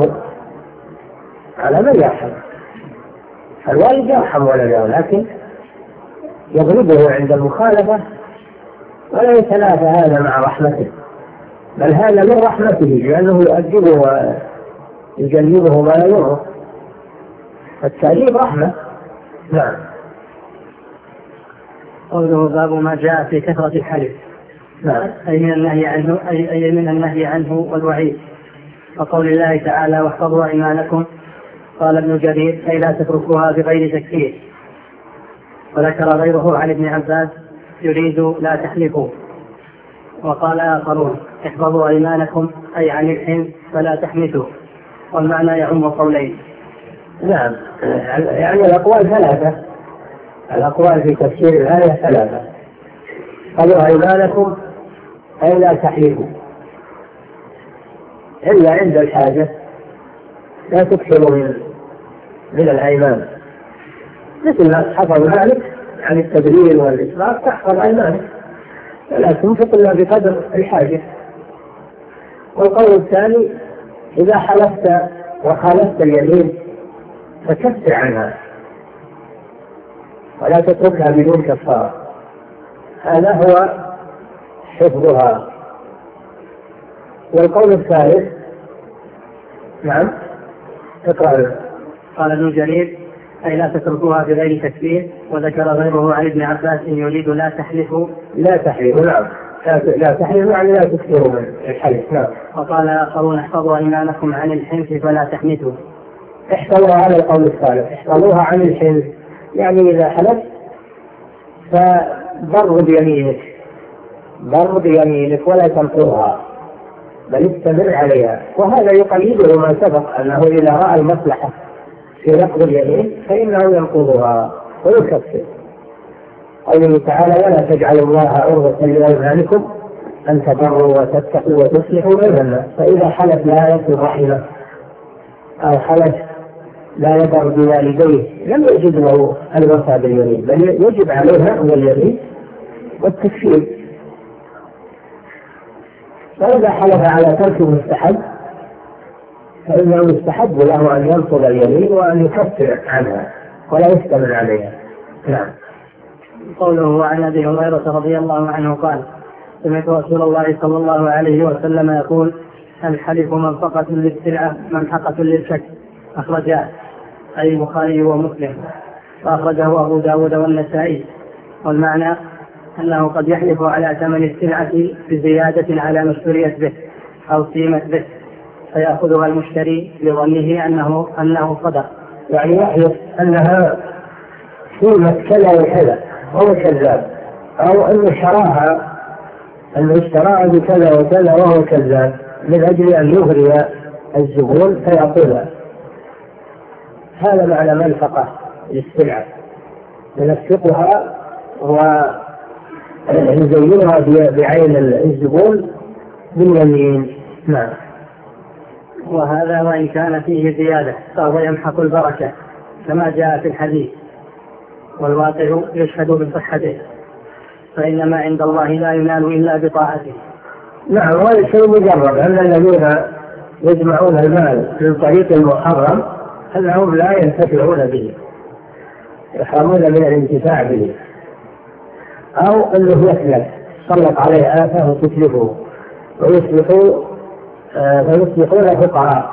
يرحم. الوالد يرحم ولده، لكن يضربه عند المخالفة ولا يتنافى هذا مع رحمته، بل هذا من رحمته لأنه يؤدبه ويجنبه ما يضره. فالتأديب رحمة. نعم. قوله: باب ما جاء في كثرة الحلف. نعم. أي من النهي عنه والوعيد. وقول الله تعالى: واحفظوا أيمانكم. قال ابن جرير: أي لا تتركوها بغير تكفير. وذكر غيره عن ابن عباس: يريد لا تحلفوا. وقال آخرون: احفظوا أيمانكم أي عن الحنث فلا تحنثوا. والمعنى يعم قولين. نعم، يعني الأقوال 3. الأقوال في تفسير الآية 3. احفظوا أيمانكم أي لا تحلفوا إلا عند الحاجة، لا تكثروا من الأيمان، مثل ما حفظ ذلك عن التبرير والإسراف تحفظ أيمانك، لا تنفق إلا بقدر الحاجة. والقول الثاني: إذا حلفت وخالفت اليمين فكفر عنها ولا تتركها بدون كفارة. هذا هو حفظها. والقول الثالث نعم اقرأ. قال ابن جرير أي لا تتركوها بغير تكفير. وذكر غيره عن ابن عباس يريد لا تحلفوا. لا تحلفوا نعم، لا تحلفوا يعني لا تكثروا من الحلف. نعم. وقال آخرون احفظوا أيمانكم عن الحنث فلا تحنثوا. احفظوها على القول الثالث، احفظوها عن الحنث يعني إذا حلف فبر بيمينك، بر بيمينك ولا تنقضها بل استمر عليها. وهذا يقيده ما سبق أنه إذا رأى المصلحة في نقض اليمين فإنه ينقضها ويكفر. قوله تعالى ولا تجعلوا الله عرضة لأيمانكم أن تبروا وتتقوا وتصلحوا بين الناس. فإذا حلف لا يصل رحمه أو حلف لا يبر بوالديه لم يجب له الوفاء باليمين، بل يجب عليه نقض اليمين والتكفير. فإذا حلف على ترك مستحب فإنه يستحب له أن ينقض اليمين وأن يكفر عنها ولا يستمر عليها. نعم. قوله عن أبي هريرة رضي الله عنه قال سمعت رسول الله صلى الله عليه وسلم يقول الحلف منفقة للسلعة ممحقة للشك. أخرجاه أي البخاري ومسلم، وأخرجه أبو داود والنسائي. والمعنى أنه قد يحلف على ثمن السلعة بزيادة على ما اشتريت به أو سيمت به فيأخذها المشتري لظنه أنه صدق، يعني يحلف أنها سيمت كذا وكذا وهو كذاب، أو أنه اشتراها بكذا وكذا وهو كذاب من أجل أن يغري الزبون فيأخذها. هذا معنى منفقة للسلعة، ينفقها ويزينها بعين الزبون باليمين. نعم. وهذا وإن كان فيه زيادة فهو يمحق البركة كما جاء في الحديث، والواقع يشهد بصحته، فإنما عند الله لا ينال إلا بطاعته. نعم. وهذا شيء مجرد أن الذين يجمعون المال من طريق المحرم أنهم لا ينتفعون به، يحرمون من الانتفاع به، أو أنه يسلك سلط عليه آفة وتتلفه ويصبحون فقراء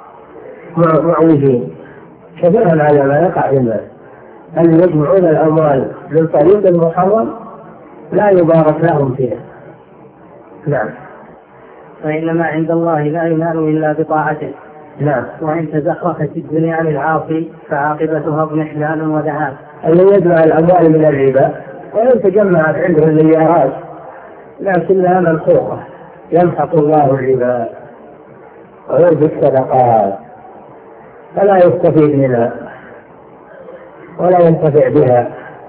معوجين. كثيرا على ما يقع في الناس أن يجمعون الأموال من طريق المحرم لا يبارك لهم فيها. نعم. فإنما عند الله لا ينال إلا بطاعته. نعم. وإن تزخرفت الدنيا للعاصي فعاقبتها اضمحلال وذهاب. الذي يجمع الأموال من الربا وإن تجمعت عنده المليارات لكنها منسوخة، يمحق الله الربا ويربي الصدقات فلا يستفيد منها ولا ينتفع بها،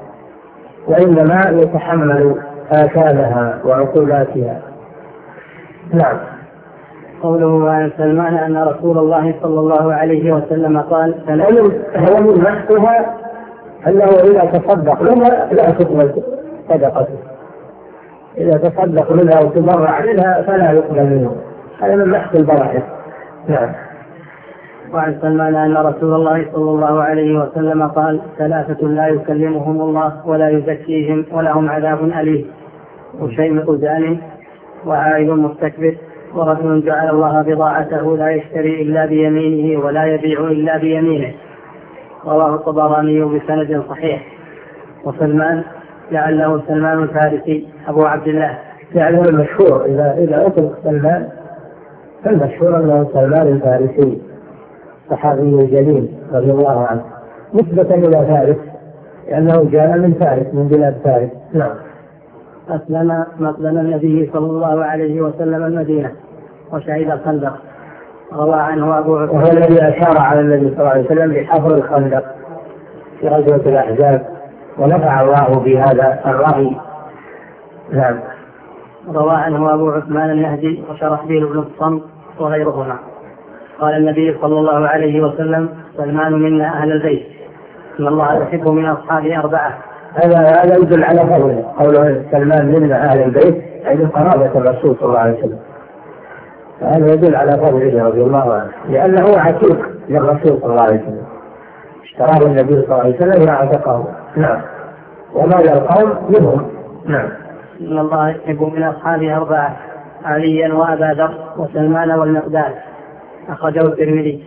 وإنما يتحمل آثامها وعقوباتها. نعم. قوله عن سلمان أن رسول الله صلى الله عليه وسلم قال هو من محقها أنه إذا تصدق منها لا تقبل صدقته، إذا تصدق منها وتبرع منها فلا يقبل منه، هذا من محق البركة. نعم. وعن سلمان أن رسول الله صلى الله عليه وسلم قال ثلاثة لا يكلمهم الله ولا يزكيهم ولهم عذاب أليم: وشيمط زان، وعائل مستكبر، ورجل جعل الله بضاعته لا يشتري إلا بيمينه ولا يبيع إلا بيمينه. رواه الطبراني بسند صحيح. وسلمان لعله سلمان الفارسي أبو عبد الله، يعني المشهور إذا أطلق سلمان فالمشهور أنه سلمان الفارسي صحابي جليل رضي الله عنه، نسبة إلى فارس لأنه جاء من فارس من بلاد فارس. نعم. أسلم مقدم النبي صلى الله عليه وسلم المدينة وشهد الخندق. روى عنه أبو عثمان، وهو الذي أشار على النبي صلى الله عليه وسلم بحفر الخندق في غزوة الأحزاب ونفع الله بهذا الرأي. نعم. روى عنه أبو عثمان النهدي وشرحبيل بن الصمت وغيرهما. قال النبي صلى الله عليه وسلم سلمان منا أهل البيت إن الله يحب من أصحابه أربعة. هذا يدل على فضله، قوله سلمان منا أهل البيت أي قرابة الرسول صلى الله عليه وسلم، فهذا يدل على فضله رضي الله عنه لأنه عتيق للرسول صلى الله عليه وسلم، اشتراه النبي صلى الله عليه وسلم وعتقه. نعم. وماذا القوم منهم. نعم. إن الله يحب من أصحابه أربعة: عليا وأبا ذر وسلمان والمقداد، أخرجه الترمذي.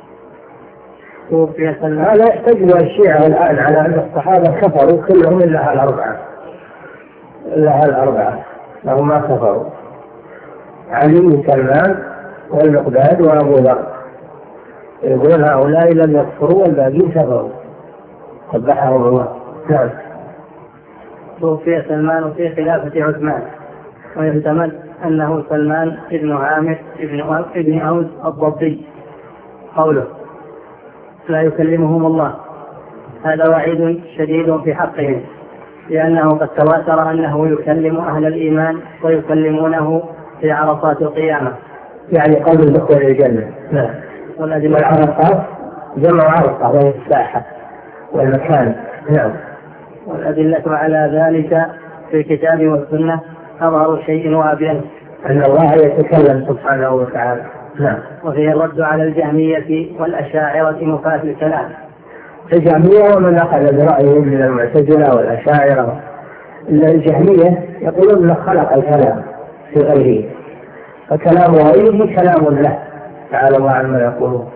توفي سلمان. هذا يحتج الشيعة الآن على أن الصحابة كفروا كلهم إلا الأربعة لهم ما كفروا، علي وسلمان والمقداد وأبو ذر، يقولون هؤلاء لم يكفروا والباقين كفروا قبحهم الله. نعم. توفي سلمان في خلافة عثمان، ويحتمل أنه سلمان ابن عامر ابن أوس الضبي. قوله لا يكلمهم الله، هذا وعيد شديد في حقهم، لأنه قد تواتر أنه يكلم أهل الإيمان ويكلمونه في عرصات القيامة، يعني قبل دخول الجنة. نعم. والعرصات جمع عرصة وهي الساحة والمكان. نعم. والأدلة على ذلك في الكتاب والسنة أظهر شيء وأبين، أن الله يتكلم سبحانه وتعالى. نعم. وفيه الرد على الجهمية والأشاعرة مفات الكلام. الجهمية ومن أخذ برأيهم من المعتزلة والأشاعرة. الجهمية يقولون أنه خلق الكلام في غيره، فكلام غيره كلام له تعالى الله عما يقولون،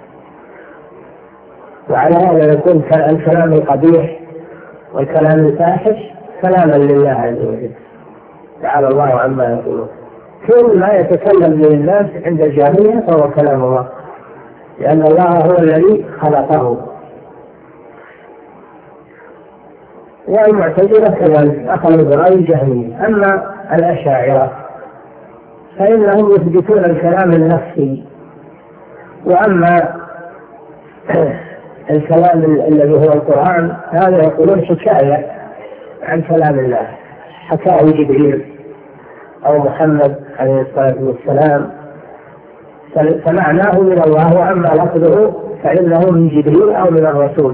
وعلى هذا يكون الكلام القبيح والكلام الفاحش كلاما لله عز وجل تعالى الله عما يقولون. كل ما يتكلم به الناس عند الجهمية فهو كلام الله، لأن الله هو الذي خلقه. والمعتزلة كذلك أخذوا برأي الجهمية. أما الأشاعرة فإنهم يثبتون الكلام النفسي، وأما الكلام الذي هو القرآن هذا يقولون حكاية عن كلام الله، حكاه جبريل أو محمد عليه الصلاة والسلام، فمعناه من الله، وأما لفظه فإنه من جبريل أو من الرسول،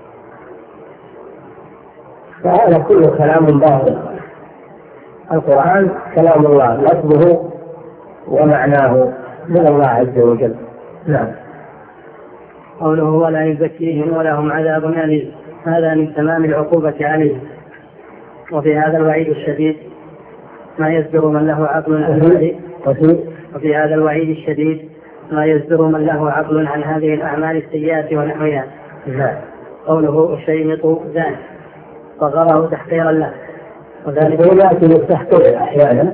فهذا كله كلام باطل. القرآن كلام الله لفظه ومعناه من الله عز وجل. نعم. قوله ولا يزكيهم ولهم عذاب أليم، هذا من تمام العقوبة عليهم. وفي هذا الوعيد الشديد ما يزجر من له عقل عن وفي هذا الوعيد الشديد ما يزجر من له عقل عن هذه الأعمال السيئة ونحوها. قوله الشيمط زان صغره تحقيرا له، وذلك يأتي للتحقير أحيانا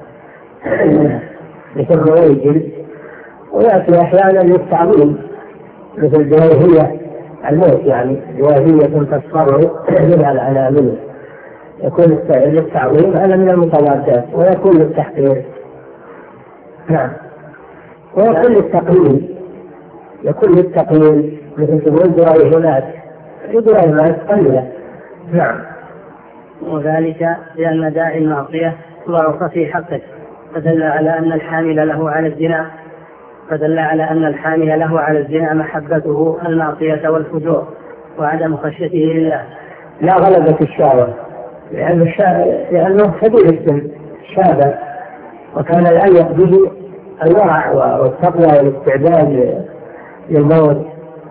مثل الرجل، ويأتي أحيانا للتعظيم مثل جواهية الموت، يعني جواهية تصفر منها الأنامل، يكون للتعظيم هذا من المتضادات، ويكون للتحقير. نعم. ويكون للتقليل، يكون للتقليل مثل تقول جرائمات قليلة. نعم. وذلك لأن داعي المعصية ضعف في حقه، فدل على أن الحامل له على الزنا محبته المعصية والفجور وعدم خشيته لله لا غلبة الشهوة، لأنه كبير السن شاب، وكان الأليق به الورع والتقوى والاستعداد للموت،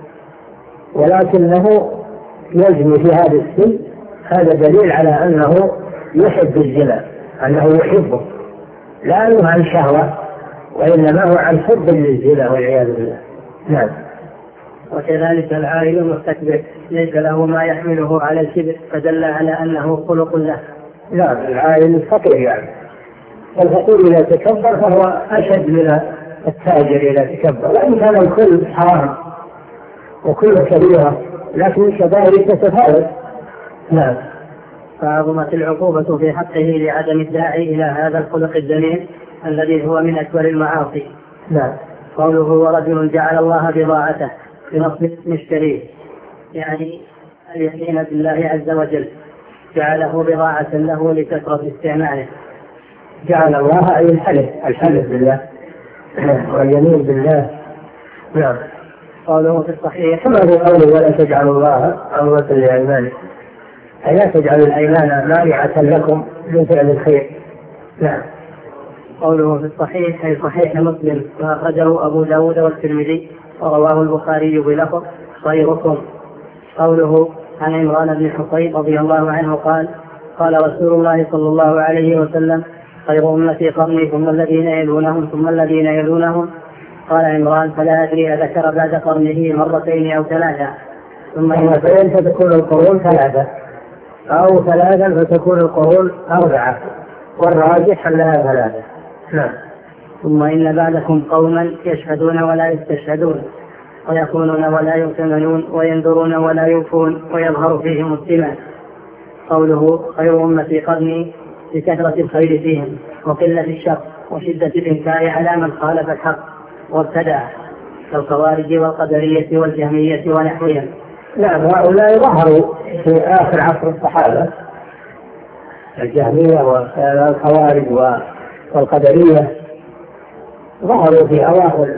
ولكنه يزني في هذا السن. هذا دليل على أنه يحب الزنا، أنه يحبه لا أنه عن شهوة، وإنما هو عن حب للزنا والعياذ بالله. نعم. وكذلك العائل المستكبر ليس له ما يحمله على الكبر، فدل على أنه خلق له. لا، العائل الفقير يعني، الفقير إذا تكبر فهو أشد من التاجر إذا تكبر، لأن كان الكل حرام وكل كبيرة، لكن الكبائر تتفاوت. نعم. فعظمت العقوبة في حقه لعدم الداعي إلى هذا الخلق الذميم الذي هو من أكبر المعاصي. نعم. قوله ورجل جعل الله بضاعته بنصب مشتريه، يعني اليقين بالله عز وجل، جعله بضاعة له لكثرة استعماله. جعل الله أي الحلف بالله واليمين بالله. نعم. قوله في الصحيح كما في قوله ولا تجعلوا الله عرضة لأيمانكم، أي لا تجعلوا الأيمان مانعة لكم من فعل الخير. نعم. قوله في الصحيح أي صحيح مسلم، وأخرجه أبو داود والترمذي ورواه البخاري بلفظ خيركم. قوله عن عمران بن حصين رضي الله عنه قال قال رسول الله صلى الله عليه وسلم خير أمتي قرني ثم الذين يلونهم ثم الذين يلونهم. قال عمران فلا أدري أذكر بعد قرنه مرتين أو ثلاثة. ثم مرتين فتكون القرون ثلاثة أو ثلاثا فتكون القرون أربعة والراجح أنها ثلاثة. نعم. ثم إن بعدكم قوما يشهدون ولا يستشهدون ويخونون ولا يؤتمنون وينذرون ولا يوفون ويظهر فيهم السمع. قوله خير أمتي قرني لكثرة الخير فيهم وقلة الشر وشدة الإنكار على من خالف الحق وابتدع كالخوارج والقدرية والجهمية ونحوهم. نعم هؤلاء ظهروا في آخر عصر الصحابة، الجهمية والخوارج والقدرية ظهروا في أواخر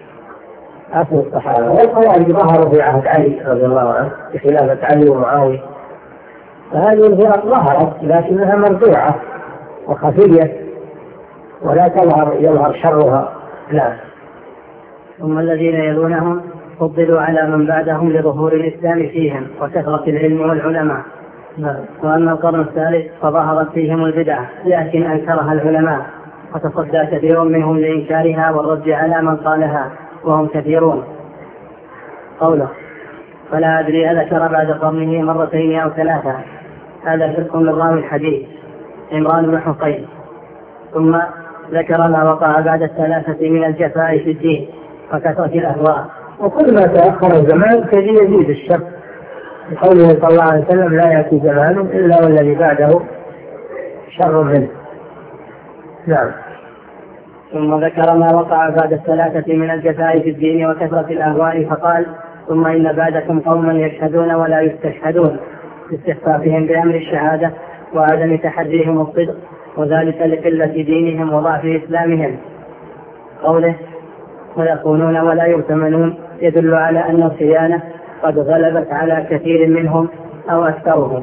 عصر الصحابة، والخوارج ظهروا في عهد علي رضي الله عنه بخلافة علي ومعاوية. فهذه الفرق ظهرت لكنها مرضوعة وخفية ولا يظهر شرها. لا. ثم الذين يلونهم فضلوا على من بعدهم لظهور الإسلام فيهم وكثرة العلم والعلماء. وأما القرن الثالث فظهرت فيهم البدع لكن أنكرها العلماء وتصدى كثير منهم لإنكارها والرد على من قالها وهم كثيرون. قوله فلا أدري أذكر بعد قرنه مرتين أو ثلاثة، هذا شرك من راوي الحديث عمران بن حصين. ثم ذكر ما وقع بعد الثلاثة من الجفاء في الدين وكثرة الأهواء. وكل ما تأخر الزمان يزيد الشر، قوله صلى الله عليه وسلم لا يأتي زمان إلا والذي بعده شر منه. نعم. ثم ذكر ما وقع بعد الثلاثة من الجفاء في الدين وكثرة الأهواء فقال ثم إن بعدكم قوما يشهدون ولا يستشهدون باستخفافهم بأمر الشهادة وعدم تحريهم الصدق وذلك لقلة دينهم وضعف إسلامهم. قوله ويخونون ولا يؤتمنون يدل على أن الخيانة قد غلبت على كثير منهم أو أكثرهم.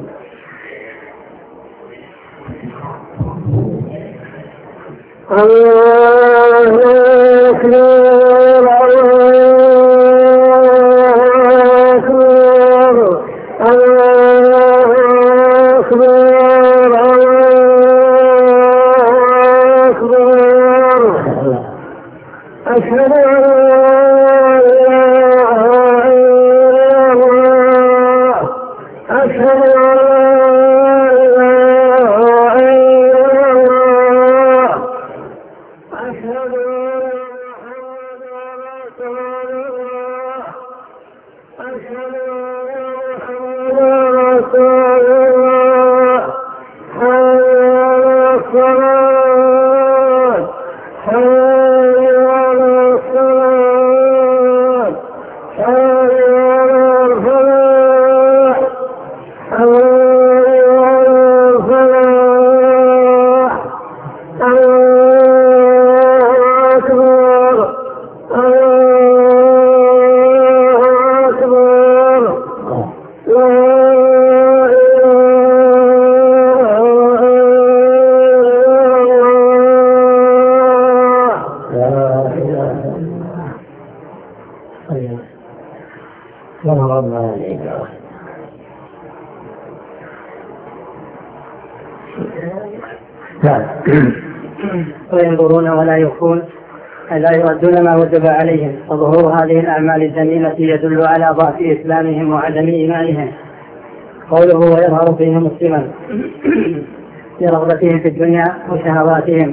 وينظرون ولا يخون لا يؤدون ما وجب عليهم، وظهور هذه الأعمال الذميمة يدل على ضعف إسلامهم وعدم إيمانهم. قوله ويظهر فيهم السمن لرغبتهم في الدنيا وشهواتهم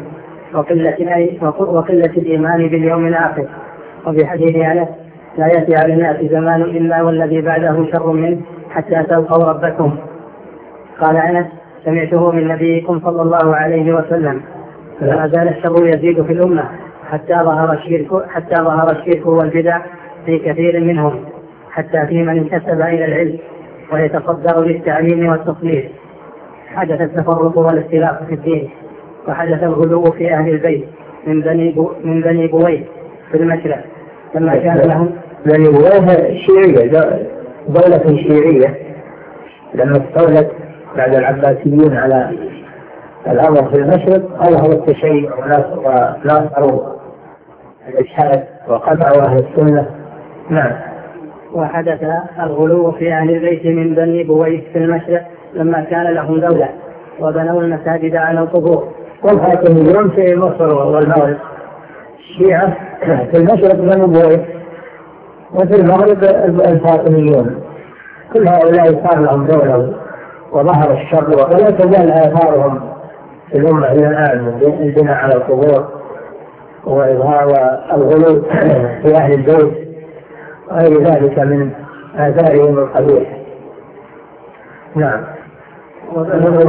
وقلة الإيمان باليوم الآخر. وفي حديث أنس لا يأتي على الناس زمان إلا والذي بعده شر منه حتى تلقوا ربكم. قال أنس سمعته من نبيكم صلى الله عليه وسلم فما زال الشر يزيد في الأمة حتى ظهر الشرك والبدع في كثير منهم، حتى في من انتسب إلى العلم ويتصدر للتعليم والتصنيف. حدث التفرق والاختلاف في الدين، وحدث الغلو في أهل البيت من بني بويه في المشرق لما كان لهم بني بويه شيعية، دولة شيعية لما استولت بعد العباسيين على الأمر في المشرق أظهروا التشيع وناصروا الإشهاد وقطعوا أهل السنة. نعم. وحدث الغلو في أهل البيت من بني بويه في المشرق لما كان لهم دولة وبنوا المساجد على القبور والفاطميون في مصر والمغرب، الشيعة في المشرق بنو بويه، وفي المغرب الفاطميون. كل هؤلاء صار لهم دولة وظهر الشر، ولا تزال آثارهم في الأمة إلى الآن من البناء على القبور وإظهار الغلو في أهل البيت وغير ذلك من آثارهم القبيحة. نعم. ومنهم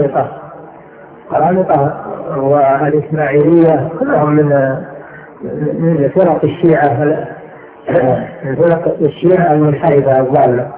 القرامطة والإسماعيلية كلهم من فرق الشيعة، من فرق الشيعة المنحرفة الضالة.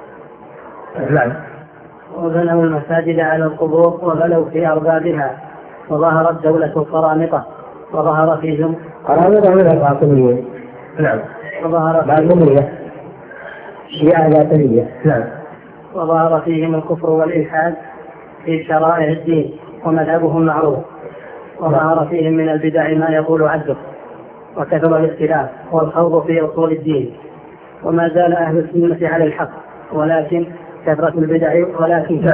نعم. وبنوا المساجد على القبور وغلوا في أربابها، وظهرت دولة القرامطة وظهر فيهم قرامطة من الفاطميين. نعم. وظهر باطنية، شيعة باطنية. نعم. وظهر فيهم الكفر والإلحاد في شرائع الدين ومذهبهم معروف، وظهر فيهم من البدع ما يقول عده، وكثر الاختلاف والخوض في أصول الدين. وما زال أهل السنة على الحق، ولكن كثرة البدع ولكن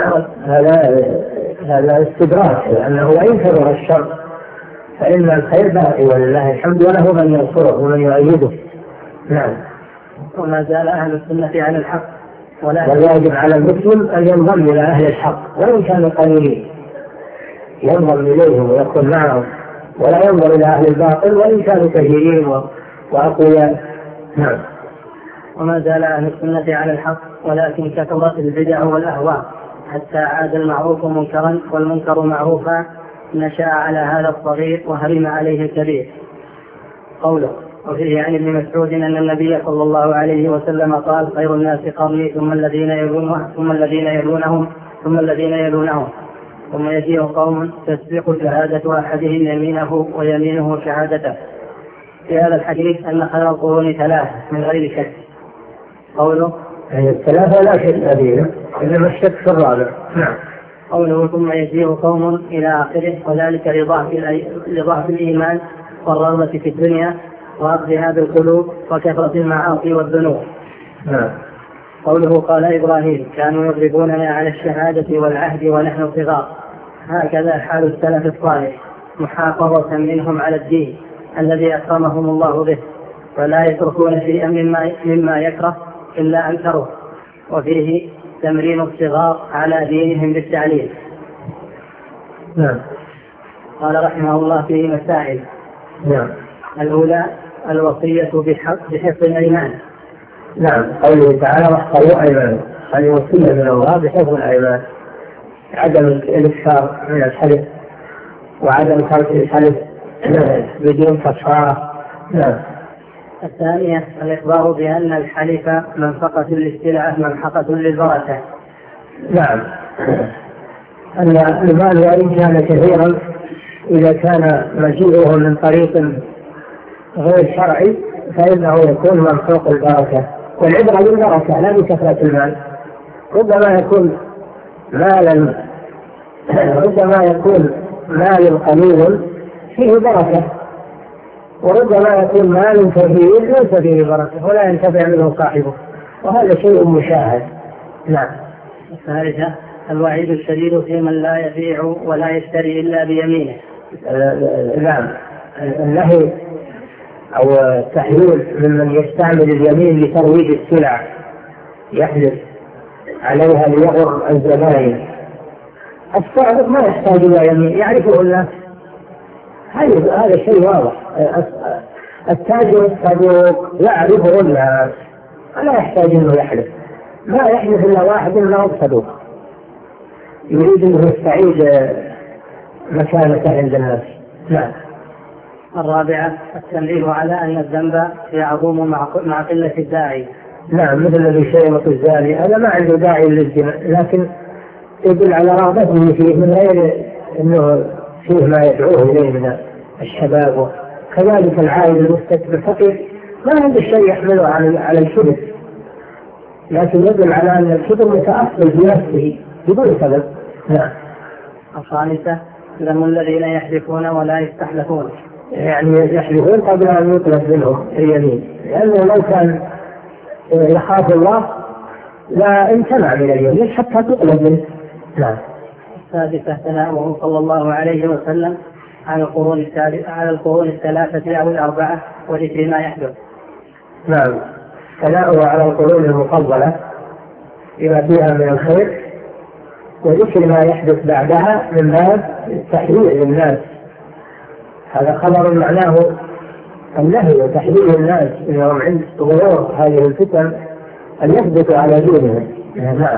هذا استدراك، لأنه وإن كثر الشر فإن الخير باقي ولله الحمد، وله من ينصره ومن يؤيده. نعم. وما زال أهل السنة على الحق، والواجب على المسلم أن ينضم إلى أهل الحق وإن كانوا قليلين، ينضم إليهم ويكون معهم، ولا ينظر إلى أهل الباطل وإن كانوا كثيرين وأقوياء. نعم. وما زال أهل السنة على الحق، ولكن كثرت البدع والأهواء حتى عاد المعروف منكرا والمنكر معروفا، نشأ على هذا الصغير وهرم عليه الكبير. قوله: وفيه عن ابن مسعود أن النبي صلى الله عليه وسلم قال: خير الناس قرني ثم الذين يلونهم ثم الذين يلونهم ثم الذين يلونهم، ثم يجيء قوم تسبق شهادة أحدهم يمينه ويمينه شهادته. في هذا الحديث أن خير القرون ثلاثة من غير شك. قوله: الثلاثة لا شك فيها، إنما الشك في الرابع. نعم. قوله: ثم يجيء قوم إلى آخره، وذلك لضعف الإيمان والرغبة في الدنيا وأخذها بالقلوب وكثرة المعاصي والذنوب. نعم. قوله: قال إبراهيم: كانوا يضربوننا على الشهادة والعهد ونحن صغار. هكذا حال السلف الصالح، محافظة منهم على الدين الذي أكرمهم الله به، فلا يتركون شيئا مما يكره إلا أنكره. وفيه تمرين الصغار على دينهم بالتعليم. نعم. قال رحمه الله: فيه مسائل. نعم. الأولى الوصية بحفظ الأيمان. نعم. قوله تعالى: واحفظوا أيمانكم، هذه وصية من الله بحفظ الأيمان، عدم الإكثار من الحلف وعدم ترك الحلف بدون كفارة. نعم. الثانية الإخبار بأن الحلف منفقة للسلعة ممحقة للبركة. نعم. أن المال وإن كان كثيرا إذا كان مجيئه من طريق غير شرعي فإنه يكون ممحوق البركة، والعبرة بالبركة لا بكثرة المال. ربما يكون مال قليل فيه بركة، وربما يكون مال كثير ليس فيه بركة ولا ينتفع منه صاحبه، وهذا شيء مشاهد. نعم. الثالثة الوعيد الشديد في من لا يبيع ولا يشتري إلا بيمينه. نعم. النهي أو التحذير ممن يستعمل اليمين لترويج السلع، يحلف عليها ليغر الزبائن. الصادق ما يحتاج إلى يمين، يعرفه الناس، هذا شيء واضح. التاجر الصدوق يعرفه الناس، لا يحتاج انه يحلف، ما يحلف الا واحد انه صدوق يريد انه يستعيد مكانته عند الناس. نعم. الرابعة التنبيه على ان الذنب يعظم مع قلة الداعي. نعم. مثل الذي شيمة الزاني، هذا ما عنده داعي للزنا، لكن يدل على رغبته فيه من غير انه فيه ما يدعوه إليه من الشباب. كذلك العائل المستكبر الفقير ما عنده شيء يحمله على الكذب، لكن يدل على أن الكذب متأصل بنفسه بدون سبب. نعم. الخامسة ذم الذين يحلفون ولا يستحلفون، يعني يحلفون قبل أن يطلب منهم اليمين، لأنه لو كان يخاف الله لا امتنع من اليمين حتى تطلب منه. نعم. السادسة ثناؤه صلى الله عليه وسلم على القرون الثلاثة أو الأربعة وذكر ما يحدث. نعم، ثناؤه على القرون المفضلة بما فيها من الخير وذكر ما يحدث بعدها من باب تحذير الناس. هذا خبر معناه النهي وتحذير الناس انهم عند ظهور هذه الفتن ان يثبتوا على دينهم. نعم.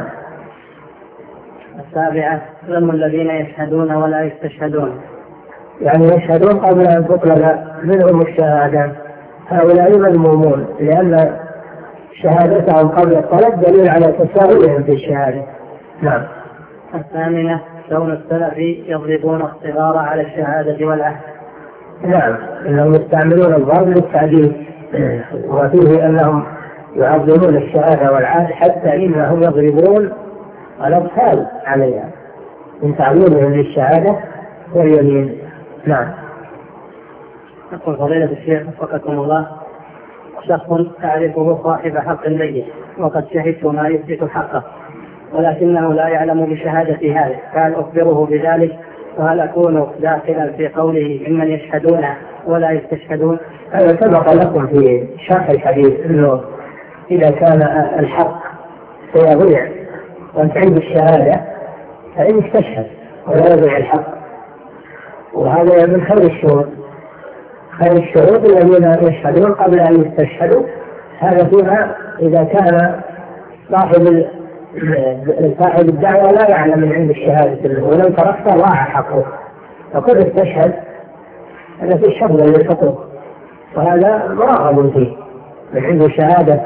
السابعة ذم الذين يشهدون ولا يستشهدون، يعني يشهدون قبل ان تطلب منهم الشهادة. هؤلاء مذمومون لان شهادتهم قبل الطلب دليل على تساويهم في الشهادة. نعم. الثامنة كون السلف يضربون الصغار على الشهادة والعهد. نعم، انهم يستعملون الضرب للتعديل، وفيه انهم يعظمون الشهادة والعهد حتى انهم يضربون الأطفال عليها من تعظيمهم للشهادة واليمين. نعم. يقول فضيلة الشيخ وفقكم الله: شخص تعرفه صاحب حق بين وقد شهدت ما يثبت حقه ولكنه لا يعلم بشهادة هذا، فهل أخبره بذلك؟ وهل أكون داخلا في قوله ممن يشهدون ولا يستشهدون؟ هذا سبق لكم في شرح الحديث انه اذا كان الحق سيضيع وانت عند الشهادة فإن استشهد ولا يضيع الحق، وهذا من خير الشهود. خير الشهود الذين يشهدون قبل أن يستشهدوا. هذا فيها إذا كان صاحب الدعوة لا يعلم من عند الشهادة ولو تركته ضاع حقه، فقد استشهد هذا في الشغل للحقوق، وهذا مراغب فيه من عند الشهادة.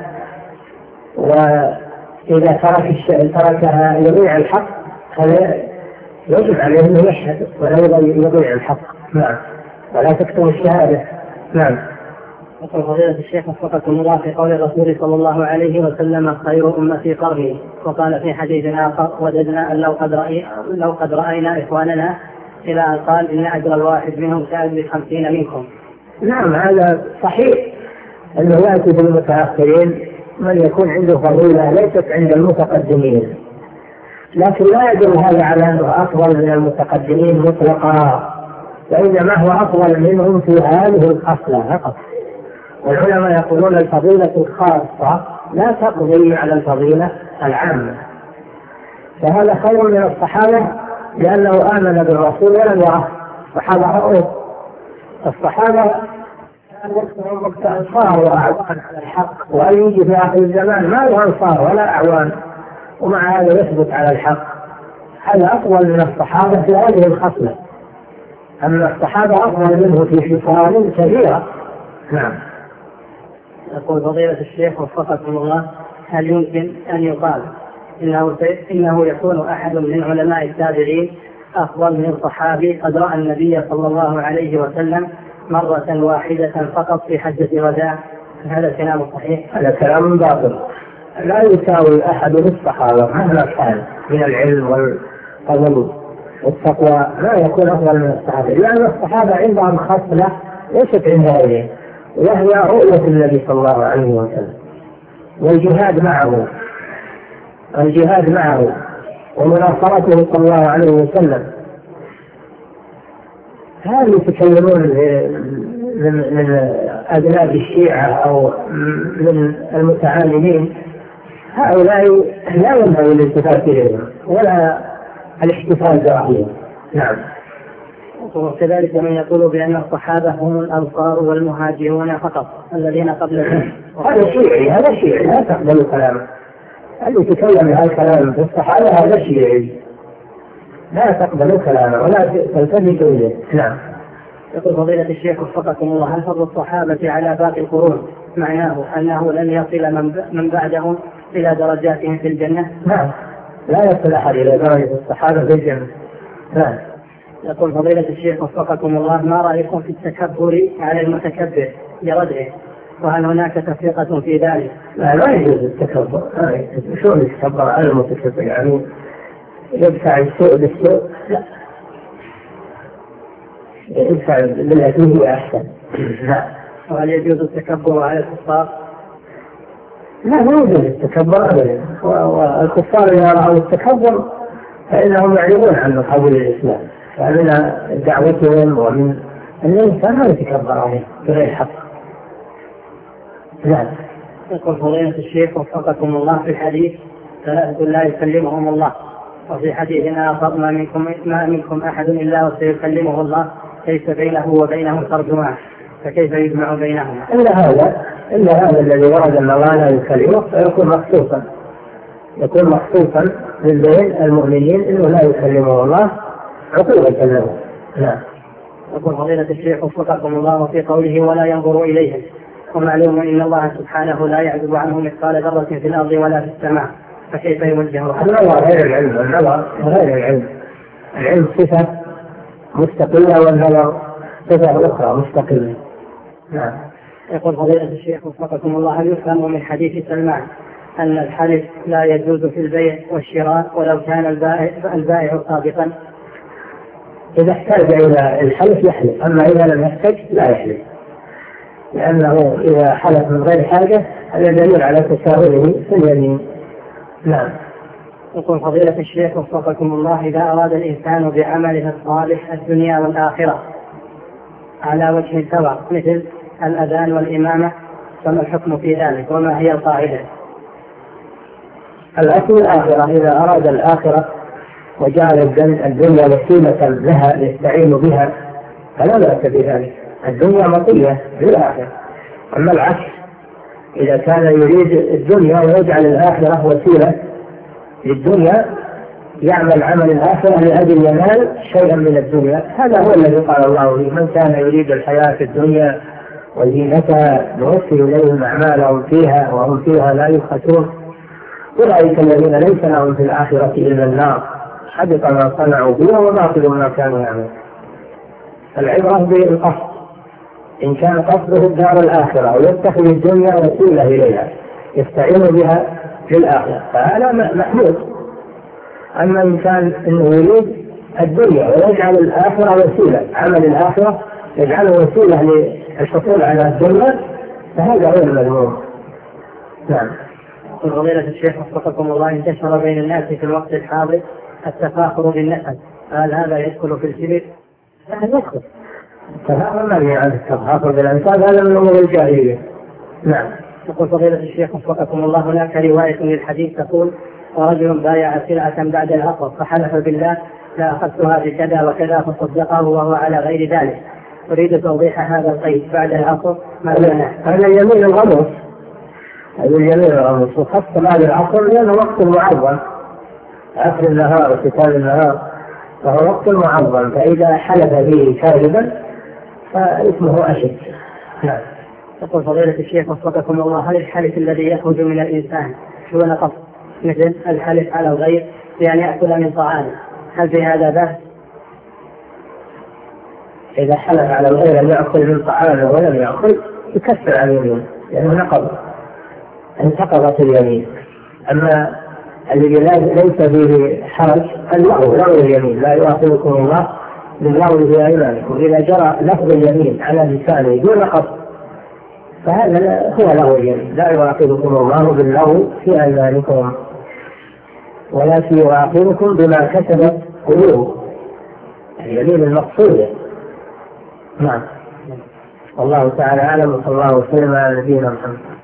وإذا تركها يضيع الحق هذا يجب عليه أن يشهد ولا يضيع الحق. نعم، ولا تكتم الشهادة. نعم. يقول فضيلة الشيخ وفقكم الله في قول الرسول صلى الله عليه وسلم: خير أمتي قرني، وقال في حديث آخر: وددنا أن لو قد رأينا إخواننا، إلى أن قال: إن أجر الواحد منهم كأجر 50 منكم. نعم، هذا صحيح أنه يأتي بالمتأخرين من يكون عنده فضيلة ليست عند المتقدمين، لكن لا يدل هذا على أنه أفضل من المتقدمين مطلقا، وإنما هو أفضل منهم في هذه الخصلة فقط. والعلماء يقولون الفضيلة الخاصة لا تقضي على الفضيلة العامة، فهذا خير من الصحابة لأنه آمن بالرسول ولم يره. الصحابة كانوا وقت أنصار وأعوان على الحق، وأن يجي في آخر الزمان ما له أنصار ولا أعوان ومع هذا يثبت على الحق. هذا أفضل من الصحابة في هذه الخصلة، أما الصحابة أفضل منه في خصال كثيرة. نعم. يقول فضيلة الشيخ وفقكم الله: هل يمكن أن يقال إنه يكون أحد من علماء التابعين أفضل من صحابي قد رأى النبي صلى الله عليه وسلم مرة واحدة فقط في حجة الوداع؟ هذا الكلام صحيح؟ هذا كلام باطل. لا يساوي أحد الصحابة مهما كان من العلم والفضل والتقوى، لا يكون أفضل من الصحابة، لأن الصحابة عندهم خصلة ليست عند غيرهم، وهي رؤية النبي صلى الله عليه وسلم والجهاد معه ومناصرته صلى الله عليه وسلم. هل يتكلمون من أذناب الشيعة أو من المتعالمين؟ هؤلاء لا ينبغي الالتفات إليهم ولا الاحتفال برأيهم. نعم. وكذلك من يقول بأن الصحابة هم الأنصار والمهاجرون فقط الذين قبلهم. هذا شيعي لا تقبل كلامه. اللي يتكلم بهذا الكلام في الصحابة هذا شيعي لا تقبل كلامه ولا تلتفت إليه. نعم. يقول فضيلة الشيخ وفقكم الله: هل فضل الصحابة على باقي القرون معناه أنه لن يصل من بعدهم إلى درجاتهم في الجنة؟ نعم، لا يصل أحد إلى درجة الصحابة في الجنة. نعم. يقول فضيلة الشيخ وفقكم الله: ما رأيكم في التكبر على المتكبر لردعه، وهل هناك تفرقة في ذلك؟ لا يجوز التكبر. شو يتكبر على المتكبر؟ يعني يدفع السوء بالسوء؟ لا، يدفع بالتي هي أحسن. لا. وهل يجوز التكبر على الكفار؟ لا يوجد التكبر أبدا، والكفار إذا رأوا التكبر فإنهم يعرضون عن قبول الإسلام، فمن دعوتهم ومن أن الإنسان ما يتكبر عليه بغير حق. نعم. يقول فضيلة الشيخ وفقكم الله في الحديث 3 لا يكلمهم الله، وفي حديث آخر ما منكم أحد إلا وسيكلمه الله ليس بينه وبينه ترجمان، فكيف يجمع بينهما؟ إلا هذا الذي ورد أن الله لا يكلمه فيكون مخصوصا من بين المؤمنين إنه لا يكلمه الله عقوبة له. نعم. يقول فضيلة الشيخ وفقكم الله في قوله ولا ينظر إليهم، ومعلوم إن الله سبحانه لا يعزب عنه مثقال ذرة في الأرض ولا في السماء، فكيف يوجهه؟ النظر غير العلم، النظر غير العلم، العلم صفة مستقلة والنظر صفة أخرى مستقلة. نعم. يقول فضيلة الشيخ وفقكم الله هل يفهم من حديث سلمان أن الحلف لا يجوز في البيع والشراء ولو كان البائع صادقا؟ إذا احتاج إلى الحلف يحلف، أما إذا لم يحتاج لا يحلف، لأنه إذا حلف من غير حاجة هذا دليل على تساهله في اليمين. نعم. يقول فضيلة الشيخ وفقكم الله إذا أراد الإنسان بعمله الصالح الدنيا والآخرة على وجه سواء مثل الأذان والإمامة، فما الحكم في ذلك وما هي القاعدة؟ الأصل الآخرة، إذا أراد الآخرة وجعل الدنيا وسيلة لها يستعين بها فلا بأس بذلك، الدنيا مطية للآخرة. أما العكس إذا كان يريد الدنيا ويجعل الآخرة وسيلة للدنيا يعمل عمل الآخرة لأجل ينال شيئا من الدنيا، هذا هو الذي قال الله فيه من كان يريد الحياة في الدنيا وزينتها نوفي إليهم أعمالهم فيها وهم فيها لا يبخسون أولئك الذين ليس لهم في الآخرة إلا النار حبط ما صنعوا فيها وباطل ما كانوا يعملون. العبرة بالقصد، إن كان قصده الدار الآخرة ويتخذ الدنيا وسيلة إليها يستعين بها للآخرة فهذا محمود. أما إن كان إنه يريد الدنيا ويجعل الآخرة وسيلة، عمل الآخرة يجعله وسيلة للحصول على الدنيا فهذا هو المذموم. نعم. فضيلة الشيخ وفقكم الله انتشر بين الناس في الوقت الحاضر التفاخر بالنسب، هل هذا يدخل في الكبر؟ هذا يدخل التفاخر، ما يعني عن التفاخر بالأنساب، هذا من أمور الجاهلية. نعم. يقول فضيلة الشيخ وفقكم الله هناك رواية للحديث تقول ورجل بايع سلعة بعد العصر فحلف بالله لا أخذتها بكذا وكذا فصدقه وهو على غير ذلك، أريد توضيح هذا القيد بعد العصر هذا يمين الغموس، هذا اليمين الغموس وخاصة بعد العصر لأنه وقت معظم، آخر النهار وختام النهار فهو وقت معظم، فإذا حلف به كاذبا فاسمه أشد. نعم. يقول فضيلة الشيخ وفقكم الله هل الحلف الذي يخرج من الإنسان شو نقص مثل الحلف على الغير بأن يأكل من طعامه، هل في هذا بأس؟ إذا حلف على الغير أن يأكل من طعامه ولم يأكل يكفر عن اليمين لأنه نقض، انتقضت اليمين. أما الذي ليس فيه حرج اللغو اليمين، لا يؤاخذكم الله باللغو في أيمانكم، إذا جرى لفظ اليمين على لسانه دون قصد فهذا هو لغو اليمين، لا يؤاخذكم الله باللغو في أيمانكم ولكن يؤاخذكم بما كسبت قلوبكم، اليمين المقصودة. نعم. والله تعالى أعلم، وصلى الله وسلم على نبينا محمد.